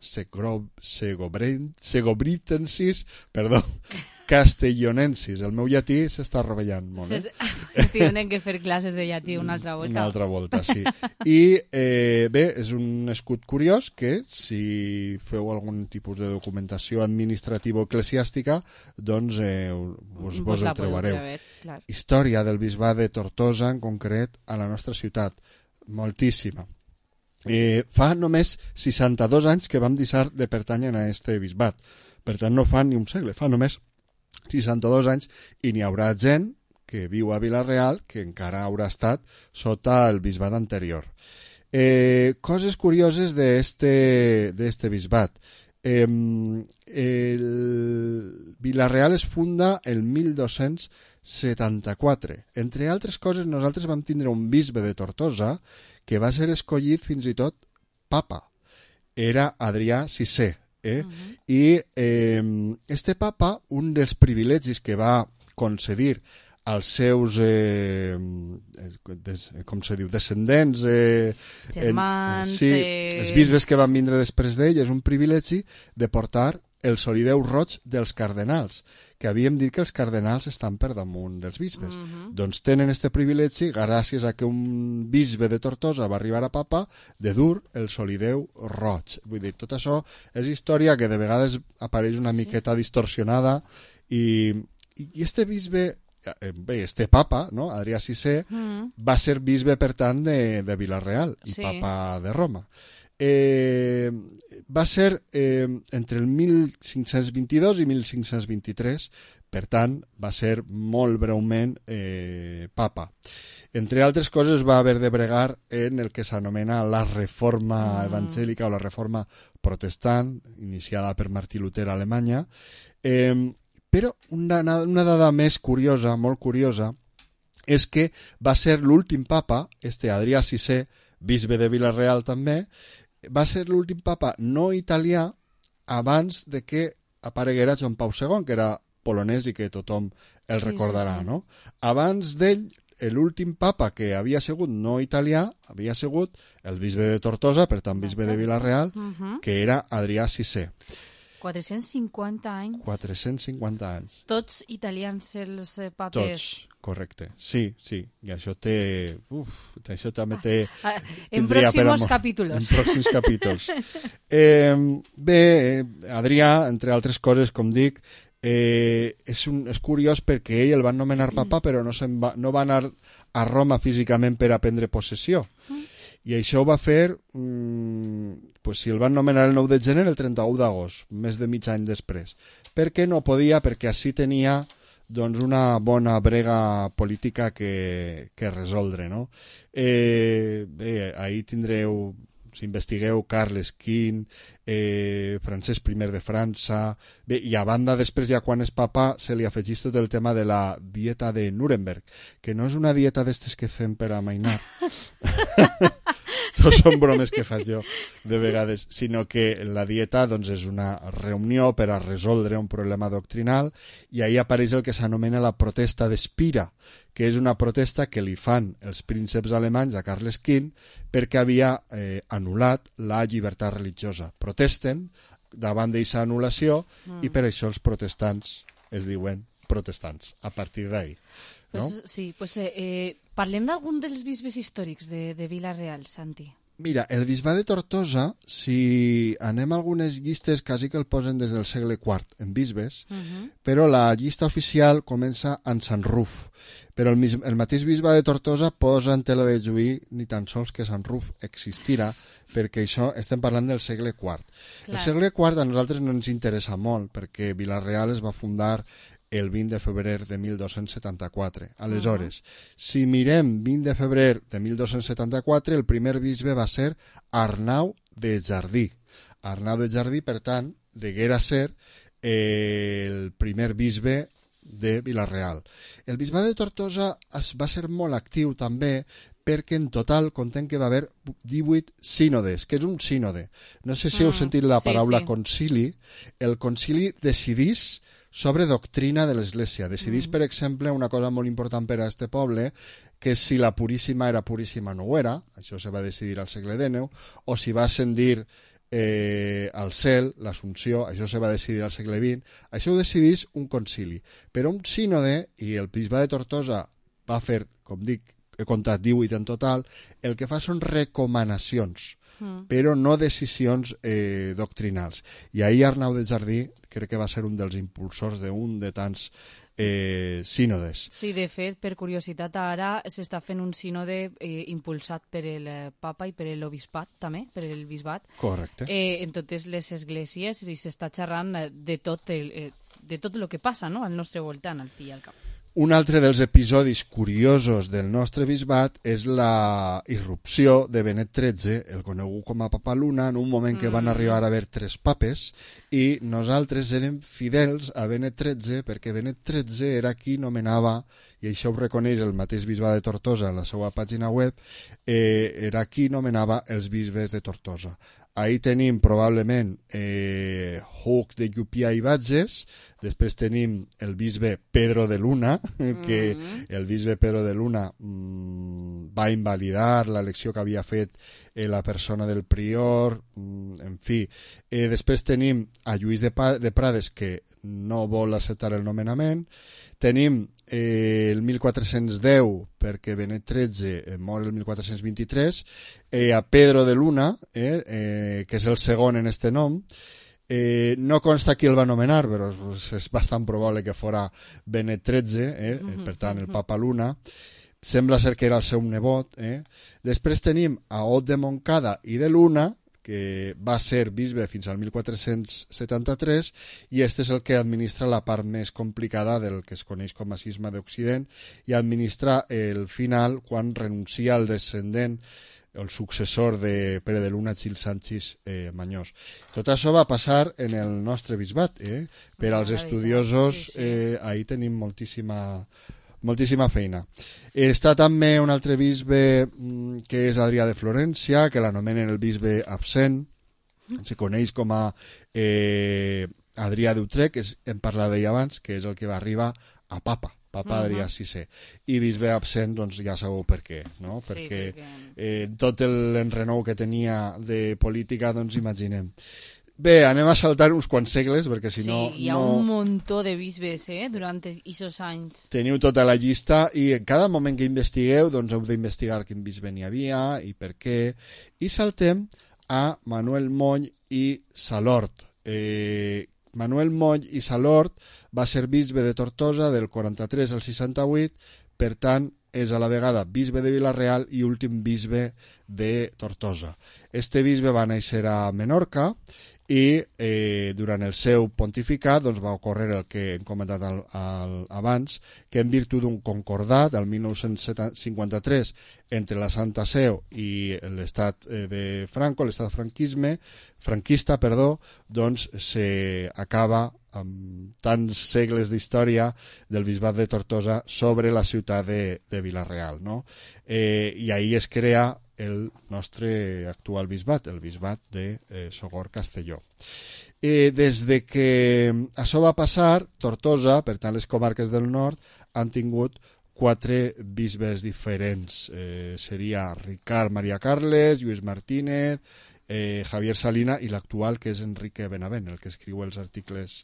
Segobritensis, Castellonensis. El meu llatí s'està rovellant molt. Tenen que fer classes de llatí una altra volta. Una altra volta, sí. I bé, és un escut curiós que, si feu algun tipus de documentació administrativa o eclesiàstica, doncs vos el trobareu. Història del bisbat de Tortosa, en concret, a la nostra ciutat. Moltíssima. Fa només 62 anys que vam deixar de pertànyer a este bisbat. Per tant, no fa ni un segle, fa només 62 anys, i n'hi haurà gent que viu a Vila-real que encara haurà estat sota el bisbat anterior. Coses curioses d'este bisbat. Vila-real es funda el 1274. Entre altres coses, nosaltres vam tindre un bisbe de Tortosa que va ser escollit fins i tot papa. Era Adrià VI. I este papa, un dels privilegis que va concedir als seus com se diu, descendents, germans, els bisbes que van vindre després d'ell, és un privilegi de portar el solideu roig dels cardenals, que havíem dit que els cardenals estan per damunt dels bisbes. Doncs tenen este privilegi gràcies a que un bisbe de Tortosa va arribar a papa de dur el solideu roig. Vull dir, tot això és història que de vegades apareix una miqueta distorsionada i este bisbe este papa, no? Adrià VI, va ser bisbe, per tant, de Vila-real i papa de Roma. Va ser entre el 1522 i 1523, per tant, va ser molt breument papa. Entre altres coses, va haver de bregar en el que s'anomena la reforma evangèlica o la reforma protestant, iniciada per Martí Luter a Alemanya. Però una dada més curiosa, molt curiosa, és que va ser l'últim papa, Adrià VI, bisbe de Vila-real també, va ser l'últim papa no italià abans de que apareguera Joan Pau II, que era polonès i que tothom el recordarà, no? Abans d'ell, l'últim papa que havia sigut no italià havia sigut el bisbe de Tortosa, per tant bisbe de Vila-real, que era Adrià VI. 450 anys. 450 anys. Tots italians els papes. Tots, correcte. Sí. I això té... això també té... En pròxims capítols. En pròxims capítols. Bé, Adrià, entre altres coses, com dic, és curiós perquè ell el van nomenar papa, però no va anar a Roma físicament per a prendre possessió. I això ho va fer, si el van nomenar el 9 de gener, el 31 d'agost, més de mig any després. Per què no podia? Perquè així tenia una bona brega política que resoldre, no? Ahir tindreu, si investigueu, Carles V, Francesc I de França, i a banda després, ja quan és papa, se li afegeix tot el tema de la dieta de Nuremberg, que no és una dieta d'estes que fem per amainar. No són bromes que faig jo de vegades, sinó que la dieta és una reunió per a resoldre un problema doctrinal, i ahí apareix el que s'anomena la protesta d'Espira, que és una protesta que li fan els prínceps alemanys a Carles V perquè havia anul·lat la llibertat religiosa. Protesten davant d'aquesta anul·lació i per això els protestants es diuen protestants a partir d'ahí. No? Parlem d'algun dels bisbes històrics de Vila-real, Santi. Mira, el bisbat de Tortosa, si anem a algunes llistes, quasi que el posen des del segle IV en bisbes, però la llista oficial comença en Sant Ruf. Però el mateix bisbat de Tortosa posa en tela de juí ni tan sols que Sant Ruf existirà, perquè això estem parlant del segle IV. Clar. El segle IV a nosaltres no ens interessa molt, perquè Vila-real es va fundar el 20 de febrer de 1274. Aleshores, si mirem 20 de febrer de 1274, el primer bisbe va ser Arnau de Jardí. Arnau de Jardí, per tant, deguera ser el primer bisbe de Vila-real. El bisbat de Tortosa va ser molt actiu també perquè en total contem que va haver 18 sínodes. Què és un sínode? No sé si heu sentit la paraula concili. El concili decidís sobre doctrina de l'Església. Decidís, per exemple, una cosa molt important per a este poble, que si la Puríssima era puríssima no ho era, això se va decidir al segle XIX, o si va ascendir al cel, l'Assumpció, això se va decidir al segle XX, això ho decidís un concili. Però un sínode, i el bisbe de Tortosa va fer, com dic, he comptat 18 en total, el que fa són recomanacions, però no decisions doctrinals. I ahir Arnau de Jardí crec que va ser un dels impulsors d'un de tants sínodes. Sí, de fet, per curiositat, ara s'està fent un sínode impulsat per el papa i per l'obispat, també, per el bisbat. Correcte. En totes les esglésies, i s'està xerrant de tot el que passa, no?, al nostre voltant, al fi i al cap. Un altre dels episodis curiosos del nostre bisbat és la irrupció de Benet XIII, el conegut com a Papa Luna, en un moment que van arribar a haver 3 papes, i nosaltres érem fidels a Benet XIII perquè Benet XIII era qui nomenava, i això ho reconeix el mateix bisbe de Tortosa en la seva pàgina web, era qui nomenava els bisbes de Tortosa. Ahí tenim probablement Hug de Llupià i Batges, després tenim el bisbe Pedro de Luna, que el bisbe Pedro de Luna va invalidar l'elecció que havia fet la persona del prior, en fi. Després tenim a Lluís de Prades, que no vol acceptar el nomenament. Tenim el 1410, perquè Benet XIII mor el 1423, a Pedro de Luna, que és el segon en este nom, No consta qui el va nomenar, però és bastant probable que fora Benet XIII, per tant el papa Luna. Sembla ser que era el seu nebot. Després tenim a Ot de Montcada i de Luna, que va ser bisbe fins al 1473, i este és el que administra la part més complicada del que es coneix com a cisma d'Occident, i administra el final quan renuncia el descendent, el successor de Pere de Luna, Gil Sanchis Mañós. Tot això va passar en el nostre bisbat. Per als estudiosos, ahí tenim moltíssima feina. Està també un altre bisbe que és Adrià de Florència, que l'anomenen el bisbe absent, se coneix com a Adrià d'Utrecht, que hem parlat d'ell abans, que és el que va arribar a papa Adrià VI. I bisbe absent, doncs ja sabeu per què, no? Perquè tot l'enrenou que tenia de política, doncs imaginem. Bé, anem a saltar uns quants segles, perquè si no... Sí, hi ha un muntó de bisbes, durant aquests anys. Teniu tota la llista i en cada moment que investigueu, doncs heu d'investigar quin bisbe n'hi havia i per què. I saltem a Manuel Moll i Salort. Manuel Moll i Salort va ser bisbe de Tortosa del 43 al 68, per tant, és a la vegada bisbe de Vila-real i últim bisbe de Tortosa. Este bisbe va néixer a Menorca i durant el seu pontificat doncs, va ocórrer el que hem comentat abans, que en virtut d'un concordat el 1953 entre la Santa Seu i l'estat de Franco, l'estat franquista, doncs s'acaba amb tants segles d'història del bisbat de Tortosa sobre la ciutat de Vila-real, no? I ahir es crea el nostre actual bisbat, el bisbat de Sogorb-Castelló. Des de que això va passar, Tortosa, per tant les comarques del nord, han tingut 4 bisbes diferents. Seria Ricard Maria Carles, Lluís Martínez, Javier Salina i l'actual, que és Enrique Benavent, el que escriu els articles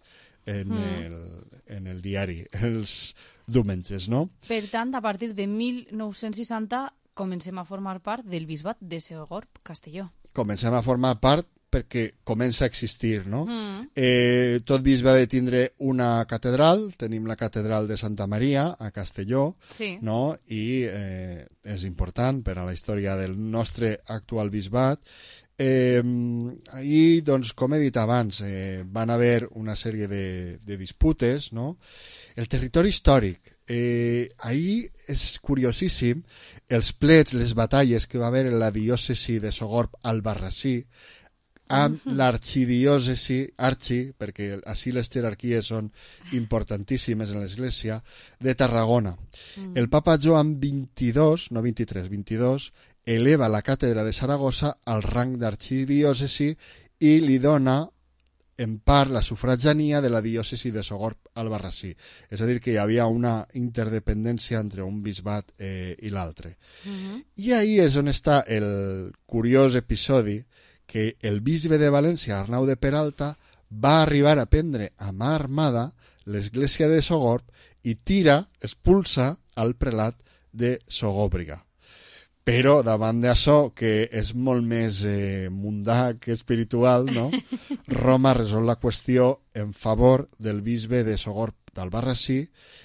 en el diari, els diumenges, no? Per tant, a partir de 1960 comencem a formar part del bisbat de Sogorb-Castelló. Comencem a formar part perquè comença a existir, no? Tot bisbe ha de tindre una catedral, tenim la catedral de Santa Maria a Castelló, no? I és important per a la història del nostre actual bisbat. Ahir, doncs, com he dit abans, van haver una sèrie de disputes, no? El territori històric, ahir és curiosíssim els plets, les batalles que va haver en la diòcesi de Sogorb-Albarrasí amb l'arxidiòcesi, perquè així les jerarquies són importantíssimes en l'Església, de Tarragona. El papa Joan 22, no 23, 22, eleva la càtedra de Saragossa al rang d'arxidiòcesi i li dona en part la sufragania de la diòcesi de Sogorb-Albarrasí. És a dir, que hi havia una interdependència entre un bisbat i l'altre. I ahí és on està el curiós episodi que el bisbe de València, Arnau de Peralta, va arribar a prendre a mà armada l'església de Sogorb i expulsa al prelat de Sogòbriga. Però davant d'això, que és molt més mundà que espiritual, no? Roma resol la qüestió en favor del bisbe de Sogorb-Albarrasí,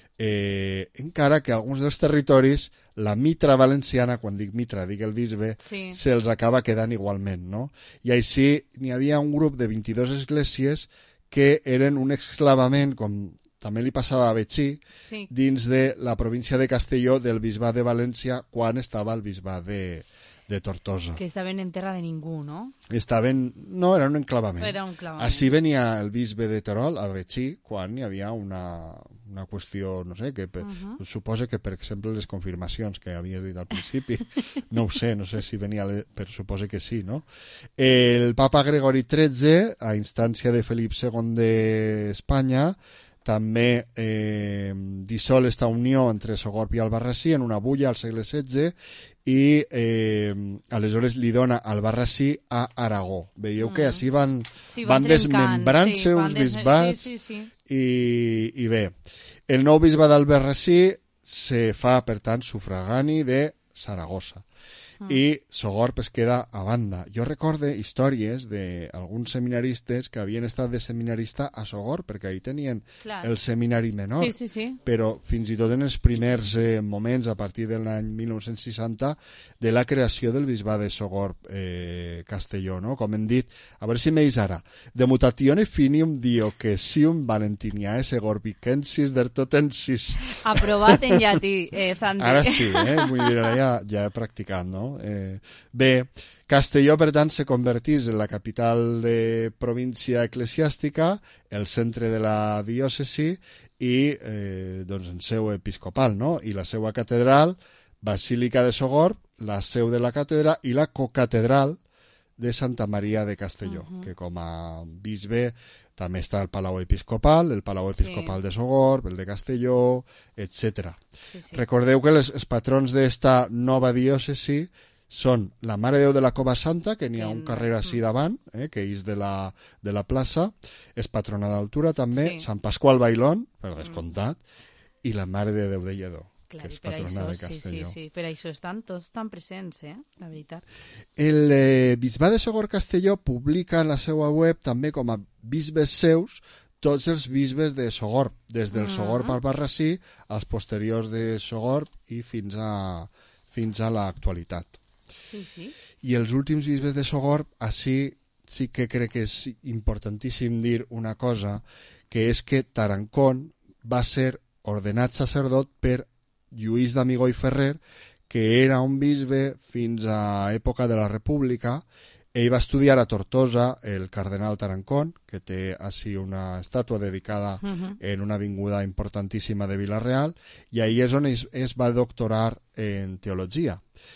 encara que alguns dels territoris, la mitra valenciana, quan dic mitra, dic el bisbe, se'ls acaba quedant igualment, no? I així n'hi havia un grup de 22 esglésies que eren un exclavament, com també li passava a Betxí, dins de la província de Castelló del bisbat de València quan estava el bisbat de Tortosa. Que estaven en terra de ningú, no? No, era un enclavament. Era un enclavament. Així venia el bisbe de Terol, a Betxí, quan hi havia una qüestió, no sé, que suposa que, per exemple, les confirmacions que havia dit al principi, no ho sé, no sé si venia, però suposa que sí, no? El papa Gregori XIII, a instància de Felip II d'Espanya, també dissol esta unió entre Sogorb i Albarrasí en una bulla al segle XVI i aleshores li dona Albarrasí a Aragó. Veieu que així van desmembrant-se uns bisbats i bé, el nou bisbat d'Albarrasí se fa, per tant, sufragani de Saragossa. i Sogorb es queda a banda. Jo recorde històries d'alguns seminaristes que havien estat de seminarista a Sogorb, perquè ahí tenien el seminari menor, però fins i tot en els primers moments, a partir de l'any 1960, de la creació del bisbat de Sogorb Castelló, no? Com hem dit, a veure si m'eis ara, de mutatione finium diocesium valentiniae segorbicensis dertotensis. Aprovat en llatí, Santi. Ara sí, vull dir, ara ja he practicat, no? Bé, Castelló, per tant, se convertís en la capital de província eclesiàstica, el centre de la diòcesi i doncs, en seu episcopal, no? I la seva catedral, Basílica de Sogorb, la seu de la càtedra i la cocatedral de Santa Maria de Castelló, que com a bisbe també està el Palau Episcopal, el Palau Episcopal de Sogorb, el de Castelló, etc. Recordeu que els patrons d'esta nova diòcesi són la Mare de Déu de la Cova Santa, que n'hi ha un carrer així davant, que és de la plaça, és patrona d'altura també, Sant Pasqual Bailón, per descomptat, i la Mare de Déu de Lledó, que és patrona de Castelló. Sí, per això estan tots tan presents, la veritat. El bisbat de Sogorb Castelló publica en la seva web també com a bisbes seus tots els bisbes de Sogorb, des del Sogorb al Barrací als posteriors de Sogorb i fins a l'actualitat. I els últims bisbes de Sogorb, així sí que crec que és importantíssim dir una cosa, que és que Tarancón va ser ordenat sacerdot per Lluís d'Amigó i Ferrer, que era un bisbe fins a època de la República. Ell va estudiar a Tortosa el cardenal Tarancón, que té així una estàtua dedicada en una avinguda importantíssima de Vila-real, i ahí és on es va doctorar en teologia.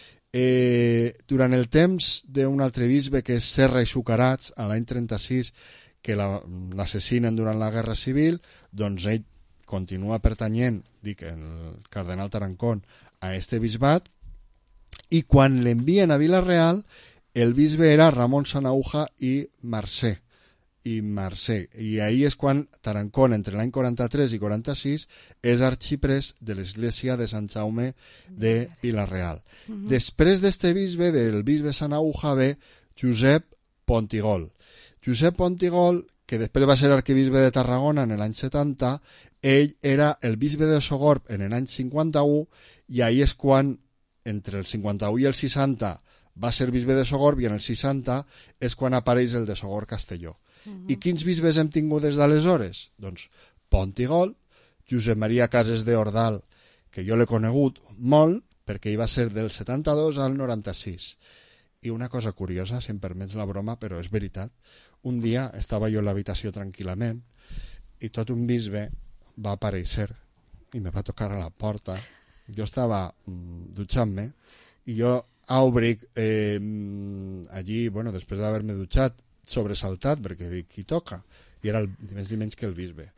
Durant el temps d'un altre bisbe, que és Serra i Sucarats, a l'any 36, que l'assassinen durant la Guerra Civil, doncs ell continua pertanyent, dic, el cardenal Tarancón, a este bisbat, i quan l'envien a Vila-real, el bisbe era Ramon Sanauja i Mercè. I ahí és quan Tarancón, entre l'any 43 i 46, és arxiprés de l'església de Sant Jaume de Vila-real. Després d'este bisbe, del bisbe Sanauja, ve Josep Pontigol. Josep Pontigol, que després va ser arquebisbe de Tarragona en l'any 70, ell era el bisbe de Sogorb en l'any 51, i ahí és quan, entre el 51 i el 60, va ser bisbe de Sogorb, i en el 60 és quan apareix el de Sogorb Castelló. I quins bisbes hem tingut des d'aleshores? Doncs Pontigol, Josep Maria Cases de Ordal, que jo l'he conegut molt, perquè ell va ser del 72 al 96. I una cosa curiosa, si em permets la broma, però és veritat, un dia estava jo en l'habitació tranquil·lament i tot un bisbe va aparèixer i me va tocar a la porta. Jo estava dutxant-me i jo obric allí, bueno, després d'haver-me dutxat, sobresaltat, perquè dic, qui toca? I era més ni menys que el bisbe.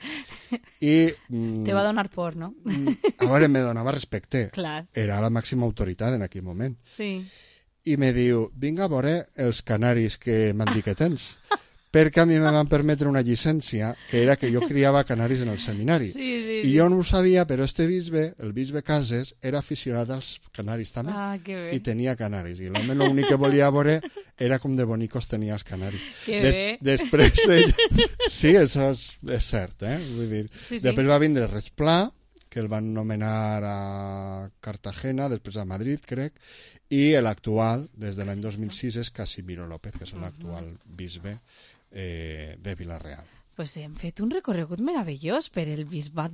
I, te va donar por, no? A veure, me donava respecte. Clar. Era la màxima autoritat en aquell moment. Sí. I me diu, vinga a veure els canaris que m'han dit que tens. Perquè a mi me van permetre una llicència, que era que jo criava canaris en el seminari. I jo no ho sabia, però este bisbe, el bisbe Cases, era aficionat als canaris també. Que bé. I tenia canaris. I l'home l'únic que volia veure era com de bonicos tenia els canaris. Que bé. Després sí, això és cert, Vull dir, després va vindre Resplà, que el van nomenar a Cartagena, després a Madrid, crec, i l'actual, des de l'any 2006, és Casimiro López, que és l'actual bisbe de Vila-real. Pues hem fet un recorregut meravellós per el bisbat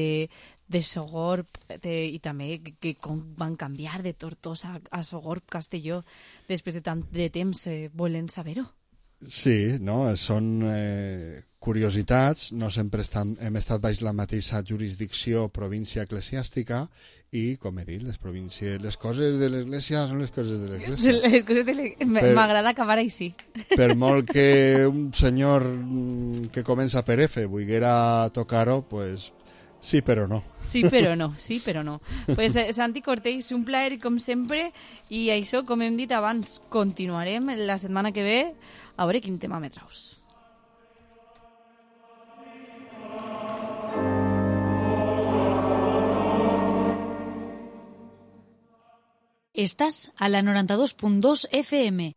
de Sogorb i també que com van canviar de Tortosa a Sogorb Castelló després de tant de temps volent saber-ho. Sí, no? Són curiositats, no sempre hem estat baix la mateixa jurisdicció província eclesiàstica i, com he dit, les coses de l'església són les coses de l'església. M'agrada acabar així. Per molt que un senyor que comença per F volguera tocar-ho, pues sí, però no. Sí, però no, sí, però no. Pues Santi Cortells, un plaer com sempre, i això, com hem dit abans, continuarem la setmana que ve a veure quin tema me traus. Estás a la 92.2 FM.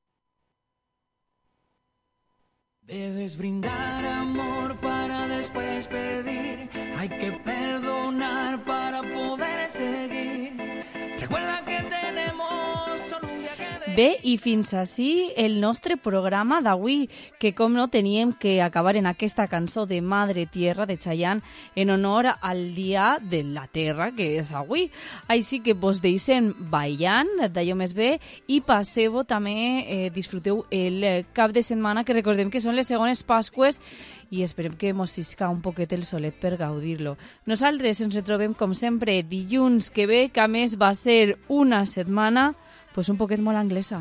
Debes brindar amor para después pedir. Hay que perdonar para poder seguir. Recuerda que tenemos solo un viaje de... Bé, i fins així el nostre programa d'avui, que com no teníem que acabar en aquesta cançó de Madre Tierra de Chayanne en honor al Dia de la Terra, que és avui. Així que vos deixem ballant d'allò més bé i passeu també, disfruteu el cap de setmana, que recordem que són les segones Pasques i esperem que mos cisca un poquet el solet per gaudir-lo. Nosaltres ens retrobem com sempre dilluns que ve, que a més va ser una setmana pues un poquet molt anglesa.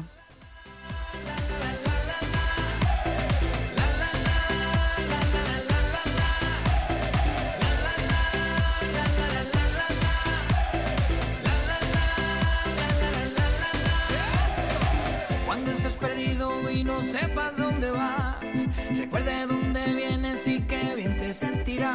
Cuando estés perdido y no sepas dónde vas, recuerde dónde vienes y qué bien te sentirás.